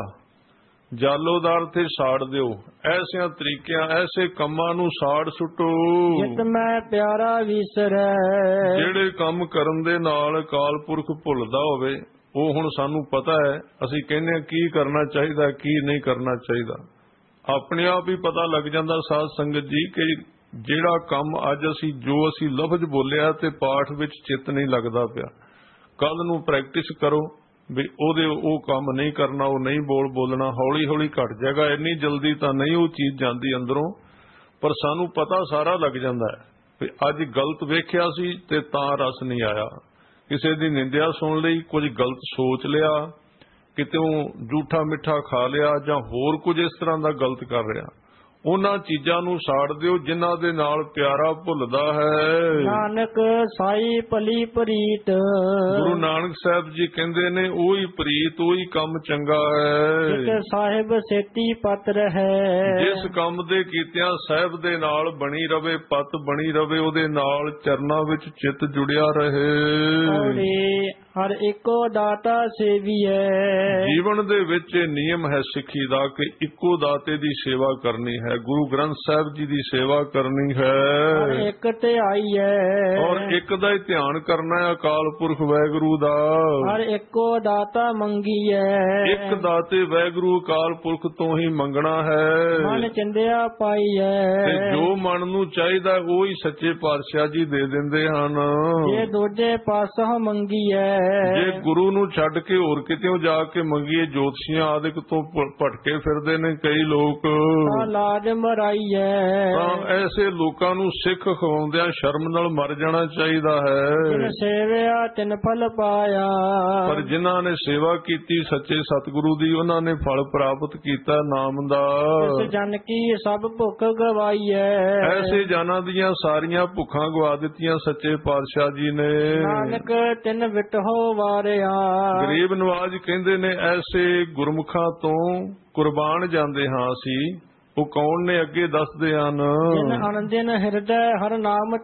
[SPEAKER 2] ਜਾਲੋ ਦਾ ਅਰਥ ਹੈ ਸਾੜ ਦਿਓ। ਐਸਿਆਂ ਤਰੀਕਿਆਂ ਐਸੇ ਕੰਮਾਂ ਨੂੰ ਸਾੜ ਸੁੱਟੋ
[SPEAKER 1] ਜਿਤ ਮੈਂ ਪਿਆਰਾ ਵਿਸਰੈ।
[SPEAKER 2] ਜਿਹੜੇ ਕੰਮ ਕਰਨ ਦੇ ਨਾਲ ਅਕਾਲ ਪੁਰਖ ਭੁੱਲਦਾ ਹੋਵੇ। ਉਹ ਹੁਣ ਸਾਨੂੰ ਪਤਾ ਹੈ, ਅਸੀਂ ਕਹਿੰਦੇ ਹਾਂ ਕੀ ਕਰਨਾ ਚਾਹੀਦਾ ਕੀ ਨਹੀਂ ਕਰਨਾ ਚਾਹੀਦਾ। ਆਪਣੇ ਆਪ ਹੀ ਪਤਾ ਲੱਗ ਜਾਂਦਾ ਸਾਧ ਸੰਗਤ ਜੀ ਕਿ ਜਿਹੜਾ ਕੰਮ ਅੱਜ ਅਸੀਂ ਜੋ ਅਸੀਂ ਲਫ਼ਜ਼ ਬੋਲਿਆ ਤੇ ਪਾਠ ਵਿੱਚ ਚਿੱਤ ਨਹੀਂ ਲੱਗਦਾ ਪਿਆ। ਕੱਲ ਨੂੰ ਪ੍ਰੈਕਟਿਸ ਕਰੋ ਵੀ ਉਹਦੇ ਉਹ ਕੰਮ ਨਹੀਂ ਕਰਨਾ, ਉਹ ਨਹੀਂ ਬੋਲ ਬੋਲਣਾ, ਹੌਲੀ ਹੌਲੀ ਘਟ ਜਾਏਗਾ। ਇੰਨੀ ਜਲਦੀ ਤਾਂ ਨਹੀਂ ਉਹ ਚੀਜ਼ ਜਾਂਦੀ ਅੰਦਰੋਂ, ਪਰ ਸਾਨੂੰ ਪਤਾ ਸਾਰਾ ਲੱਗ ਜਾਂਦਾ ਹੈ ਵੀ ਅੱਜ ਗਲਤ ਵੇਖਿਆ ਸੀ ਤੇ ਤਾਂ ਰਸ ਨਹੀਂ ਆਇਆ। ਕਿਸੇ ਦੀ ਨਿੰਦਿਆ ਸੁਣ ਲਈ, ਕੁਝ ਗਲਤ ਸੋਚ ਲਿਆ, ਕਿਤੋਂ ਝੂਠਾ ਮਿੱਠਾ ਖਾ ਲਿਆ ਜਾਂ ਹੋਰ ਕੁਝ ਇਸ ਤਰ੍ਹਾਂ ਦਾ ਗਲਤ ਕਰ ਰਿਹਾ। ਉਹਨਾਂ ਚੀਜ਼ਾਂ ਨੂੰ ਸਾੜ ਦਿਓ ਜਿਨ੍ਹਾਂ ਦੇ ਨਾਲ ਪਿਆਰਾ ਭੁੱਲਦਾ ਹੈ।
[SPEAKER 1] ਨਾਨਕ ਸਾਈ ਭਲੀ ਪ੍ਰੀਤ।
[SPEAKER 2] ਗੁਰੂ ਨਾਨਕ ਸਾਹਿਬ ਜੀ ਕਹਿੰਦੇ ਨੇ ਉਹੀ ਪ੍ਰੀਤ, ਉਹੀ ਕੰਮ ਚੰਗਾ ਹੈ
[SPEAKER 1] ਜਿਤ ਸਾਹਿਬ ਸੇਤੀ ਪਤ ਰਹੈ।
[SPEAKER 2] ਜਿਸ ਕੰਮ ਦੇ ਕੀਤਿਆਂ ਸਾਹਿਬ ਦੇ ਨਾਲ ਬਣੀ ਰਵੇ, ਪਤ ਬਣੀ ਰਵੇ, ਉਹਦੇ ਨਾਲ ਚਰਨਾਂ ਵਿੱਚ ਚਿੱਤ ਜੁੜਿਆ ਰਹੇ।
[SPEAKER 1] ਹਰ ਇੱਕੋ ਦਾਤਾ ਸੇਵੀਐ।
[SPEAKER 2] ਜੀਵਨ ਦੇ ਵਿੱਚ ਇਹ ਨਿਯਮ ਹੈ ਸਿੱਖੀ ਦਾ ਕਿ ਇੱਕੋ ਦਾਤੇ ਦੀ ਸੇਵਾ ਕਰਨੀ ਹੈ, ਗੁਰੂ ਗ੍ਰੰਥ ਸਾਹਿਬ ਜੀ ਦੀ ਸੇਵਾ ਕਰਨੀ ਹੈ।
[SPEAKER 1] ਹਰ ਇੱਕ ਤੇ ਆਈ ਹੈ
[SPEAKER 2] ਔਰ ਇੱਕ ਦਾ ਹੀ ਧਿਆਨ ਕਰਨਾ ਹੈ, ਅਕਾਲ ਪੁਰਖ ਵਾਹਿਗੁਰੂ ਦਾ।
[SPEAKER 1] ਹਰ ਇੱਕੋ ਦਾਤਾ ਮੰਗੀਐ।
[SPEAKER 2] ਇੱਕ ਦਾਤੇ ਵਾਹਿਗੁਰੂ ਅਕਾਲ ਪੁਰਖ ਤੋਂ ਹੀ ਮੰਗਣਾ ਹੈ।
[SPEAKER 1] ਮਨ ਚਿੰਦਿਆ ਪਾਈਐ।
[SPEAKER 2] ਤੇ ਜੋ ਮਨ ਨੂੰ ਚਾਹੀਦਾ ਉਹ ਹੀ ਸੱਚੇ ਪਾਤਸ਼ਾਹ ਜੀ ਦੇ ਦਿੰਦੇ ਹਨ।
[SPEAKER 1] ਜੇ ਦੂਜੇ ਪਾਸੋਂ ਮੰਗੀਐ।
[SPEAKER 2] ਜੇ ਗੁਰੂ ਨੂੰ ਛੱਡ ਕੇ ਹੋਰ ਕਿਤੇ ਜਾ ਕੇ ਮੰਗੀਏ, ਜੋਤਸ਼ੀਆਂ ਆਦਿਕ ਤੋਂ ਭਟਕੇ ਫਿਰਦੇ ਨੇ ਕਈ ਲੋਕ,
[SPEAKER 1] ਲਾਜ ਮਰਾਈਐ।
[SPEAKER 2] ਤਾਂ ਐਸੇ ਲੋਕਾਂ ਨੂੰ ਸਿੱਖ ਖਵਾਉਂਦਿਆਂ ਸ਼ਰਮ ਨਾਲ ਮਰ ਜਾਣਾ ਚਾਹੀਦਾ ਹੈ।
[SPEAKER 1] ਜਿਨ ਸੇਵਿਆ ਤਿਨ ਫਲ ਪਾਇਆ।
[SPEAKER 2] ਪਰ ਜਿਨ੍ਹਾਂ ਨੇ ਸੇਵਾ ਕੀਤੀ ਸੱਚੇ ਸਤਿਗੁਰੂ ਦੀ, ਉਹਨਾਂ ਨੇ ਫਲ ਪ੍ਰਾਪਤ ਕੀਤਾ ਨਾਮ ਦਾ।
[SPEAKER 1] ਇਸ ਜਨ ਕੀ ਸਭ ਭੁੱਖ ਗਵਾਈਐ।
[SPEAKER 2] ਐਸੇ ਜਨਾਂ ਦੀਆਂ ਸਾਰੀਆਂ ਭੁੱਖਾਂ ਗਵਾ ਦਿੱਤੀਆਂ ਸੱਚੇ ਪਾਤਸ਼ਾਹ ਜੀ ਨੇ।
[SPEAKER 1] ਨਾਨਕ ਤਿਨ ਵਿਟਹੁ ਵਾਰਿਆ।
[SPEAKER 2] ਗਰੀਬ ਨਵਾਜ ਕਹਿੰਦੇ ਨੇ ਐਸੇ ਗੁਰਮੁਖਾਂ ਤੋਂ ਕੁਰਬਾਨ ਜਾਂਦੇ ਹਾਂ ਅਸੀਂ। ਉਹ ਕੌਣ ਨੇ ਅੱਗੇ ਦੱਸਦੇ ਹਨ।
[SPEAKER 1] ਜਿਨ ਅਣਦਿਨ ਹਿਰਦੈ ਹਰ ਨਾਮ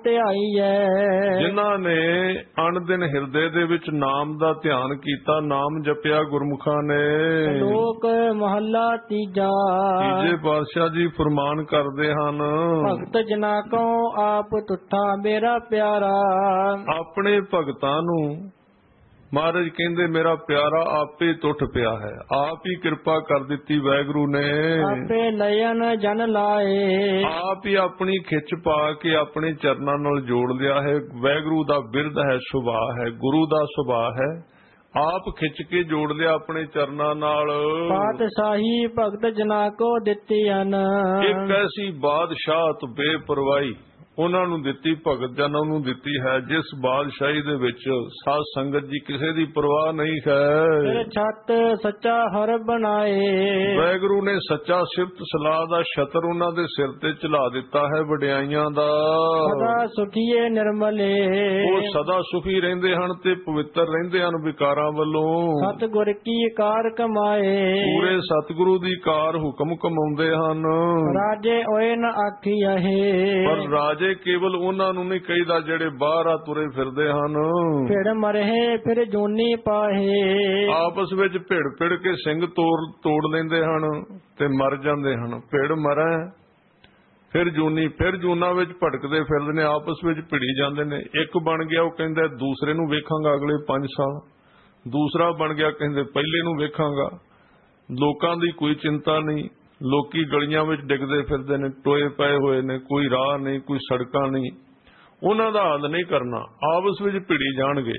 [SPEAKER 1] ਧਿਆਈਐ।
[SPEAKER 2] ਜਿਨ੍ਹਾਂ ਨੇ ਅਣਦਿਨ ਹਿਰਦੇ ਦੇ ਵਿੱਚ ਨਾਮ ਦਾ ਧਿਆਨ ਕੀਤਾ, ਨਾਮ ਜਪਿਆ ਗੁਰਮੁਖਾਂ ਨੇ।
[SPEAKER 1] ਲੋਕ ਮਹੱਲਾ ਤੀਜਾ।
[SPEAKER 2] ਤੀਜੇ ਪਾਤਸ਼ਾਹ ਜੀ ਫਰਮਾਨ ਕਰਦੇ ਹਨ,
[SPEAKER 1] ਭਗਤ ਜਨਾ ਕੋ ਆਪ ਤੁਠਾ ਮੇਰਾ ਪਿਆਰਾ।
[SPEAKER 2] ਆਪਣੇ ਭਗਤਾਂ ਨੂੰ ਮਹਾਰਾਜ ਕਹਿੰਦੇ ਮੇਰਾ ਪਿਆਰਾ ਆਪੇ ਟੁੱਟ ਪਿਆ ਹੈ। ਆਪ ਹੀ ਕਿਰਪਾ ਕਰ ਦਿੱਤੀ ਵਾਹਿਗੁਰੂ ਨੇ।
[SPEAKER 1] ਆਪੇ ਲਇਨ ਜਨ ਲਾਏ।
[SPEAKER 2] ਆਪ ਹੀ ਆਪਣੀ ਖਿੱਚ ਪਾ ਕੇ ਆਪਣੇ ਚਰਨਾਂ ਨਾਲ ਜੋੜ ਲਿਆ ਹੈ। ਵਾਹਿਗੁਰੂ ਦਾ ਬਿਰਧ ਹੈ, ਸੁਭਾਅ ਹੈ, ਗੁਰੂ ਦਾ ਸੁਭਾਅ ਹੈ। ਆਪ ਖਿੱਚ ਕੇ ਜੋੜ ਲਿਆ ਆਪਣੇ ਚਰਨਾਂ ਨਾਲ।
[SPEAKER 1] ਪਾਤਸ਼ਾਹੀ ਭਗਤ ਜਨਾ ਕੋ ਦਿੱਤੀ ਹਨ।
[SPEAKER 2] ਇੱਕ ਐਸੀ ਬਾਦਸ਼ਾਹਤ ਬੇਪਰਵਾਹੀ ਉਹਨਾਂ ਨੂੰ ਦਿੱਤੀ, ਭਗਤ ਜਨਾਂ ਨੂੰ ਦਿੱਤੀ ਹੈ ਜਿਸ ਬਾਦਸ਼ਾਹੀ ਦੇ ਵਿੱਚ ਸਾਧ ਸੰਗਤ ਜੀ ਕਿਸੇ ਦੀ ਪਰਵਾਹ ਨਹੀਂ ਹੈ।
[SPEAKER 1] ਫਿਰ ਛੱਤ ਸੱਚਾ ਹਰ ਬਣਾਏ।
[SPEAKER 2] ਵਾਹਿਗੁਰੂ ਨੇ ਸੱਚਾ ਸਿਫਤ ਸਲਾਹ ਦਾ ਛਤਰ ਉਹਨਾਂ ਦੇ ਸਿਰ ਤੇ ਚਲਾ ਦਿੱਤਾ ਹੈ, ਵਡਿਆਈਆਂ ਦਾ।
[SPEAKER 1] ਸਦਾ ਸੁਖੀਏ ਨਿਰਮਲੇ।
[SPEAKER 2] ਉਹ ਸਦਾ ਸੁਖੀ ਰਹਿੰਦੇ ਹਨ ਤੇ ਪਵਿੱਤਰ ਰਹਿੰਦੇ ਹਨ ਵਿਕਾਰਾਂ ਵੱਲੋਂ।
[SPEAKER 1] ਸਤਿਗੁਰ ਕੀ ਕਾਰ ਕਮਾਏ।
[SPEAKER 2] ਪੂਰੇ ਸਤਿਗੁਰੂ ਦੀ ਕਾਰ ਹੁਕਮ ਕਮਾਉਂਦੇ ਹਨ।
[SPEAKER 1] ਰਾਜੇ ਓਏ ਨ ਆਖੀਐ।
[SPEAKER 2] ਪਰ ਰਾਜੇ ਕੇਵਲ ਉਹਨਾਂ ਨੂੰ ਨਹੀਂ ਕਹੀਦਾ ਜਿਹੜੇ ਬਾਹਰ ਆ ਤੁਰੇ ਫਿਰਦੇ ਹਨ।
[SPEAKER 1] ਭਿੜ ਮਰਹੇ ਫਿਰ ਜੋਨੀ ਪਾਹੇ।
[SPEAKER 2] ਆਪਸ ਵਿੱਚ ਭਿੜ ਭਿੜ ਕੇ ਸਿੰਘ ਤੋੜ ਤੋੜ ਲੈਂਦੇ ਹਨ ਤੇ ਮਰ ਜਾਂਦੇ ਹਨ। ਭਿੜ ਮਰੈ ਫਿਰ ਜੂਨੀ, ਫਿਰ ਜੂਨਾ ਵਿੱਚ ਭਟਕਦੇ ਫਿਰਦੇ ਨੇ, ਆਪਸ ਵਿੱਚ ਭਿੜੀ ਜਾਂਦੇ ਨੇ। ਇੱਕ ਬਣ ਗਿਆ ਉਹ ਕਹਿੰਦਾ ਦੂਸਰੇ ਨੂੰ ਵੇਖਾਂਗਾ ਅਗਲੇ ਪੰਜ ਸਾਲ। ਦੂਸਰਾ ਬਣ ਗਿਆ ਕਹਿੰਦੇ ਪਹਿਲੇ ਨੂੰ ਵੇਖਾਂਗਾ। ਲੋਕਾਂ ਦੀ ਕੋਈ ਚਿੰਤਾ ਨਹੀਂ। ਲੋਕੀ ਗਲੀਆਂ ਵਿੱਚ ਡਿੱਗਦੇ ਫਿਰਦੇ ਨੇ, ਟੋਏ ਪਏ ਹੋਏ ਨੇ, ਕੋਈ ਰਾਹ ਨਹੀਂ, ਕੋਈ ਸੜਕਾਂ ਨਹੀਂ। ਉਹਨਾਂ ਦਾ ਹੱਲ ਨਹੀਂ ਕਰਨਾ, ਆਪਸ ਵਿੱਚ ਭਿੜੀ ਜਾਣਗੇ।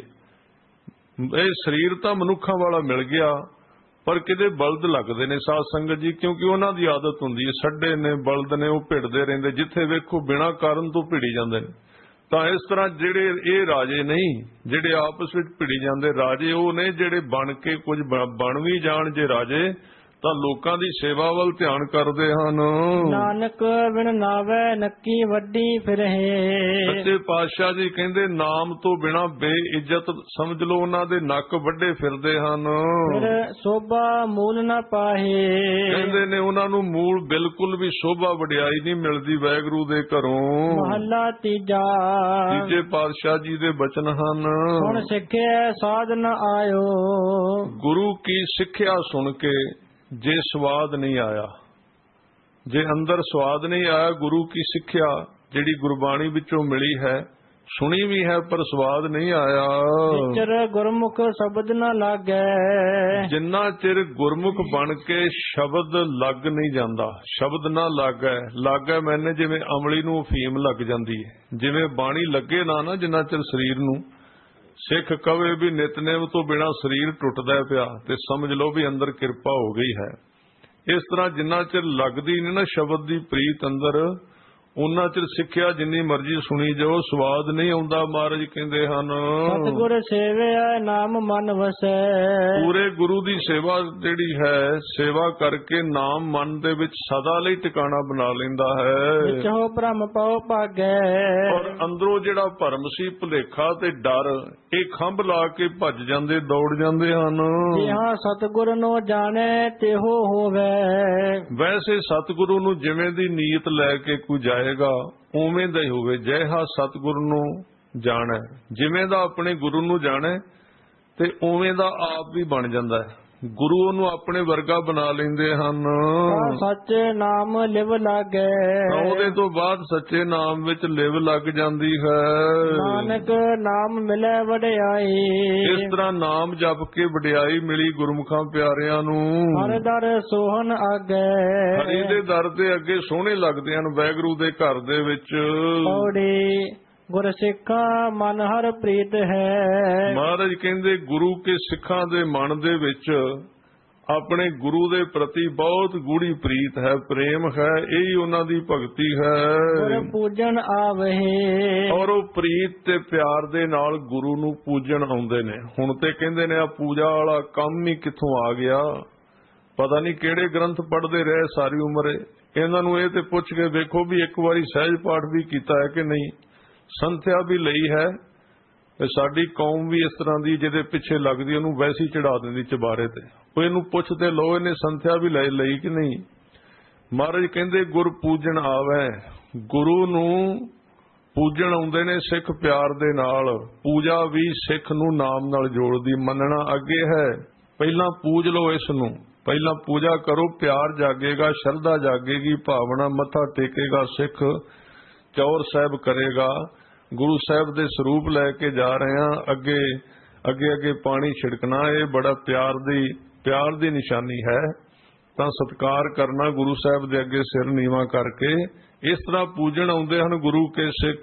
[SPEAKER 2] ਇਹ ਸਰੀਰ ਤਾਂ ਮਨੁੱਖਾਂ ਵਾਲਾ ਮਿਲ ਗਿਆ, ਪਰ ਕਿਤੇ ਬਲਦ ਲੱਗਦੇ ਨੇ ਸਾਧ ਸੰਗਤ ਜੀ, ਕਿਉਂਕਿ ਉਹਨਾਂ ਦੀ ਆਦਤ ਹੁੰਦੀ ਹੈ। ਸੱਡੇ ਨੇ, ਬਲਦ ਨੇ, ਉਹ ਭਿੜਦੇ ਰਹਿੰਦੇ, ਜਿੱਥੇ ਵੇਖੋ ਬਿਨਾਂ ਕਾਰਨ ਤੋਂ ਭਿੜੀ ਜਾਂਦੇ ਨੇ। ਤਾਂ ਇਸ ਤਰ੍ਹਾਂ ਜਿਹੜੇ ਇਹ ਰਾਜੇ ਨਹੀਂ ਜਿਹੜੇ ਆਪਸ ਵਿੱਚ ਭਿੜੀ ਜਾਂਦੇ, ਰਾਜੇ ਉਹ ਨੇ ਜਿਹੜੇ ਬਣ ਕੇ ਕੁਝ ਬਣ ਵੀ ਜਾਣ ਜੇ ਰਾਜੇ, ਤਾਂ ਲੋਕਾਂ ਦੀ ਸੇਵਾ ਵੱਲ ਧਿਆਨ ਕਰਦੇ ਹਨ।
[SPEAKER 1] ਨਾਨਕ ਬਿਨ ਨਾਵੈ ਨੱਕੀ ਵੱਡੀ ਫਿਰਹਿ।
[SPEAKER 2] ਸੱਚੇ ਪਾਤਸ਼ਾਹ ਜੀ ਕਹਿੰਦੇ ਨਾਮ ਤੋਂ ਬਿਨਾ ਬੇਇੱਜ਼ਤ ਸਮਝ ਲਓ ਉਹਨਾਂ ਦੇ ਨੱਕ ਵੱਡੇ ਫਿਰਦੇ ਹਨ।
[SPEAKER 1] ਫਿਰ ਸੋਭਾ ਮੂਲ ਨਾ ਪਾਹੇ।
[SPEAKER 2] ਕਹਿੰਦੇ ਨੇ ਉਹਨਾਂ ਨੂੰ ਮੂਲ ਬਿਲਕੁਲ ਵੀ ਸੋਭਾ ਵਡਿਆਈ ਨਹੀਂ ਮਿਲਦੀ ਵਾਹਿਗੁਰੂ ਦੇ ਘਰੋਂ।
[SPEAKER 1] ਮਹੱਲਾ ਤੀਜਾ।
[SPEAKER 2] ਤੀਜੇ ਪਾਤਸ਼ਾਹ ਜੀ ਦੇ ਬਚਨ ਹਨ।
[SPEAKER 1] ਹੁਣ ਸਿੱਖਿਆ ਸਾਧ ਨ ਆਇਓ।
[SPEAKER 2] ਗੁਰੂ ਕੀ ਸਿੱਖਿਆ ਸੁਣ ਕੇ ਜੇ ਸਵਾਦ ਨਹੀਂ ਆਇਆ, ਜੇ ਅੰਦਰ ਸਵਾਦ ਨਹੀਂ ਆਇਆ, ਗੁਰੂ ਕੀ ਸਿੱਖਿਆ ਜਿਹੜੀ ਗੁਰਬਾਣੀ ਵਿੱਚੋਂ ਮਿਲੀ ਹੈ, ਸੁਣੀ ਵੀ ਹੈ ਪਰ ਸਵਾਦ ਨਹੀਂ ਆਇਆ।
[SPEAKER 1] ਚਿਰ ਗੁਰਮੁਖ ਸ਼ਬਦ ਨਾ ਲਾਗੈ।
[SPEAKER 2] ਜਿੰਨਾ ਚਿਰ ਗੁਰਮੁਖ ਬਣ ਕੇ ਸ਼ਬਦ ਲੱਗ ਨਹੀਂ ਜਾਂਦਾ, ਸ਼ਬਦ ਨਾ ਲਾਗੈ। ਲਾਗੈ ਮੈਨੇ ਜਿਵੇਂ ਅਮਲੀ ਨੂੰ ਅਫੀਮ ਲੱਗ ਜਾਂਦੀ ਹੈ, ਜਿਵੇਂ ਬਾਣੀ ਲੱਗੇ ਨਾ ਨਾ ਜਿੰਨਾ ਚਿਰ ਸਰੀਰ ਨੂੰ, ਸਿੱਖ ਕਵੇ ਵੀ ਨਿਤਨੇਮ ਤੋਂ ਬਿਨਾ ਸਰੀਰ ਟੁੱਟਦਾ ਪਿਆ ਤੇ ਸਮਝ ਲਓ ਵੀ ਅੰਦਰ ਕਿਰਪਾ ਹੋ ਗਈ ਹੈ। ਇਸ ਤਰ੍ਹਾਂ ਜਿੰਨਾ ਚਿਰ ਲੱਗਦੀ ਨਹੀਂ ਨਾ ਸ਼ਬਦ ਦੀ ਪ੍ਰੀਤ ਅੰਦਰ, ਉਹਨਾਂ ਚਿਰ ਸਿੱਖਿਆ ਜਿੰਨੀ ਮਰਜ਼ੀ ਸੁਣੀ ਜਾਓ ਸਵਾਦ ਨਹੀਂ ਆਉਂਦਾ। ਮਹਾਰਾਜ ਕਹਿੰਦੇ ਹਨ
[SPEAKER 1] ਸਤਿਗੁਰ ਸੇਵਿਆ ਨਾਮ ਮਨ ਵਸੈ।
[SPEAKER 2] ਪੂਰੇ ਗੁਰੂ ਦੀ ਸੇਵਾ ਜਿਹੜੀ ਹੈ, ਸੇਵਾ ਕਰਕੇ ਨਾਮ ਮਨ ਦੇ ਵਿੱਚ ਸਦਾ ਲਈ ਟਿਕਾਣਾ ਬਣਾ ਲੈਂਦਾ ਹੈ।
[SPEAKER 1] ਵਿਚੋ ਭ੍ਰਮ ਪਉ ਭਾਗੈ।
[SPEAKER 2] ਔਰ ਅੰਦਰੋਂ ਜਿਹੜਾ ਭਰਮ ਸੀ, ਭੁਲੇਖਾ ਤੇ ਡਰ, ਇਹ ਖੰਭ ਲਾ ਕੇ ਭੱਜ ਜਾਂਦੇ, ਦੌੜ ਜਾਂਦੇ ਹਨ।
[SPEAKER 1] ਜਿਹਾਂ ਸਤਿਗੁਰ ਨੂੰ ਜਾਣੈ ਤਿਹੋ ਹੋਵੈ।
[SPEAKER 2] ਵੈਸੇ ਸਤਿਗੁਰੂ ਨੂੰ ਜਿਵੇਂ ਦੀ ਨੀਅਤ ਲੈ ਕੇ ਕੋਈ ਜਾਏਗਾ ਉਵੇਂ ਦਾ ਹੀ ਹੋਵੇ। ਜੈਹਾ ਸਤਿਗੁਰੂ ਨੂੰ ਜਾਣੈ, ਜਿਵੇਂ ਦਾ ਆਪਣੇ ਗੁਰੂ ਨੂੰ ਜਾਣੈ ਤੇ ਉਵੇਂ ਦਾ ਆਪ ਵੀ ਬਣ ਜਾਂਦਾ ਹੈ। ਗੁਰੂ ਉਹਨੂੰ ਆਪਣੇ ਵਰਗਾ ਬਣਾ ਲੈਂਦੇ ਹਨ।
[SPEAKER 1] ਸੱਚੇ ਨਾਮ ਲਿਵ ਲਾਗੈ।
[SPEAKER 2] ਉਹਦੇ ਤੋਂ ਬਾਅਦ ਸੱਚੇ ਨਾਮ ਵਿੱਚ ਲਿਵ ਲੱਗ ਜਾਂਦੀ ਹੈ।
[SPEAKER 1] ਨਾਨਕ ਨਾਮ ਮਿਲੈ ਵਡਿਆਈ।
[SPEAKER 2] ਇਸ ਤਰ੍ਹਾਂ ਨਾਮ ਜਪ ਕੇ ਵਡਿਆਈ ਮਿਲੀ ਗੁਰਮੁਖਾਂ ਪਿਆਰਿਆਂ ਨੂੰ।
[SPEAKER 1] ਹਰਿ ਦਰ ਸੋਹਣ ਆਗੈ।
[SPEAKER 2] ਹਰੀ ਦੇ ਦਰ ਦੇ ਅੱਗੇ ਸੋਹਣੇ ਲੱਗਦੇ ਹਨ ਵਾਹਿਗੁਰੂ ਦੇ ਘਰ ਦੇ ਵਿੱਚ।
[SPEAKER 1] ਪੌੜੀ ਗੁਰ ਸਿੱਖਾਂ ਮਨ ਹਰ ਪ੍ਰੀਤ ਹੈ।
[SPEAKER 2] ਮਹਾਰਾਜ ਕਹਿੰਦੇ ਗੁਰੂ ਕੇ ਸਿੱਖਾਂ ਦੇ ਮਨ ਦੇ ਵਿੱਚ ਆਪਣੇ ਗੁਰੂ ਦੇ ਪ੍ਰਤੀ ਬਹੁਤ ਗੂੜੀ ਪ੍ਰੀਤ ਹੈ, ਪ੍ਰੇਮ ਹੈ, ਇਹੀ ਉਹਨਾਂ ਦੀ ਭਗਤੀ ਹੈ।
[SPEAKER 1] ਪੂਜਨ ਆਵਹਿ।
[SPEAKER 2] ਔਰ ਉਹ ਪ੍ਰੀਤ ਤੇ ਪਿਆਰ ਦੇ ਨਾਲ ਗੁਰੂ ਨੂੰ ਪੂਜਣ ਆਉਂਦੇ ਨੇ। ਹੁਣ ਤੇ ਕਹਿੰਦੇ ਨੇ ਆ ਪੂਜਾ ਵਾਲਾ ਕੰਮ ਹੀ ਕਿੱਥੋਂ ਆ ਗਿਆ, ਪਤਾ ਨਹੀਂ ਕਿਹੜੇ ਗ੍ਰੰਥ ਪੜ੍ਹਦੇ ਰਹੇ ਸਾਰੀ ਉਮਰ। ਇਹਨਾਂ ਨੂੰ ਇਹ ਤੇ ਪੁੱਛ ਕੇ ਵੇਖੋ ਵੀ ਇੱਕ ਵਾਰੀ ਸਹਿਜ ਪਾਠ ਵੀ ਕੀਤਾ ਹੈ ਕਿ ਨਹੀਂ, ਸੰਥਿਆ ਵੀ ਲਈ ਹੈ। ਸਾਡੀ ਕੌਮ ਵੀ ਇਸ ਤਰ੍ਹਾਂ ਦੀ ਜਿਹਦੇ ਪਿੱਛੇ ਲੱਗਦੀ ਉਹਨੂੰ ਵੈਸੀ ਚੜਾ ਦਿੰਦੀ ਚਬਾਰੇ ਤੇ। ਉਹ ਇਹਨੂੰ ਪੁੱਛਦੇ ਲੋ ਇਹਨੇ ਸੰਥਿਆ ਵੀ ਲੈ ਲਈ ਕਿ ਨਹੀਂ। ਮਹਾਰਾਜ ਕਹਿੰਦੇ ਗੁਰ ਪੂਜਣ ਆਵੈ। ਗੁਰੂ ਨੂੰ ਪੂਜਣ ਆਉਂਦੇ ਨੇ ਸਿੱਖ ਪਿਆਰ ਦੇ ਨਾਲ। ਪੂਜਾ ਵੀ ਸਿੱਖ ਨੂੰ ਨਾਮ ਨਾਲ ਜੋੜਦੀ। ਮੰਨਣਾ ਅੱਗੇ ਹੈ, ਪਹਿਲਾਂ ਪੂਜ ਲਓ ਇਸ ਨੂੰ, ਪਹਿਲਾਂ ਪੂਜਾ ਕਰੋ, ਪਿਆਰ ਜਾਗੇਗਾ, ਸ਼ਰਧਾ ਜਾਗੇਗੀ, ਭਾਵਨਾ, ਮੱਥਾ ਟੇਕੇਗਾ ਸਿੱਖ, ਚੌਰ ਸਾਹਿਬ ਕਰੇਗਾ। ਗੁਰੂ ਸਾਹਿਬ ਦੇ ਸਰੂਪ ਲੈ ਕੇ ਜਾ ਰਹੇ ਹਾਂ, ਅੱਗੇ ਅੱਗੇ ਅੱਗੇ ਪਾਣੀ ਛਿੜਕਣਾ, ਇਹ ਬੜਾ ਪਿਆਰ ਦੀ ਪਿਆਰ ਦੀ ਨਿਸ਼ਾਨੀ ਹੈ। ਤਾਂ ਸਤਿਕਾਰ ਕਰਨਾ ਗੁਰੂ ਸਾਹਿਬ ਦੇ ਅੱਗੇ ਸਿਰ ਨੀਵਾਂ ਕਰਕੇ। ਇਸ ਤਰ੍ਹਾਂ ਪੂਜਣ ਆਉਂਦੇ ਹਨ ਗੁਰੂ ਕੇ ਸਿੱਖ।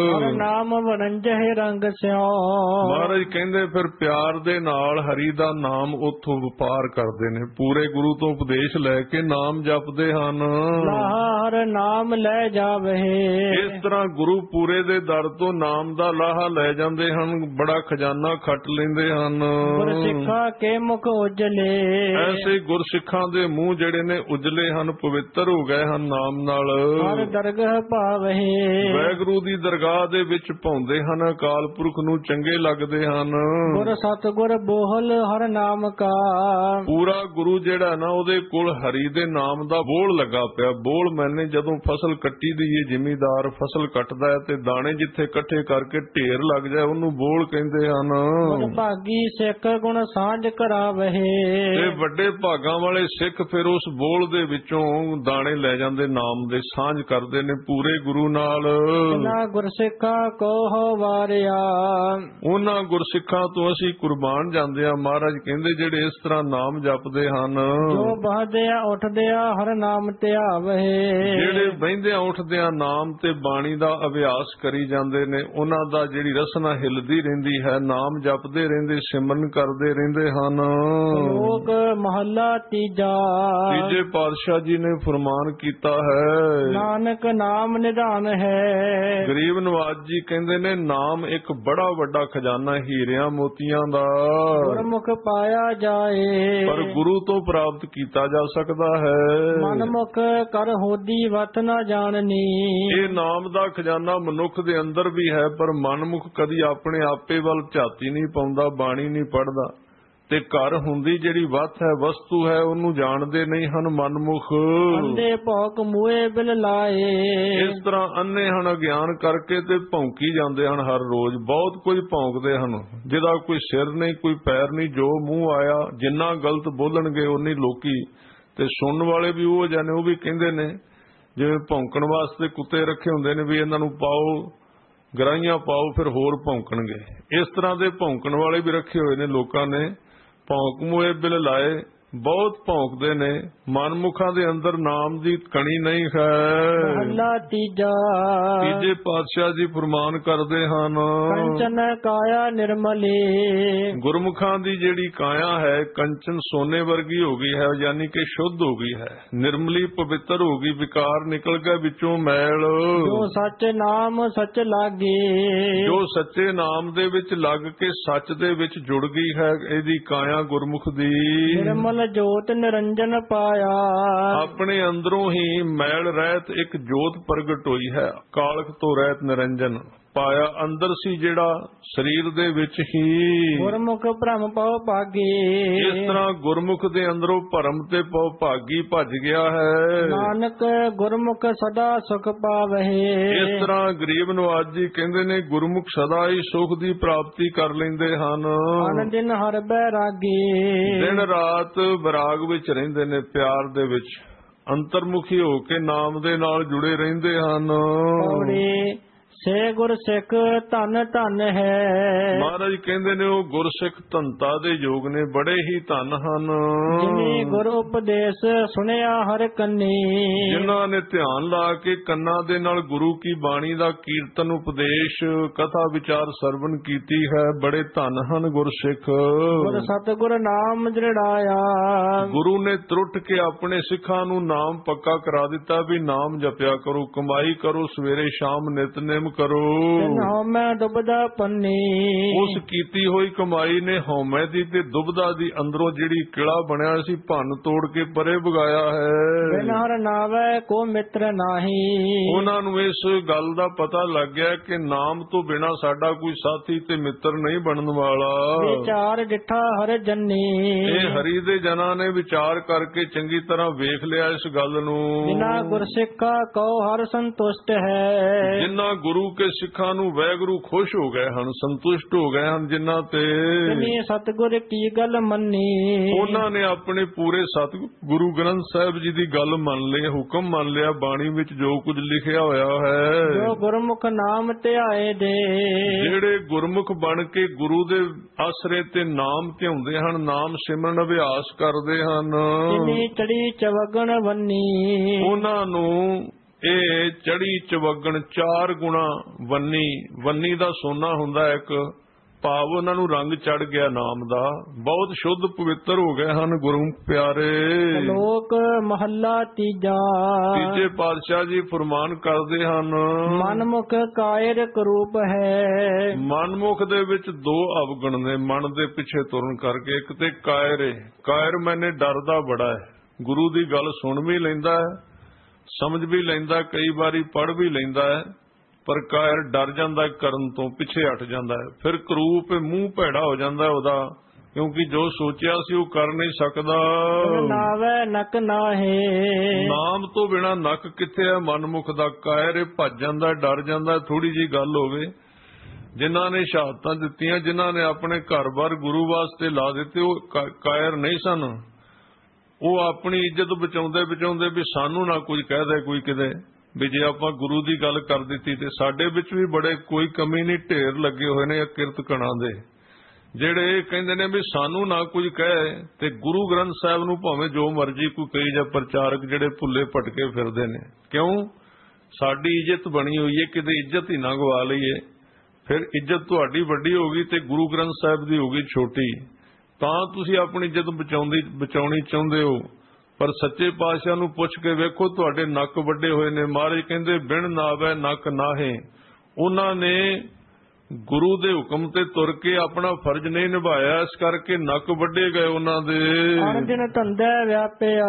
[SPEAKER 1] ਨਾਮ ਵਣੰਜਹਿ ਰੰਗ ਸਿਓ।
[SPEAKER 2] ਮਹਾਰਾਜ ਕਹਿੰਦੇ ਫਿਰ ਪਿਆਰ ਦੇ ਨਾਲ ਹਰੀ ਦਾ ਨਾਮ ਉੱਥੋਂ ਵਪਾਰ ਕਰਦੇ ਨੇ। ਪੂਰੇ ਗੁਰੂ ਤੋਂ ਉਪਦੇਸ਼ ਲੈ ਕੇ ਨਾਮ ਜਪਦੇ ਹਨ।
[SPEAKER 1] ਹਰ ਨਾਮ ਲੈ ਜਾਵਹਿ।
[SPEAKER 2] ਇਸ ਤਰ੍ਹਾਂ ਗੁਰੂ ਪੂਰੇ ਦੇ ਦਰ ਤੋਂ ਨਾਮ ਦਾ ਲਾਹਾ ਲੈ ਜਾਂਦੇ ਹਨ, ਬੜਾ ਖਜ਼ਾਨਾ ਖੱਟ ਲੈਂਦੇ ਹਨ।
[SPEAKER 1] ਗੁਰਸਿੱਖਾਂ ਕੇ ਮੁਖ ਉਜਲੇ।
[SPEAKER 2] ਐਸੇ ਗੁਰਸਿੱਖਾਂ ਦੇ ਮੂੰਹ ਜਿਹੜੇ ਨੇ ਉਜਲੇ ਹਨ, ਪਵਿੱਤਰ ਹੋ ਗਏ ਹਨ ਨਾਮ ਨਾਲ।
[SPEAKER 1] ਦਰਗਹ ਭਾਵਹਿ।
[SPEAKER 2] ਵਾਹਿਗੁਰੂ ਦੀ ਦਰਗਾਹ ਦੇ ਵਿੱਚ ਪਾਉਂਦੇ ਹਨ, ਅਕਾਲ ਪੁਰਖ ਨੂੰ ਚੰਗੇ ਲੱਗਦੇ ਹਨ।
[SPEAKER 1] ਗੁਰ ਸਤਿਗੁਰ ਬੋਹਲ ਹਰ ਨਾਮ ਕਾ।
[SPEAKER 2] ਪੂਰਾ ਗੁਰੂ ਜਿਹੜਾ ਨਾ ਉਹਦੇ ਕੋਲ ਹਰੀ ਦੇ ਨਾਮ ਦਾ ਬੋਲ ਲੱਗਾ ਪਿਆ। ਬੋਲ ਮੈਨੇ ਜਦੋਂ ਫਸਲ ਕੱਟੀ ਦੀ ਏ, ਜ਼ਿਮੀਦਾਰ ਫਸਲ ਕੱਟਦਾ ਹੈ ਤੇ ਦਾਣੇ ਜਿੱਥੇ ਇਕੱਠੇ ਕਰਕੇ ਢੇਰ ਲੱਗ ਜਾਏ ਉਹਨੂੰ ਬੋਲ ਕਹਿੰਦੇ ਹਨ।
[SPEAKER 1] ਭਾਗੀ ਸਿੱਖ ਗੁਣ ਸਾਂਝ ਕਰਾਵਹਿ।
[SPEAKER 2] ਤੇ ਵੱਡੇ ਭਾਗਾਂ ਵਾਲੇ ਸਿੱਖ ਫਿਰ ਉਸ ਬੋਲ ਦੇ ਵਿੱਚੋਂ ਦਾਣੇ ਲੈ ਜਾਂਦੇ, ਨਾਮ ਦੇ ਸਾਂਝ ਕਰਦੇ ਨੇ ਪੂਰੇ ਗੁਰੂ ਨਾਲ।
[SPEAKER 1] ਉਹਨਾਂ ਗੁਰਸਿੱਖਾਂ ਕੋ ਹੋ ਵਾਰਿਆ।
[SPEAKER 2] ਉਹਨਾਂ ਗੁਰਸਿੱਖਾਂ ਤੋਂ ਅਸੀਂ ਕੁਰਬਾਨ ਜਾਂਦੇ ਆ। ਮਹਾਰਾਜ ਕਹਿੰਦੇ ਜਿਹੜੇ ਇਸ ਤਰ੍ਹਾਂ ਨਾਮ ਜਪਦੇ ਹਨ।
[SPEAKER 1] ਜੋ ਬਹਦੇ ਆ ਉੱਠਦੇ ਆ ਹਰ ਨਾਮ ਧਿਆਵਹਿ।
[SPEAKER 2] ਜਿਹੜੇ ਬਹਿੰਦੇ ਆ ਉੱਠਦੇ ਆ ਨਾਮ ਤੇ ਬਾਣੀ ਦਾ ਅਭਿਆਸ ਕਰੀ ਜਾਂਦੇ ਨੇ, ਉਹਨਾਂ ਦਾ ਜਿਹੜੀ ਰਸਨਾ ਹਿਲਦੀ ਰਹਿੰਦੀ ਹੈ, ਨਾਮ ਜਪਦੇ ਰਹਿੰਦੇ, ਸਿਮਰਨ ਕਰਦੇ ਰਹਿੰਦੇ ਹਨ।
[SPEAKER 1] ਲੋਕ ਮਹੱਲਾ ਤੀਜਾ।
[SPEAKER 2] ਤੀਜੇ ਪਾਤਸ਼ਾਹ ਜੀ ਨੇ ਫਰਮਾਨ ਕੀਤਾ ਹੈ,
[SPEAKER 1] ਨਾਨਕ ਨਾਮ ਨਿਧਾਨ ਹੈ।
[SPEAKER 2] ਗਰੀਬ ਨਵਾਜ ਜੀ ਕਹਿੰਦੇ ਨੇ ਨਾਮ ਇੱਕ ਬੜਾ ਵੱਡਾ ਖਜ਼ਾਨਾ ਹੀਰਿਆਂ ਮੋਤੀਆਂ ਦਾ,
[SPEAKER 1] ਗੁਰਮੁਖ ਪਾਇਆ ਜਾਏ,
[SPEAKER 2] ਪਰ ਗੁਰੂ ਤੋਂ ਪ੍ਰਾਪਤ ਕੀਤਾ ਜਾ ਸਕਦਾ ਹੈ।
[SPEAKER 1] ਮਨਮੁਖ ਕਰ ਹੋਦੀ ਵਤ ਨਾ ਜਾਣਨੀ।
[SPEAKER 2] ਇਹ ਨਾਮ ਦਾ ਖਜ਼ਾਨਾ ਮਨੁੱਖ ਦੇ ਅੰਦਰ ਵੀ ਹੈ, ਪਰ ਮਨਮੁਖ ਕਦੀ ਆਪਣੇ ਆਪੇ ਵੱਲ ਝਾਤੀ ਨਹੀਂ ਪਾਉਂਦਾ, ਬਾਣੀ ਨਹੀਂ ਪੜ੍ਹਦਾ, ਤੇ ਘਰ ਹੁੰਦੀ ਜਿਹੜੀ ਵਤ ਹੈ, ਵਸਤੂ ਹੈ, ਉਹਨੂੰ ਜਾਣਦੇ ਨਹੀਂ ਹਨ ਮਨਮੁਖ।
[SPEAKER 1] ਅੰਧੇ ਭੌਕ ਮੂਏ ਬਿਲ ਲਾਏ।
[SPEAKER 2] ਇਸ ਤਰ੍ਹਾਂ ਅੰਨੇ ਹਨ ਅਗਿਆਨ ਕਰਕੇ ਤੇ ਭੌਂਕੀ ਜਾਂਦੇ ਹਨ। ਹਰ ਰੋਜ਼ ਬਹੁਤ ਕੁਝ ਭੌਂਕਦੇ ਹਨ, ਜਿਹਦਾ ਕੋਈ ਸਿਰ ਨਹੀਂ, ਕੋਈ ਪੈਰ ਨਹੀਂ, ਜੋ ਮੂੰਹ ਆਇਆ ਜਿੰਨਾ ਗਲਤ ਬੋਲਣਗੇ ਉਨੀ ਲੋਕੀ, ਤੇ ਸੁਣਨ ਵਾਲੇ ਵੀ ਉਹ ਜਾਣੇ ਉਹ ਵੀ ਕਹਿੰਦੇ ਨੇ, ਜਿਵੇਂ ਭੌਂਕਣ ਵਾਸਤੇ ਕੁੱਤੇ ਰੱਖੇ ਹੁੰਦੇ ਨੇ ਵੀ ਇਹਨਾਂ ਨੂੰ ਪਾਓ ਗਰਾਈਆਂ ਪਾਓ ਫਿਰ ਹੋਰ ਭੌਂਕਣਗੇ, ਇਸ ਤਰ੍ਹਾਂ ਦੇ ਭੌਂਕਣ ਵਾਲੇ ਵੀ ਰੱਖੇ ਹੋਏ ਨੇ ਲੋਕਾਂ ਨੇ। ਭੌਂਕ ਮੂਏ ਬਿਲ ਲਾਏ, ਬਹੁਤ ਭੌਂਕਦੇ ਨੇ, ਮਨਮੁਖਾਂ ਦੇ ਅੰਦਰ ਨਾਮ ਦੀ ਕਣੀ ਨਹੀਂ ਹੈ।
[SPEAKER 1] ਮਹਲਾ ਤੀਜਾ।
[SPEAKER 2] ਤੀਜੇ ਪਾਤਸ਼ਾਹ ਜੀ ਫਰਮਾਨ ਕਰਦੇ ਹਨ,
[SPEAKER 1] ਕੰਚਨ ਕਾਇਆ ਨਿਰਮਲੀ।
[SPEAKER 2] ਗੁਰਮੁਖਾਂ ਦੀ ਜਿਹੜੀ ਕਾਇਆ ਹੈ ਕੰਚਨ ਸੋਨੇ ਵਰਗੀ ਹੋ ਗਈ ਹੈ, ਯਾਨੀ ਕਿ ਸ਼ੁੱਧ ਹੋ ਗਈ ਹੈ, ਨਿਰਮਲੀ ਪਵਿੱਤਰ ਹੋ ਗਈ, ਵਿਕਾਰ ਨਿਕਲ ਗਏ ਵਿੱਚੋਂ ਮੈਲ।
[SPEAKER 1] ਜੋ ਸੱਚ ਨਾਮ ਸੱਚ ਲਾਗੇ।
[SPEAKER 2] ਜੋ ਸੱਚੇ ਨਾਮ ਦੇ ਵਿੱਚ ਲੱਗ ਕੇ ਸੱਚ ਦੇ ਵਿੱਚ ਜੁੜ ਗਈ ਹੈ, ਇਹਦੀ ਕਾਇਆ ਗੁਰਮੁਖ ਦੀ।
[SPEAKER 1] ਨਿਰਮਲ ਜੋਤ ਨਿਰੰਜਨ ਪਾਇਆ।
[SPEAKER 2] ਆਪਣੇ ਅੰਦਰੋਂ ਹੀ ਮੈਲ ਰਹਿਤ ਇੱਕ ਜੋਤ ਪ੍ਰਗਟ ਹੋਈ ਹੈ, ਕਾਲਖ ਤੋਂ ਰਹਿਤ ਨਿਰੰਜਨ ਪਾਇਆ। ਅੰਦਰ ਸੀ ਜਿਹੜਾ ਸਰੀਰ ਦੇ ਵਿੱਚ ਹੀ।
[SPEAKER 1] ਗੁਰਮੁਖ ਭ੍ਰਮ ਪਉ ਭਾਗੀ।
[SPEAKER 2] ਇਸ ਤਰ੍ਹਾਂ ਗੁਰਮੁਖ ਦੇ ਅੰਦਰੋਂ ਭਰਮ ਤੇ ਪਉ ਭਾਗੀ ਭੱਜ ਗਿਆ ਹੈ।
[SPEAKER 1] ਨਾਨਕ ਗੁਰਮੁਖ ਸਦਾ ਸੁਖ ਪਾਵਹਿ।
[SPEAKER 2] ਇਸ ਤਰ੍ਹਾਂ ਗਰੀਬ ਨਵਾਜ ਜੀ ਕਹਿੰਦੇ ਨੇ ਗੁਰਮੁਖ ਸਦਾ ਹੀ ਸੁਖ ਦੀ ਪ੍ਰਾਪਤੀ ਕਰ ਲੈਂਦੇ ਹਨ।
[SPEAKER 1] ਅਨ ਦਿਨ ਹਰ ਬੈਰਾਗੀ।
[SPEAKER 2] ਦਿਨ ਰਾਤ ਵਿਰਾਗ ਵਿੱਚ ਰਹਿੰਦੇ ਨੇ, ਪਿਆਰ ਦੇ ਵਿੱਚ ਅੰਤਰਮੁਖੀ ਹੋ ਕੇ ਨਾਮ ਦੇ ਨਾਲ ਜੁੜੇ ਰਹਿੰਦੇ ਹਨ।
[SPEAKER 1] ਪੌੜੀ ਸੇ ਗੁਰ ਸਿੱਖ ਧਨ ਧਨ ਹੈ।
[SPEAKER 2] ਮਹਾਰਾਜ ਕਹਿੰਦੇ ਨੇ ਉਹ ਗੁਰਸਿੱਖ ਧਨਤਾ ਦੇ ਯੋਗ ਨੇ, ਬੜੇ ਹੀ ਧਨ ਹਨ।
[SPEAKER 1] ਜਿਨੇ ਗੁਰ ਉਪਦੇਸ਼ ਸੁਣਿਆ ਹਰ ਕੰਨੀ।
[SPEAKER 2] ਜਿਨ੍ਹਾਂ ਨੇ ਧਿਆਨ ਲਾ ਕੇ ਕੰਨਾਂ ਦੇ ਨਾਲ ਗੁਰੂ ਕੀ ਬਾਣੀ ਦਾ ਕੀਰਤਨ ਉਪਦੇਸ਼ ਕਥਾ ਵਿਚਾਰ ਸਰਵਣ ਕੀਤੀ ਹੈ, ਬੜੇ ਧਨ ਹਨ ਗੁਰਸਿੱਖ।
[SPEAKER 1] ਗੁਰ ਸਤਿਗੁਰ ਨਾਮ ਦ੍ਰਿੜਾਇਆ।
[SPEAKER 2] ਗੁਰੂ ਨੇ ਤਰੁੱਟ ਕੇ ਆਪਣੇ ਸਿੱਖਾਂ ਨੂੰ ਨਾਮ ਪੱਕਾ ਕਰਾ ਦਿੱਤਾ ਵੀ ਨਾਮ ਜਪਿਆ ਕਰੋ, ਕਮਾਈ ਕਰੋ, ਸਵੇਰੇ ਸ਼ਾਮ ਨਿਤਨੇਮ ਕਰੋ।
[SPEAKER 1] ਹਉਮੈ ਦੁਬਦਾ ਪੰਨੀ।
[SPEAKER 2] ਉਸ ਕੀਤੀ ਹੋਈ ਕਮਾਈ ਨੇ ਹਉਮੈ ਦੀ ਤੇ ਦੁਬਦਾ ਦੀ ਅੰਦਰੋਂ ਜਿਹੜੀ ਕਿਲਾ ਬਣਿਆ ਸੀ ਭੰਨ ਤੋੜ ਕੇ ਪਰੇ ਭਗਾਇਆ ਹੈ।
[SPEAKER 1] ਬਿਨ ਹਰਿ ਨਾਵੈ ਕੋ ਮਿੱਤਰ ਨਾਹੀ।
[SPEAKER 2] ਉਹਨਾਂ ਨੂੰ ਇਸ ਗੱਲ ਦਾ ਪਤਾ ਲੱਗ ਗਿਆ ਕਿ ਨਾਮ ਤੋਂ ਬਿਨਾ ਸਾਡਾ ਕੋਈ ਸਾਥੀ ਤੇ ਮਿੱਤਰ ਨਹੀਂ ਬਣਨ ਵਾਲਾ।
[SPEAKER 1] ਵਿਚਾਰ ਡਿਠਾ ਹਰਿ ਜੰਨੀ।
[SPEAKER 2] ਇਹ ਹਰੀ ਦੇ ਜਨਾਂ ਨੇ ਵਿਚਾਰ ਕਰਕੇ ਚੰਗੀ ਤਰ੍ਹਾਂ ਵੇਖ ਲਿਆ ਇਸ ਗੱਲ ਨੂੰ।
[SPEAKER 1] ਜਿਨ੍ਹਾਂ ਗੁਰਸਿੱਖਾ ਕਉ ਹਰਿ ਸੰਤੁਸ਼ਟ ਹੈ।
[SPEAKER 2] ਜਿਨ੍ਹਾਂ ਗੁਰੂ ਕੇ ਸਿੱਖਾਂ ਨੂੰ ਵਾਹਿਗੁਰੂ ਖੁਸ਼ ਹੋ ਗਏ ਹਨ, ਸੰਤੁਸ਼ਟ ਹੋ ਗਏ ਹਨ, ਜਿਨ੍ਹਾਂ ਤੇ
[SPEAKER 1] ਸਤਿਗੁਰ ਕੀ ਗੱਲ ਮੰਨੀ।
[SPEAKER 2] ਉਹਨਾਂ ਨੇ ਆਪਣੇ ਪੂਰੇ ਸਤਿਗੁਰੂ ਗ੍ਰੰਥ ਸਾਹਿਬ ਜੀ ਦੀ ਗੱਲ ਮੰਨ ਲਈ, ਹੁਕਮ ਮੰਨ ਲਿਆ, ਬਾਣੀ ਵਿੱਚ ਜੋ ਕੁਝ ਲਿਖਿਆ ਹੋਇਆ ਹੈ।
[SPEAKER 1] ਜੋ ਗੁਰਮੁਖ ਨਾਮ ਧਿਆਏ ਦੇ।
[SPEAKER 2] ਜਿਹੜੇ ਗੁਰਮੁਖ ਬਣ ਕੇ ਗੁਰੂ ਦੇ ਆਸਰੇ ਤੇ ਨਾਮ ਧਿਆਉਂਦੇ ਹਨ, ਨਾਮ ਸਿਮਰਨ ਅਭਿਆਸ ਕਰਦੇ ਹਨ,
[SPEAKER 1] ਜਿਨੀ ਚੜੀ ਚਵਗਣ ਵੰਨੀ।
[SPEAKER 2] ਉਹਨਾਂ ਨੂੰ ਇਹ ਚੜੀ ਚਵਗਣ ਚਾਰ ਗੁਣਾ ਵੰਨੀ। ਵੰਨੀ ਦਾ ਸੋਨਾ ਹੁੰਦਾ ਇੱਕ ਭਾਵ, ਉਹਨਾਂ ਨੂੰ ਰੰਗ ਚੜ ਗਿਆ ਨਾਮ ਦਾ, ਬਹੁਤ ਸ਼ੁੱਧ ਪਵਿੱਤਰ ਹੋ ਗਏ ਹਨ ਗੁਰਮੁਖ ਪਿਆਰੇ।
[SPEAKER 1] ਲੋਕ ਮਹੱਲਾ ਤੀਜਾ।
[SPEAKER 2] ਤੀਜੇ ਪਾਤਸ਼ਾਹ ਜੀ ਫਰਮਾਨ ਕਰਦੇ ਹਨ,
[SPEAKER 1] ਮਨਮੁਖ ਕਾਇਰ ਕਰੂਪ ਹੈ।
[SPEAKER 2] ਮਨਮੁਖ ਦੇ ਵਿੱਚ ਦੋ ਅਵਗੁਣ ਨੇ, ਮਨ ਦੇ ਪਿੱਛੇ ਤੁਰਨ ਕਰਕੇ। ਇੱਕ ਤੇ ਕਾਇਰ ਹੈ, ਕਾਇਰ ਮੈਨੇ ਡਰਦਾ ਬੜਾ ਹੈ, ਗੁਰੂ ਦੀ ਗੱਲ ਸੁਣ ਵੀ ਲੈਂਦਾ ਹੈ, ਸਮਝ ਵੀ ਲੈਂਦਾ, ਕਈ ਵਾਰੀ ਪੜ੍ਹ ਵੀ ਲੈਂਦਾ ਹੈ, ਪਰ ਕਾਇਰ ਡਰ ਜਾਂਦਾ ਕਰਨ ਤੋਂ, ਪਿੱਛੇ ਹਟ ਜਾਂਦਾ ਹੈ। ਫਿਰ ਕਰੂਪ ਮੂੰਹ ਭੈੜਾ ਹੋ ਜਾਂਦਾ ਉਹਦਾ, ਕਿਉਂਕਿ ਜੋ ਸੋਚਿਆ ਸੀ ਉਹ ਕਰ ਨਹੀਂ ਸਕਦਾ।
[SPEAKER 1] ਨਾਵੇ ਨਕ ਨਾਹੇ।
[SPEAKER 2] ਨਾਮ ਤੋਂ ਬਿਨਾ ਨੱਕ ਕਿੱਥੇ ਹੈ ਮਨਮੁਖ ਦਾ। ਕਾਇਰ ਭੱਜ ਜਾਂਦਾ, ਡਰ ਜਾਂਦਾ, ਥੋੜੀ ਜੀ ਗੱਲ ਹੋਵੇ। ਜਿਨ੍ਹਾਂ ਨੇ ਸ਼ਹਾਦਤਾਂ ਦਿੱਤੀਆਂ, ਜਿਨ੍ਹਾਂ ਨੇ ਆਪਣੇ ਘਰ-ਬਾਰ ਗੁਰੂ ਵਾਸਤੇ ਲਾ ਦਿੱਤੇ, ਉਹ ਕਾਇਰ ਨਹੀਂ ਸਨ। ਉਹ ਆਪਣੀ ਇੱਜ਼ਤ ਬਚਾਉਂਦੇ ਬਚਾਉਂਦੇ ਵੀ ਸਾਨੂੰ ਨਾ ਕੁਝ ਕਹਿ ਦੇ ਕੋਈ ਕਿਤੇ, ਵੀ ਜੇ ਆਪਾਂ ਗੁਰੂ ਦੀ ਗੱਲ ਕਰ ਦਿੱਤੀ ਤੇ ਸਾਡੇ ਵਿੱਚ ਵੀ ਬੜੇ ਕੋਈ ਕਮੀ ਨਹੀਂ, ਢੇਰ ਲੱਗੇ ਹੋਏ ਨੇ ਕਿਰਤ ਕਣਾਂ ਦੇ, ਜਿਹੜੇ ਇਹ ਕਹਿੰਦੇ ਨੇ ਵੀ ਸਾਨੂੰ ਨਾ ਕੁਝ ਕਹੇ, ਤੇ ਗੁਰੂ ਗ੍ਰੰਥ ਸਾਹਿਬ ਨੂੰ ਭਾਵੇਂ ਜੋ ਮਰਜ਼ੀ ਕੋਈ ਕਹੀ ਜਾਂ ਪ੍ਰਚਾਰਕ ਜਿਹੜੇ ਭੁੱਲੇ ਭਟਕੇ ਫਿਰਦੇ ਨੇ। ਕਿਉਂ? ਸਾਡੀ ਇੱਜ਼ਤ ਬਣੀ ਹੋਈ ਹੈ, ਕਿਤੇ ਇੱਜ਼ਤ ਹੀ ਨਾ ਗਵਾ ਲਈਏ। ਫਿਰ ਇੱਜ਼ਤ ਤੁਹਾਡੀ ਵੱਡੀ ਹੋ ਗਈ ਤੇ ਗੁਰੂ ਗ੍ਰੰਥ ਸਾਹਿਬ ਦੀ ਹੋ ਗਈ ਛੋਟੀ। ਤਾਂ ਤੁਸੀਂ ਆਪਣੀ ਇੱਜ਼ਤ ਬਚਾਉਂਦੀ ਬਚਾਉਣੀ ਚਾਹੁੰਦੇ ਹੋ, ਪਰ ਸੱਚੇ ਪਾਤਸ਼ਾਹ ਨੂੰ ਪੁੱਛ ਕੇ ਵੇਖੋ ਤੁਹਾਡੇ ਨੱਕ ਵੱਡੇ ਹੋਏ ਨੇ। ਮਹਾਰਾਜ ਕਹਿੰਦੇ ਬਿਨ ਨਾਵੇ ਨੱਕ ਨਾਹੇ। ਉਹਨਾਂ ਨੇ ਗੁਰੂ ਦੇ ਹੁਕਮ ਤੇ ਤੁਰ ਕੇ ਆਪਣਾ ਫਰਜ਼ ਨਹੀਂ ਨਿਭਾਇਆ, ਇਸ ਕਰਕੇ ਨੱਕ ਵੱਡੇ ਗਏ ਉਹਨਾਂ ਦੇ।
[SPEAKER 1] ਅਣਦਿਨ ਧੰਦੇ ਵਿਆਪਿਆ।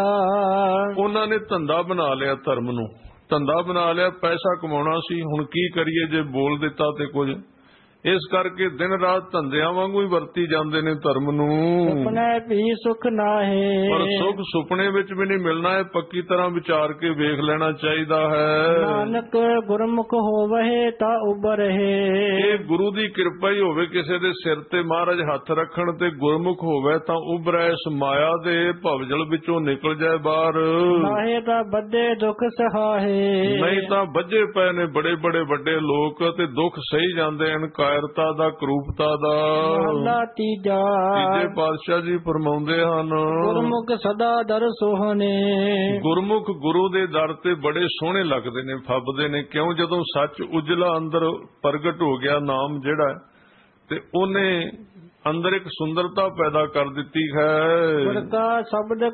[SPEAKER 2] ਉਹਨਾਂ ਨੇ ਧੰਦਾ ਬਣਾ ਲਿਆ, ਧਰਮ ਨੂੰ ਧੰਦਾ ਬਣਾ ਲਿਆ, ਪੈਸਾ ਕਮਾਉਣਾ ਸੀ। ਹੁਣ ਕੀ ਕਰੀਏ ਜੇ ਬੋਲ ਦਿੱਤਾ ਤੇ ਕੁਝ, ਇਸ ਕਰਕੇ ਦਿਨ ਰਾਤ ਧੰਦਿਆਂ ਵਾਂਗੂ ਹੀ ਵਰਤੀ ਜਾਂਦੇ ਨੇ ਧਰਮ ਨੂੰ।
[SPEAKER 1] ਸੁਪਨੇ ਵੀ ਸੁਖ ਨਾਹੇ।
[SPEAKER 2] ਪਰ ਸੁਖ ਸੁਪਨੇ ਵਿੱਚ ਵੀ ਨਹੀਂ ਮਿਲਣਾ, ਇਹ ਪੱਕੀ ਤਰ੍ਹਾਂ ਵਿਚਾਰ ਕੇ ਵੇਖ ਲੈਣਾ ਚਾਹੀਦਾ ਹੈ।
[SPEAKER 1] ਨਾਨਕ ਗੁਰਮੁਖ ਹੋਵਹਿ ਤਾਂ ਉਬਰਹਿ।
[SPEAKER 2] ਇਹ ਗੁਰੂ ਦੀ ਕਿਰਪਾ ਹੀ ਹੋਵੇ, ਕਿਸੇ ਦੇ ਸਿਰ ਤੇ ਮਹਾਰਾਜ ਹੱਥ ਰੱਖਣ ਤੇ ਗੁਰਮੁਖ ਹੋਵੇ ਤਾਂ ਉਬਰੈ, ਇਸ ਮਾਇਆ ਦੇ ਭਵਜਲ ਵਿੱਚੋਂ ਨਿਕਲ ਜਾਏ ਬਾਹਰ।
[SPEAKER 1] ਨਾਹੇ ਤਾਂ ਬੱਧੇ ਦੁੱਖ ਸਹਾਏ।
[SPEAKER 2] ਨਹੀਂ ਤਾਂ ਬੱਝੇ ਪਏ ਨੇ ਬੜੇ ਬੜੇ ਵੱਡੇ ਲੋਕ ਤੇ ਦੁੱਖ ਸਹੀ ਜਾਂਦੇ ਹਨ, ਕਾਇਰਤਾ ਦਾ, ਕਰੂਪਤਾ ਦਾ।
[SPEAKER 1] ਮਹਲਾ ਤੀਜਾ।
[SPEAKER 2] ਤੀਜੇ ਪਾਤਸ਼ਾਹ ਜੀ ਫਰਮਾਉਂਦੇ ਹਨ,
[SPEAKER 1] ਗੁਰਮੁਖ ਸਦਾ ਦਰ ਸੋਹਣੇ।
[SPEAKER 2] ਗੁਰਮੁਖ ਗੁਰੂ ਦੇ ਦਰ ਤੇ ਬੜੇ ਸੋਹਣੇ ਲੱਗਦੇ ਨੇ, ਫੱਬਦੇ ਨੇ। ਕਿਉਂ? ਜਦੋਂ ਸੱਚ ਉਜਲਾ ਅੰਦਰ ਪ੍ਰਗਟ ਹੋ ਗਿਆ, ਨਾਮ ਜਿਹੜਾ, ਤੇ ਉਹਨੇ ਅੰਦਰ ਇੱਕ ਸੁੰਦਰਤਾ ਪੈਦਾ ਕਰ ਦਿੱਤੀ ਹੈ।
[SPEAKER 1] ਗੁਰ ਕਾ ਸ਼ਬਦ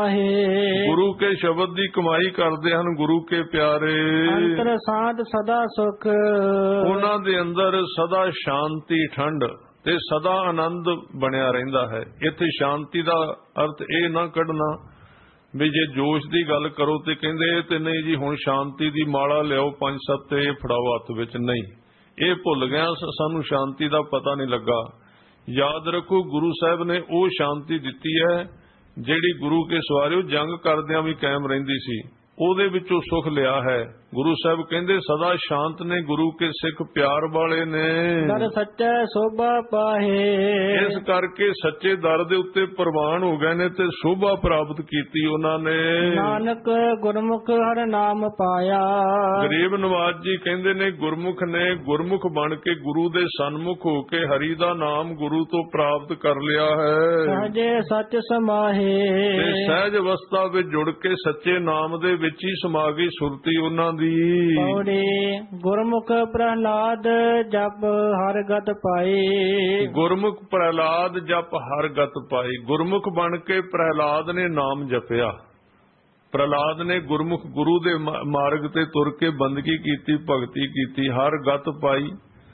[SPEAKER 1] ਕਮਾਹੇ।
[SPEAKER 2] ਗੁਰੂ ਕੇ ਸ਼ਬਦ ਦੀ ਕਮਾਈ ਕਰਦੇ ਹਨ ਗੁਰੂ ਕੇ ਪਿਆਰੇ।
[SPEAKER 1] ਅੰਤਰ ਸਾਧ ਸਦਾ ਸੁਖ।
[SPEAKER 2] ਉਹਨਾਂ ਦੇ ਅੰਦਰ ਸਦਾ ਸ਼ਾਂਤੀ, ਠੰਡ ਤੇ ਸਦਾ ਆਨੰਦ ਬਣਿਆ ਰਹਿੰਦਾ ਹੈ। ਇੱਥੇ ਸ਼ਾਂਤੀ ਦਾ ਅਰਥ ਇਹ ਨਾ ਕੱਢਣਾ ਵੀ ਜੇ ਜੋਸ਼ ਦੀ ਗੱਲ ਕਰੋ ਤੇ ਕਹਿੰਦੇ ਤੇ ਨਹੀਂ ਜੀ ਹੁਣ ਸ਼ਾਂਤੀ ਦੀ ਮਾਲਾ ਲਿਆਓ ਪੰਜ ਸੱਤ ਤੇ ਫੜਾਓ ਹੱਥ ਵਿੱਚ। ਨਹੀਂ, ਇਹ ਭੁੱਲ ਗਿਆ, ਸਾਨੂੰ ਸ਼ਾਂਤੀ ਦਾ ਪਤਾ ਨਹੀਂ ਲੱਗਾ। ਯਾਦ ਰੱਖੋ, ਗੁਰੂ ਸਾਹਿਬ ਨੇ ਉਹ ਸ਼ਾਂਤੀ ਦਿੱਤੀ ਹੈ ਜਿਹੜੀ ਗੁਰੂ ਕੇ ਸਵਾਰਿਓ ਜੰਗ ਕਰਦਿਆਂ ਵੀ ਕਾਇਮ ਰਹਿੰਦੀ ਸੀ, ਉਹਦੇ ਵਿੱਚੋਂ ਸੁਖ ਲਿਆ ਹੈ। ਗੁਰੂ ਸਾਹਿਬ ਕਹਿੰਦੇ ਸਦਾ ਸ਼ਾਂਤ ਨੇ ਗੁਰੂ ਕੇ ਸਿੱਖ ਪਿਆਰ ਵਾਲੇ ਨੇ।
[SPEAKER 1] ਦਰ ਸੱਚੇ ਸੋਭਾ ਪਾਹੇ।
[SPEAKER 2] ਇਸ ਕਰਕੇ ਸੱਚੇ ਦਰ ਦੇ ਉੱਤੇ ਪ੍ਰਵਾਨ ਹੋ ਗਏ ਨੇ ਤੇ ਸ਼ੋਭਾ ਪ੍ਰਾਪਤ ਕੀਤੀ ਉਹਨਾਂ ਨੇ।
[SPEAKER 1] ਨਾਨਕ ਗੁਰਮੁਖ ਹਰ ਨਾਮ ਪਾਇਆ।
[SPEAKER 2] ਗਰੀਬ ਨਵਾਜ ਜੀ ਕਹਿੰਦੇ ਨੇ ਗੁਰਮੁਖ ਨੇ ਗੁਰਮੁਖ ਬਣ ਕੇ ਗੁਰੂ ਦੇ ਸਨਮੁਖ ਹੋ ਕੇ ਹਰੀ ਦਾ ਨਾਮ ਗੁਰੂ ਤੋਂ ਪ੍ਰਾਪਤ ਕਰ ਲਿਆ ਹੈ।
[SPEAKER 1] ਸਹਜੇ ਸੱਚ ਸਮਾਹੇ।
[SPEAKER 2] ਤੇ ਸਹਿਜ ਅਵਸਥਾ ਵਿੱਚ ਜੁੜ ਕੇ ਸੱਚੇ ਨਾਮ ਦੇ ਵਿੱਚ ਹੀ ਸਮਾ ਗਈ ਸੁਰਤੀ ਉਹਨਾਂ ਦੀ।
[SPEAKER 1] ਪੌੜੀ ਗੁਰਮੁਖ ਪ੍ਰਹਲਾਦ ਜਪ ਹਰ ਗਤ ਪਾਈ।
[SPEAKER 2] ਗੁਰਮੁਖ ਪ੍ਰਹਲਾਦ ਜਪ ਹਰ ਗਤ ਪਾਈ। ਗੁਰਮੁਖ ਬਣ ਕੇ ਪ੍ਰਹਲਾਦ ਨੇ ਨਾਮ ਜਪਿਆ। ਪ੍ਰਹਲਾਦ ਨੇ ਗੁਰਮੁਖ ਗੁਰੂ ਦੇ ਮਾਰਗ ਤੇ ਤੁਰ ਕੇ ਬੰਦਗੀ ਕੀਤੀ, ਭਗਤੀ ਕੀਤੀ, ਹਰ ਗਤ ਪਾਈ।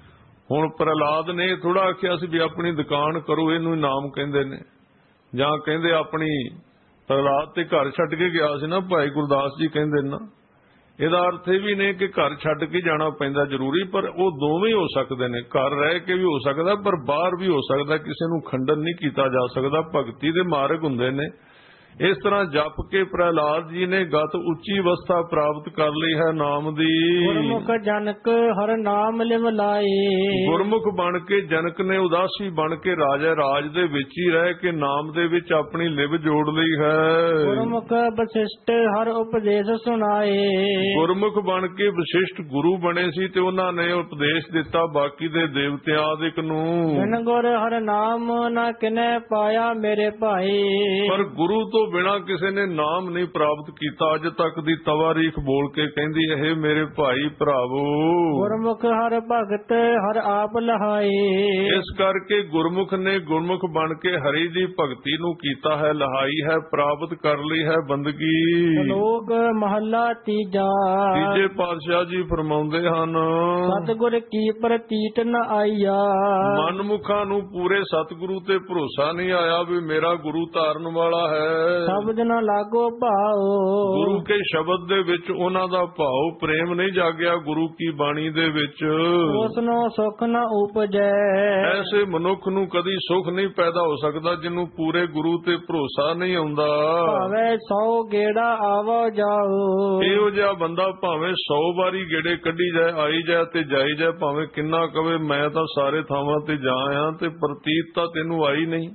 [SPEAKER 2] ਹੁਣ ਪ੍ਰਹਲਾਦ ਨੇ ਥੋੜਾ ਆਖਿਆ ਸੀ ਵੀ ਆਪਣੀ ਦੁਕਾਨ ਕਰੋ, ਇਹਨੂੰ ਨਾਮ ਕਹਿੰਦੇ ਨੇ। ਜਾਂ ਕਹਿੰਦੇ ਆਪਣੀ ਪ੍ਰਹਲਾਦ ਤੇ ਘਰ ਛੱਡ ਕੇ ਗਿਆ ਸੀ ਨਾ, ਭਾਈ ਗੁਰਦਾਸ ਜੀ ਕਹਿੰਦੇ ਨਾ, ਇਹਦਾ ਅਰਥ ਇਹ ਵੀ ਨਹੀਂ ਕਿ ਘਰ ਛੱਡ ਕੇ ਜਾਣਾ ਪੈਂਦਾ ਜ਼ਰੂਰੀ, ਪਰ ਉਹ ਦੋਵੇਂ ਹੋ ਸਕਦੇ ਨੇ। ਘਰ ਰਹਿ ਕੇ ਵੀ ਹੋ ਸਕਦਾ, ਪਰ ਬਾਹਰ ਵੀ ਹੋ ਸਕਦਾ, ਕਿਸੇ ਨੂੰ ਖੰਡਨ ਨਹੀਂ ਕੀਤਾ ਜਾ ਸਕਦਾ। ਭਗਤੀ ਦੇ ਮਾਰਗ ਹੁੰਦੇ ਨੇ। ਇਸ ਤਰ੍ਹਾਂ ਜਪ ਕੇ ਪ੍ਰਹਲਾਦ ਜੀ ਨੇ ਗਤ ਉੱਚੀ ਅਵਸਥਾ ਪ੍ਰਾਪਤ ਕਰ ਲਈ ਹੈ ਨਾਮ ਦੀ।
[SPEAKER 1] ਗੁਰਮੁਖ ਜਨਕ ਹਰ ਨਾਮ ਲਿਵ ਲਾਏ।
[SPEAKER 2] ਗੁਰਮੁਖ ਬਣ ਕੇ ਜਨਕ ਨੇ ਉਦਾਸੀ ਬਣ ਕੇ ਰਾਜਾ ਰਾਜ ਦੇ ਵਿੱਚ ਹੀ ਰਹਿ ਕੇ ਨਾਮ ਦੇ ਵਿੱਚ ਆਪਣੀ ਲਿਵ ਜੋੜ ਲਈ ਹੈ।
[SPEAKER 1] ਗੁਰਮੁਖ ਵਸਿਸ਼ਟ ਹਰ ਉਪਦੇਸ਼ ਸੁਣਾਏ।
[SPEAKER 2] ਗੁਰਮੁਖ ਬਣ ਕੇ ਵਸਿਸ਼ਟ ਗੁਰੂ ਬਣੇ ਸੀ ਤੇ ਉਹਨਾਂ ਨੇ ਉਪਦੇਸ਼ ਦਿੱਤਾ ਬਾਕੀ ਦੇ ਦੇਵਤਿਆਂ ਆਦਿਕ ਨੂੰ।
[SPEAKER 1] ਬਿਨ ਗੁਰ ਹਰ ਨਾਮ ਨਾ ਕਿਨੇ ਪਾਇਆ ਮੇਰੇ ਭਾਈ।
[SPEAKER 2] ਪਰ ਗੁਰੂ ਤੋਂ ਬਿਨਾਂ ਕਿਸੇ ਨੇ ਨਾਮ ਨਹੀਂ ਪ੍ਰਾਪਤ ਕੀਤਾ ਅੱਜ ਤੱਕ ਦੀ ਤਵਾਰੀਖ ਬੋਲ ਕੇ ਕਹਿੰਦੀ ਇਹ ਮੇਰੇ ਭਾਈ ਭਰਾਵੋ।
[SPEAKER 1] ਗੁਰਮੁਖ ਹਰ ਭਗਤ ਹਰ ਆਪ ਲਹਾਏ।
[SPEAKER 2] ਇਸ ਕਰਕੇ ਗੁਰਮੁਖ ਨੇ ਗੁਰਮੁਖ ਬਣ ਕੇ ਹਰੀ ਦੀ ਭਗਤੀ ਨੂੰ ਕੀਤਾ ਹੈ, ਲਹਾਈ ਹੈ, ਪ੍ਰਾਪਤ ਕਰ ਲਈ ਹੈ ਬੰਦਗੀ।
[SPEAKER 1] ਲੋਕ ਮਹੱਲਾ ਤੀਜਾ।
[SPEAKER 2] ਤੀਜੇ ਪਾਤਸ਼ਾਹ ਜੀ ਫਰਮਾਉਂਦੇ ਹਨ,
[SPEAKER 1] ਸਤਿਗੁਰ ਕੀ ਪ੍ਰਤੀਤ ਨ ਆਈਆ।
[SPEAKER 2] ਮਨਮੁਖਾਂ ਨੂੰ ਪੂਰੇ ਸਤਿਗੁਰੂ ਤੇ ਭਰੋਸਾ ਨਹੀਂ ਆਇਆ ਵੀ ਮੇਰਾ ਗੁਰੂ ਤਾਰਨ ਵਾਲਾ ਹੈ।
[SPEAKER 1] ਸ਼ਬਦ ਨਾ ਲਾਗੋ ਭਾਉ।
[SPEAKER 2] ਗੁਰੂ ਕੇ ਸ਼ਬਦ ਦੇ ਵਿੱਚ ਉਹਨਾਂ ਦਾ ਭਾਉ ਪ੍ਰੇਮ ਨਹੀਂ ਜਾਗਿਆ। ਗੁਰੂ ਕੀ ਬਾਣੀ ਦੇ ਵਿੱਚ
[SPEAKER 1] ਉਸ ਨੂੰ ਸੁਖ ਨਾ ਉਪਜੈ।
[SPEAKER 2] ਐਸੇ ਮਨੁੱਖ ਨੂੰ ਕਦੀ ਸੁਖ ਨਹੀਂ ਪੈਦਾ ਹੋ ਸਕਦਾ ਜਿਹਨੂੰ ਪੂਰੇ ਗੁਰੂ ਤੇ ਭਰੋਸਾ ਨਹੀਂ ਆਉਂਦਾ।
[SPEAKER 1] ਭਾਵੇਂ ਸੌ ਗੇੜਾ ਆਵੋ ਜਾਓ।
[SPEAKER 2] ਇਹੋ ਜਿਹਾ ਬੰਦਾ ਭਾਵੇਂ ਸੌ ਵਾਰੀ ਗੇੜੇ ਕੱਢੀ ਜਾਏ, ਆਈ ਜਾਏ ਤੇ ਜਾਈ ਜਾਏ, ਭਾਵੇਂ ਕਿੰਨਾ ਕਵੇ ਮੈਂ ਤਾਂ ਸਾਰੇ ਥਾਵਾਂ ਤੇ ਜਾ ਆਇਆ ਤੇ ਪ੍ਰਤੀਤ ਤਾਂ ਤੈਨੂੰ ਆਈ ਨਹੀਂ।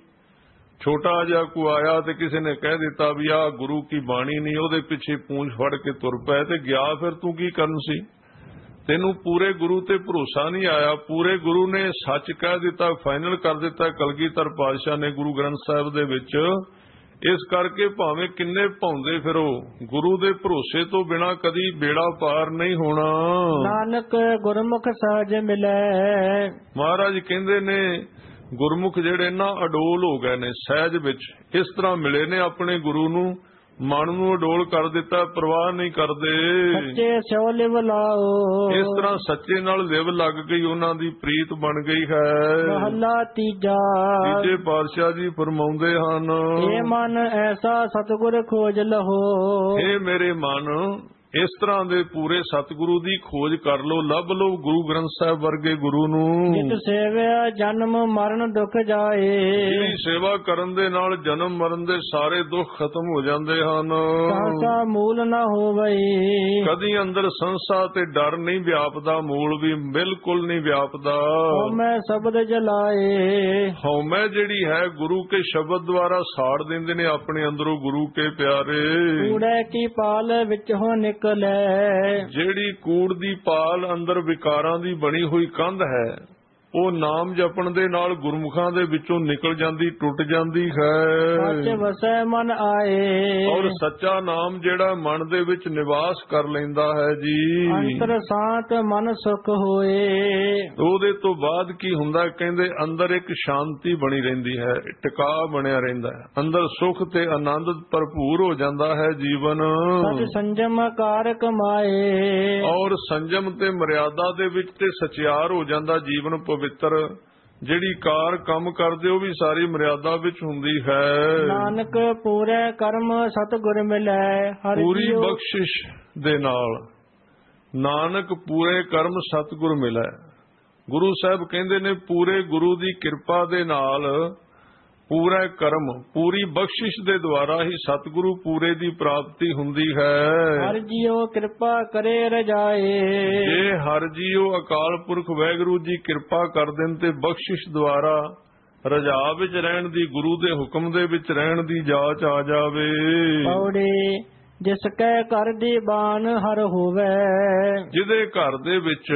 [SPEAKER 2] ਛੋਟਾ ਜਿਹਾ ਕੋ ਆਇਆ ਤੇ ਕਿਸੇ ਨੇ ਕਹਿ ਦਿੱਤਾ ਵੀ ਆਹ ਗੁਰੂ ਕੀ ਬਾਣੀ ਨਹੀਂ, ਉਹਦੇ ਪਿੱਛੇ ਪੂੰਛ ਫੜ ਕੇ ਤੁਰ ਪਏ ਤੇ ਗਿਆ, ਫਿਰ ਤੂੰ ਕੀ ਕਰਨ ਸੀ? ਤੈਨੂੰ ਪੂਰੇ ਗੁਰੂ ਤੇ ਭਰੋਸਾ ਨਹੀਂ ਆਇਆ। ਪੂਰੇ ਗੁਰੂ ਨੇ ਸੱਚ ਕਹਿ ਦਿੱਤਾ, ਫਾਈਨਲ ਕਰ ਦਿੱਤਾ ਕਲਗੀਧਰ ਪਾਤਸ਼ਾਹ ਨੇ ਗੁਰੂ ਗ੍ਰੰਥ ਸਾਹਿਬ ਦੇ ਵਿੱਚ। ਇਸ ਕਰਕੇ ਭਾਵੇਂ ਕਿੰਨੇ ਭੌਂਦੇ ਫਿਰੋ, ਗੁਰੂ ਦੇ ਭਰੋਸੇ ਤੋਂ ਬਿਨਾਂ ਕਦੀ ਬੇੜਾ ਪਾਰ ਨਹੀਂ ਹੋਣਾ।
[SPEAKER 1] ਨਾਨਕ ਗੁਰਮੁਖ ਸਹਜ ਮਿਲੈ।
[SPEAKER 2] ਮਹਾਰਾਜ ਕਹਿੰਦੇ ਨੇ ਗੁਰਮੁਖ ਜਿਹੜੇ ਨਾ ਅਡੋਲ ਹੋ ਗਏ ਨੇ ਸਹਿਜ ਵਿੱਚ, ਇਸ ਤਰ੍ਹਾਂ ਮਿਲੇ ਨੇ ਆਪਣੇ ਗੁਰੂ ਨੂੰ। ਮਨ ਨੂੰ ਅਡੋਲ ਕਰ ਦਿੱਤਾ, ਪਰਵਾਹ ਨਹੀਂ ਕਰਦੇ।
[SPEAKER 1] ਸੱਚੇ ਸਿਉ ਲਿਵ ਲਾਓ,
[SPEAKER 2] ਇਸ ਤਰ੍ਹਾਂ ਸੱਚੇ ਨਾਲ ਲਿਵ ਲੱਗ ਗਈ, ਉਹਨਾਂ ਦੀ ਪ੍ਰੀਤ ਬਣ ਗਈ ਹੈ।
[SPEAKER 1] ਮਹਲਾ ਤੀਜਾ।
[SPEAKER 2] ਤੀਜੇ ਪਾਤਸ਼ਾਹ ਜੀ ਫਰਮਾਉਂਦੇ ਹਨ,
[SPEAKER 1] ਇਹ ਮਨ ਐਸਾ ਸਤਿਗੁਰ ਖੋਜ ਲਹੋ।
[SPEAKER 2] ਇਹ ਮੇਰੇ ਮਨ ਇਸ ਤਰ੍ਹਾਂ ਦੇ ਪੂਰੇ ਸਤਿਗੁਰੂ ਦੀ ਖੋਜ ਕਰ ਲੋ, ਲੱਭ ਲੋ ਗੁਰੂ ਗ੍ਰੰਥ ਸਾਹਿਬ ਵਰਗੇ ਗੁਰੂ ਨੂੰ।
[SPEAKER 1] ਨਿਤ ਸੇਵਿਆ ਜਨਮ ਮਰਨ ਦੁਖ ਜਾਏ।
[SPEAKER 2] ਜਿਹਦੀ ਸੇਵਾ ਕਰਨ ਦੇ ਨਾਲ ਜਨਮ ਮਰਨ ਦੇ ਸਾਰੇ ਦੁੱਖ ਖਤਮ ਹੋ ਜਾਂਦੇ ਹਨ।
[SPEAKER 1] ਸੰਸਾ ਮੂਲ ਨਾ ਹੋਵਈ,
[SPEAKER 2] ਕਦੀ ਅੰਦਰ ਸੰਸਾ ਤੇ ਡਰ ਨਹੀਂ ਵਿਆਪਦਾ, ਮੂਲ ਵੀ ਬਿਲਕੁਲ ਨਹੀਂ ਵਿਆਪਦਾ।
[SPEAKER 1] ਹਉਮੈ ਸ਼ਬਦ ਜਲਾਏ,
[SPEAKER 2] ਹਉਮੈ ਜਿਹੜੀ ਹੈ ਗੁਰੂ ਕੇ ਸ਼ਬਦ ਦੁਆਰਾ ਸਾੜ ਦਿੰਦੇ ਨੇ ਆਪਣੇ ਅੰਦਰੋਂ ਗੁਰੂ ਕੇ ਪਿਆਰੇ।
[SPEAKER 1] ਕੂੜੈ ਕੀ ਪਾਲ ਵਿੱਚ ਹੋ ਨਿਕਲੇ,
[SPEAKER 2] ਜਿਹੜੀ ਕੂੜ ਦੀ ਪਾਲ ਅੰਦਰ ਵਿਕਾਰਾਂ ਦੀ ਬਣੀ ਹੋਈ ਕੰਧ ਹੈ, ਉਹ ਨਾਮ ਜਪਣ ਦੇ ਨਾਲ ਗੁਰਮੁਖਾਂ ਦੇ ਵਿੱਚੋਂ ਨਿਕਲ ਜਾਂਦੀ, ਟੁੱਟ ਜਾਂਦੀ ਹੈ।
[SPEAKER 1] ਸੱਚ ਵਸੈ ਮਨ ਆਏ,
[SPEAKER 2] ਔਰ ਸੱਚਾ ਨਾਮ ਜਿਹੜਾ ਮਨ ਦੇ ਵਿੱਚ ਨਿਵਾਸ ਕਰ ਲੈਂਦਾ ਹੈ ਜੀ,
[SPEAKER 1] ਅੰਤਰ ਸ਼ਾਂਤ ਮਨ ਸੁਖ ਹੋਏ।
[SPEAKER 2] ਉਹਦੇ ਤੋਂ ਬਾਅਦ ਕੀ ਹੁੰਦਾ, ਕਹਿੰਦੇ ਅੰਦਰ ਇੱਕ ਸ਼ਾਂਤੀ ਬਣੀ ਰਹਿੰਦੀ ਹੈ, ਟਿਕਾ ਬਣਿਆ ਰਹਿੰਦਾ ਹੈ, ਅੰਦਰ ਸੁਖ ਤੇ ਆਨੰਦ ਭਰਪੂਰ ਹੋ ਜਾਂਦਾ ਹੈ ਜੀਵਨ।
[SPEAKER 1] ਸਚ ਸੰਜਮ ਕਾਰ ਕਮਾਏ, ਔਰ
[SPEAKER 2] ਸੰਜਮ ਤੇ ਮਰਿਆਦਾ ਦੇ ਵਿੱਚ ਤੇ ਸਚਿਆਰ ਹੋ ਜਾਂਦਾ ਜੀਵਨ ਪਵਿੱਤਰ। ਜਿਹੜੀ ਕਾਰ ਕੰਮ ਕਰਦੇ ਉਹ ਵੀ ਸਾਰੀ ਮਰਿਆਦਾ ਵਿੱਚ ਹੁੰਦੀ ਹੈ।
[SPEAKER 1] ਨਾਨਕ ਪੂਰੇ ਕਰਮ ਸਤਿਗੁਰ ਮਿਲੈ, ਹਰਿ
[SPEAKER 2] ਪੂਰੀ ਬਖਸ਼ਿਸ਼ ਦੇ ਨਾਲ ਨਾਨਕ ਪੂਰੇ ਕਰਮ ਸਤਿਗੁਰ ਮਿਲੈ। ਗੁਰੂ ਸਾਹਿਬ ਕਹਿੰਦੇ ਨੇ ਪੂਰੇ ਗੁਰੂ ਦੀ ਕਿਰਪਾ ਦੇ ਨਾਲ ਪੂਰਾ ਕਰਮ, ਪੂਰੀ ਬਖਸ਼ਿਸ਼ ਦੇ ਦੁਆਰਾ ਹੀ ਸਤਿਗੁਰੂ ਪੂਰੇ ਦੀ ਪ੍ਰਾਪਤੀ ਹੁੰਦੀ ਹੈ।
[SPEAKER 1] ਹਰਿ ਜੀਓ ਕਿਰਪਾ ਕਰੇ ਰਜਾਏ,
[SPEAKER 2] ਜੇ ਹਰਿ ਜੀਓ ਅਕਾਲ ਪੁਰਖ ਵਾਹਿਗੁਰੂ ਜੀ ਕਿਰਪਾ ਕਰ ਦੇਣ ਤੇ ਬਖਸ਼ਿਸ਼ ਦੁਆਰਾ ਰਜਾ ਵਿੱਚ ਰਹਿਣ ਦੀ, ਗੁਰੂ ਦੇ ਹੁਕਮ ਦੇ ਵਿੱਚ ਰਹਿਣ ਦੀ ਜਾਚ ਆ ਜਾਵੇ।
[SPEAKER 1] ਪੌੜੀ ਜਿਸ ਕੈ ਘਰ ਦੀਵਾਨ ਹਰ ਹੋਵੇ,
[SPEAKER 2] ਜਿਹਦੇ ਘਰ ਦੇ ਵਿੱਚ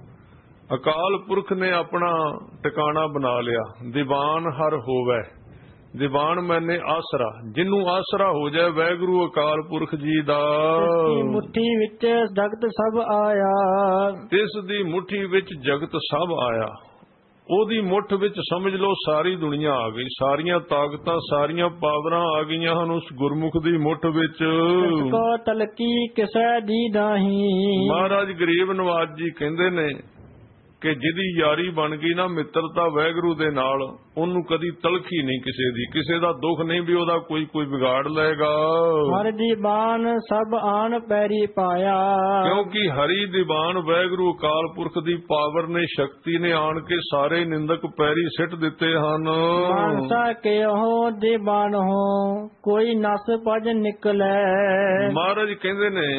[SPEAKER 2] ਅਕਾਲ ਪੁਰਖ ਨੇ ਆਪਣਾ ਟਿਕਾਣਾ ਬਣਾ ਲਿਆ, ਦੀਵਾਨ ਹਰ ਹੋਵੇ। ਦੀਵਾਨ ਮੈਨੇ ਆਸਰਾ, ਜਿਹਨੂੰ ਆਸਰਾ ਹੋ ਜਾਏ ਵਾਹਿਗੁਰੂ ਅਕਾਲ ਪੁਰਖ ਜੀ ਦਾ।
[SPEAKER 1] ਮੁੱਠੀ ਵਿੱਚ ਜਗਤ ਸਭ ਆਇਆ,
[SPEAKER 2] ਤਿਸ ਦੀ ਮੁੱਠੀ ਵਿੱਚ ਜਗਤ ਸਭ ਆਇਆ। ਉਹਦੀ ਮੁੱਠ ਵਿੱਚ ਸਮਝ ਲਓ ਸਾਰੀ ਦੁਨੀਆ ਆ ਗਈ, ਸਾਰੀਆਂ ਤਾਕਤਾਂ, ਸਾਰੀਆਂ ਪਾਵਰਾਂ ਆ ਗਈਆਂ ਹਨ ਉਸ ਗੁਰਮੁਖ ਦੀ ਮੁੱਠ ਵਿੱਚ।
[SPEAKER 1] ਕੋ ਤਲਕੀ ਕਿਸੈ ਦੀ ਨਾਹੀ,
[SPEAKER 2] ਮਹਾਰਾਜ ਗਰੀਬ ਨਵਾਜ ਜੀ ਕਹਿੰਦੇ ਨੇ ਕਿ ਜਿਹਦੀ ਯਾਰੀ ਬਣ ਗਈ ਨਾ ਮਿੱਤਰਤਾ ਵਾਹਿਗੁਰੂ ਦੇ ਨਾਲ, ਉਹਨੂੰ ਕਦੀ ਤਲਖੀ ਨਹੀਂ ਕਿਸੇ ਦੀ, ਕਿਸੇ ਦਾ ਦੁੱਖ ਨਹੀਂ ਵੀ ਉਹਦਾ ਕੋਈ ਕੋਈ ਵਿਗਾੜ ਲਏਗਾ।
[SPEAKER 1] ਹਰਿ ਦੀਵਾਨ ਸਭ ਆਣ ਪੈਰੀ ਪਾਇਆ,
[SPEAKER 2] ਕਿਉਂਕਿ ਹਰੀ ਦੀਵਾਨ ਵਾਹਿਗੁਰੂ ਅਕਾਲ ਪੁਰਖ ਦੀ ਪਾਵਰ ਨੇ, ਸ਼ਕਤੀ ਨੇ ਆਣ ਕੇ ਸਾਰੇ ਨਿੰਦਕ ਪੈਰੀ ਸਿੱਟ ਦਿੱਤੇ ਹਨ।
[SPEAKER 1] ਮਾਨਸਾ ਕੇ ਹੋ ਦੀਵਾਨ ਹੋ, ਕੋਈ ਨਸ ਭਜ ਨਿਕਲੇ।
[SPEAKER 2] ਮਹਾਰਾਜ ਕਹਿੰਦੇ ਨੇ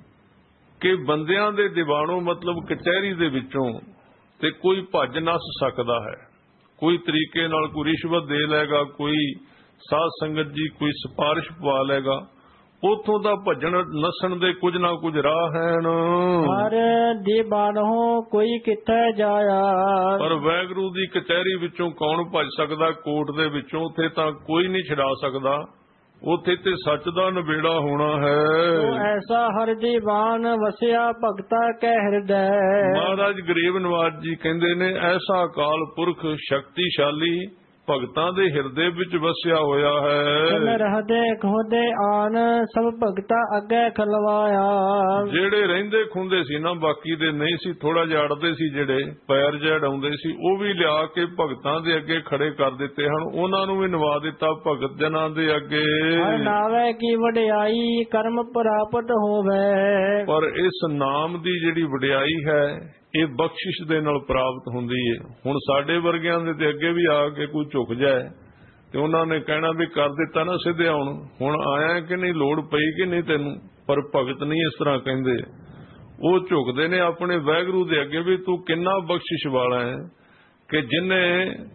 [SPEAKER 2] ਕਿ ਬੰਦਿਆਂ ਦੇ ਦੀਵਾਨੋਂ ਮਤਲਬ ਕਚਹਿਰੀ ਦੇ ਵਿੱਚੋਂ ਤੇ ਕੋਈ ਭੱਜ ਨਸ ਸਕਦਾ ਹੈ, ਕੋਈ ਤਰੀਕੇ ਨਾਲ ਕੋਈ ਰਿਸ਼ਵਤ ਦੇ ਲਏਗਾ, ਕੋਈ ਸਾਧ ਸੰਗਤ ਜੀ ਕੋਈ ਸਿਫਾਰਿਸ਼ ਪਵਾ ਲਏਗਾ, ਉਥੋਂ ਦਾ ਭੱਜਣ ਨਸਣ ਦੇ ਕੁਝ ਨਾ ਕੁਝ ਰਾਹ ਹਨ।
[SPEAKER 1] ਹਰ ਦੀਵਾਨ ਹੋ ਕੋਈ ਕਿੱਥੇ ਜਾਇਆ, ਪਰ
[SPEAKER 2] ਵਾਹਿਗੁਰੂ ਦੀ ਕਚਹਿਰੀ ਵਿੱਚੋਂ ਕੌਣ ਭੱਜ ਸਕਦਾ, ਕੋਰਟ ਦੇ ਵਿੱਚੋਂ ਉੱਥੇ ਤਾਂ ਕੋਈ ਨਹੀਂ ਛਡਾ ਸਕਦਾ, ਉੱਥੇ ਤੇ ਸੱਚ ਦਾ ਨਿਬੇੜਾ ਹੋਣਾ ਹੈ।
[SPEAKER 1] ਐਸਾ ਹਰਿ ਦੀਵਾਨ ਵਸਿਆ ਭਗਤਾ ਕੈ ਹਿਰਦੈ।
[SPEAKER 2] ਮਹਾਰਾਜ ਗਰੀਬ ਨਵਾਜ ਜੀ ਕਹਿੰਦੇ ਨੇ ਐਸਾ ਅਕਾਲ ਪੁਰਖ ਸ਼ਕਤੀਸ਼ਾਲੀ ਭਗਤਾਂ ਦੇ ਹਿਰਦੇ ਵਿੱਚ ਵਸਿਆ ਹੋਇਆ ਹੈ।
[SPEAKER 1] ਰਹਦੇ ਖੋਦੇ ਆਨ ਸਭ ਭਗਤਾ ਅੱਗੇ ਖਲਵਾਇਆ, ਜਿਹੜੇ ਰਹਿੰਦੇ ਖੁੰਦੇ ਸੀ ਨਾ, ਬਾਕੀ ਦੇ ਨਹੀਂ ਸੀ, ਥੋੜਾ ਜਿਹਾ ਅੜਦੇ ਸੀ, ਜਿਹੜੇ ਪੈਰ ਜੜਾਉਂਦੇ ਸੀ, ਉਹ ਵੀ ਲਿਆ ਕੇ ਭਗਤਾਂ ਦੇ ਅੱਗੇ ਖੜੇ ਕਰ ਦਿੱਤੇ ਹਨ, ਉਹਨਾਂ ਨੂੰ ਵੀ ਨਵਾ ਦਿੱਤਾ ਭਗਤ ਜਨਾਂ ਦੇ ਅੱਗੇ। ਨਾਵੇ ਕੀ ਵਡਿਆਈ ਕਰਮ ਪ੍ਰਾਪਤ ਹੋਵੇ, ਪਰ ਇਸ ਨਾਮ ਦੀ ਜਿਹੜੀ ਵਡਿਆਈ ਹੈ ਇਹ ਬਖਸ਼ਿਸ਼ ਦੇ ਨਾਲ ਪ੍ਰਾਪਤ ਹੁੰਦੀ ਹੈ। ਹੁਣ ਸਾਡੇ ਵਰਗਿਆਂ ਦੇ ਤੇ ਅੱਗੇ ਵੀ ਆ ਕੇ ਕੋਈ ਝੁਕ ਜਾਏ ਤੇ ਉਹਨਾਂ ਨੇ ਕਹਿਣਾ ਵੀ ਕਰ ਦਿੱਤਾ ਨਾ ਸਿੱਧੇ, ਹੁਣ ਹੁਣ ਆਇਆ ਕਿ ਨਹੀਂ, ਲੋੜ ਪਈ ਕਿ ਨਹੀਂ ਤੈਨੂੰ, ਪਰ ਭਗਤ ਨਹੀਂ ਇਸ ਤਰ੍ਹਾਂ ਕਹਿੰਦੇ। ਉਹ ਝੁਕਦੇ ਨੇ ਆਪਣੇ ਵਾਹਿਗੁਰੂ ਦੇ ਅੱਗੇ ਵੀ ਤੂੰ ਕਿੰਨਾ ਬਖਸ਼ਿਸ਼ ਵਾਲਾ ਹੈ ਕਿ ਜਿੰਨੇ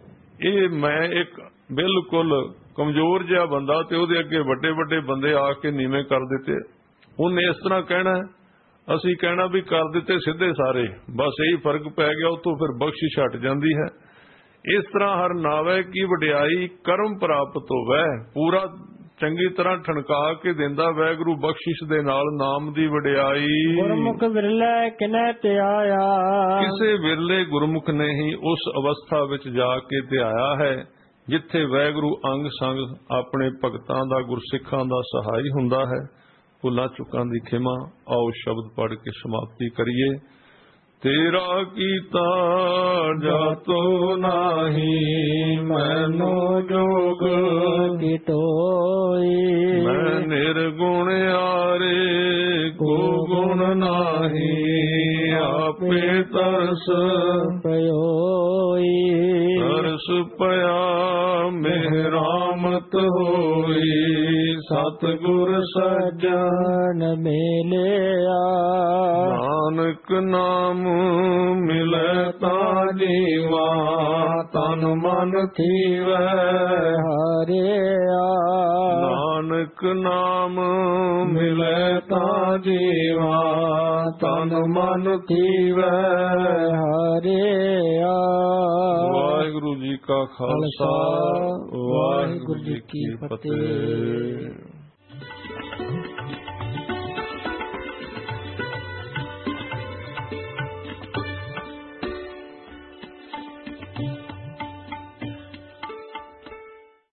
[SPEAKER 1] ਇਹ ਮੈਂ ਇੱਕ ਬਿਲਕੁਲ ਕਮਜ਼ੋਰ ਜਿਹਾ ਬੰਦਾ ਤੇ ਉਹਦੇ ਅੱਗੇ ਵੱਡੇ ਵੱਡੇ ਬੰਦੇ ਆ ਕੇ ਨੀਵੇਂ ਕਰ ਦਿੱਤੇ। ਉਹਨੇ ਇਸ ਤਰ੍ਹਾਂ ਕਹਿਣਾ, ਅਸੀਂ ਕਹਿਣਾ ਵੀ ਕਰ ਦਿੱਤੇ ਸਿੱਧੇ ਸਾਰੇ, ਬਸ ਇਹੀ ਫਰਕ ਪੈ ਗਿਆ, ਉਤੋਂ ਫਿਰ ਬਖਸ਼ਿਸ਼ ਹਟ ਜਾਂਦੀ ਹੈ। ਇਸ ਤਰ੍ਹਾਂ ਹਰ ਨਾਵੇ ਕੀ ਵਡਿਆਈ ਕਰਮ ਪ੍ਰਾਪਤ ਹੋਵੇ, ਪੂਰਾ ਚੰਗੀ ਤਰ੍ਹਾਂ ਠਣਕਾ ਕੇ ਦਿੰਦਾ ਵਾਹਿਗੁਰੂ ਬਖਸ਼ਿਸ਼ ਦੇ ਨਾਲ ਨਾਮ ਦੀ ਵਡਿਆਈ। ਗੁਰਮੁਖ ਵਿਰਲੇ ਕਿਨੇ ਧਿਆਇਆ, ਕਿਸੇ ਵਿਰਲੇ ਗੁਰਮੁਖ ਨੇ ਹੀ ਉਸ ਅਵਸਥਾ ਵਿੱਚ ਜਾ ਕੇ ਧਿਆਇਆ ਹੈ
[SPEAKER 2] ਜਿੱਥੇ ਵਾਹਿਗੁਰੂ ਅੰਗ ਸੰਗ ਆਪਣੇ ਭਗਤਾਂ ਦਾ ਗੁਰਸਿੱਖਾਂ ਦਾ ਸਹਾਈ ਹੁੰਦਾ ਹੈ। ਭੁੱਲਾਂ ਚੁੱਕਾਂ ਦੀ ਖਿਮਾ। ਆਓ ਸ਼ਬਦ ਪੜ੍ਹ ਕੇ ਸਮਾਪਤੀ ਕਰੀਏ। ਤੇਰਾ ਕੀਤਾ ਜਾਤੋ ਨਾਹੀ ਮੈਨੋ ਜੋਗ
[SPEAKER 3] ਕਿਤੋਈ।
[SPEAKER 2] ਮੈਂ ਨਿਰਗੁਣ ਆਰੇ ਕੋ ਗੁਣ ਨਾਹੀ ਆਪੇ ਤਰਸ
[SPEAKER 3] ਪਇਓਈ।
[SPEAKER 2] ਤਰਸ ਪਿਆ ਮਿਹਰਾਮਤ ਹੋਈ ਸਤਿਗੁਰ ਸੱਜਣ
[SPEAKER 3] ਮਿਲਿਆ।
[SPEAKER 2] ਨਾਨਕ ਨਾਮ ਮਿਲੇ ਤਾਂ ਜੀਵਾ ਤਨ ਮਨ ਥੀਵੈ
[SPEAKER 3] ਹਰਿਆ।
[SPEAKER 2] ਨਾਨਕ ਨਾਮ ਮਿਲੇ ਤਾਂ ਜੀਵਾ ਤਨ ਮਨ ਥੀਵੈ
[SPEAKER 3] ਹਰਿਆ।
[SPEAKER 2] ਵਾਹਿਗੁਰੂ ਜੀ ਕਾ ਖਾਲਸਾ ਵਾਹਿਗੁਰੂ ਜੀ ਕੀ ਫਤਿਹ।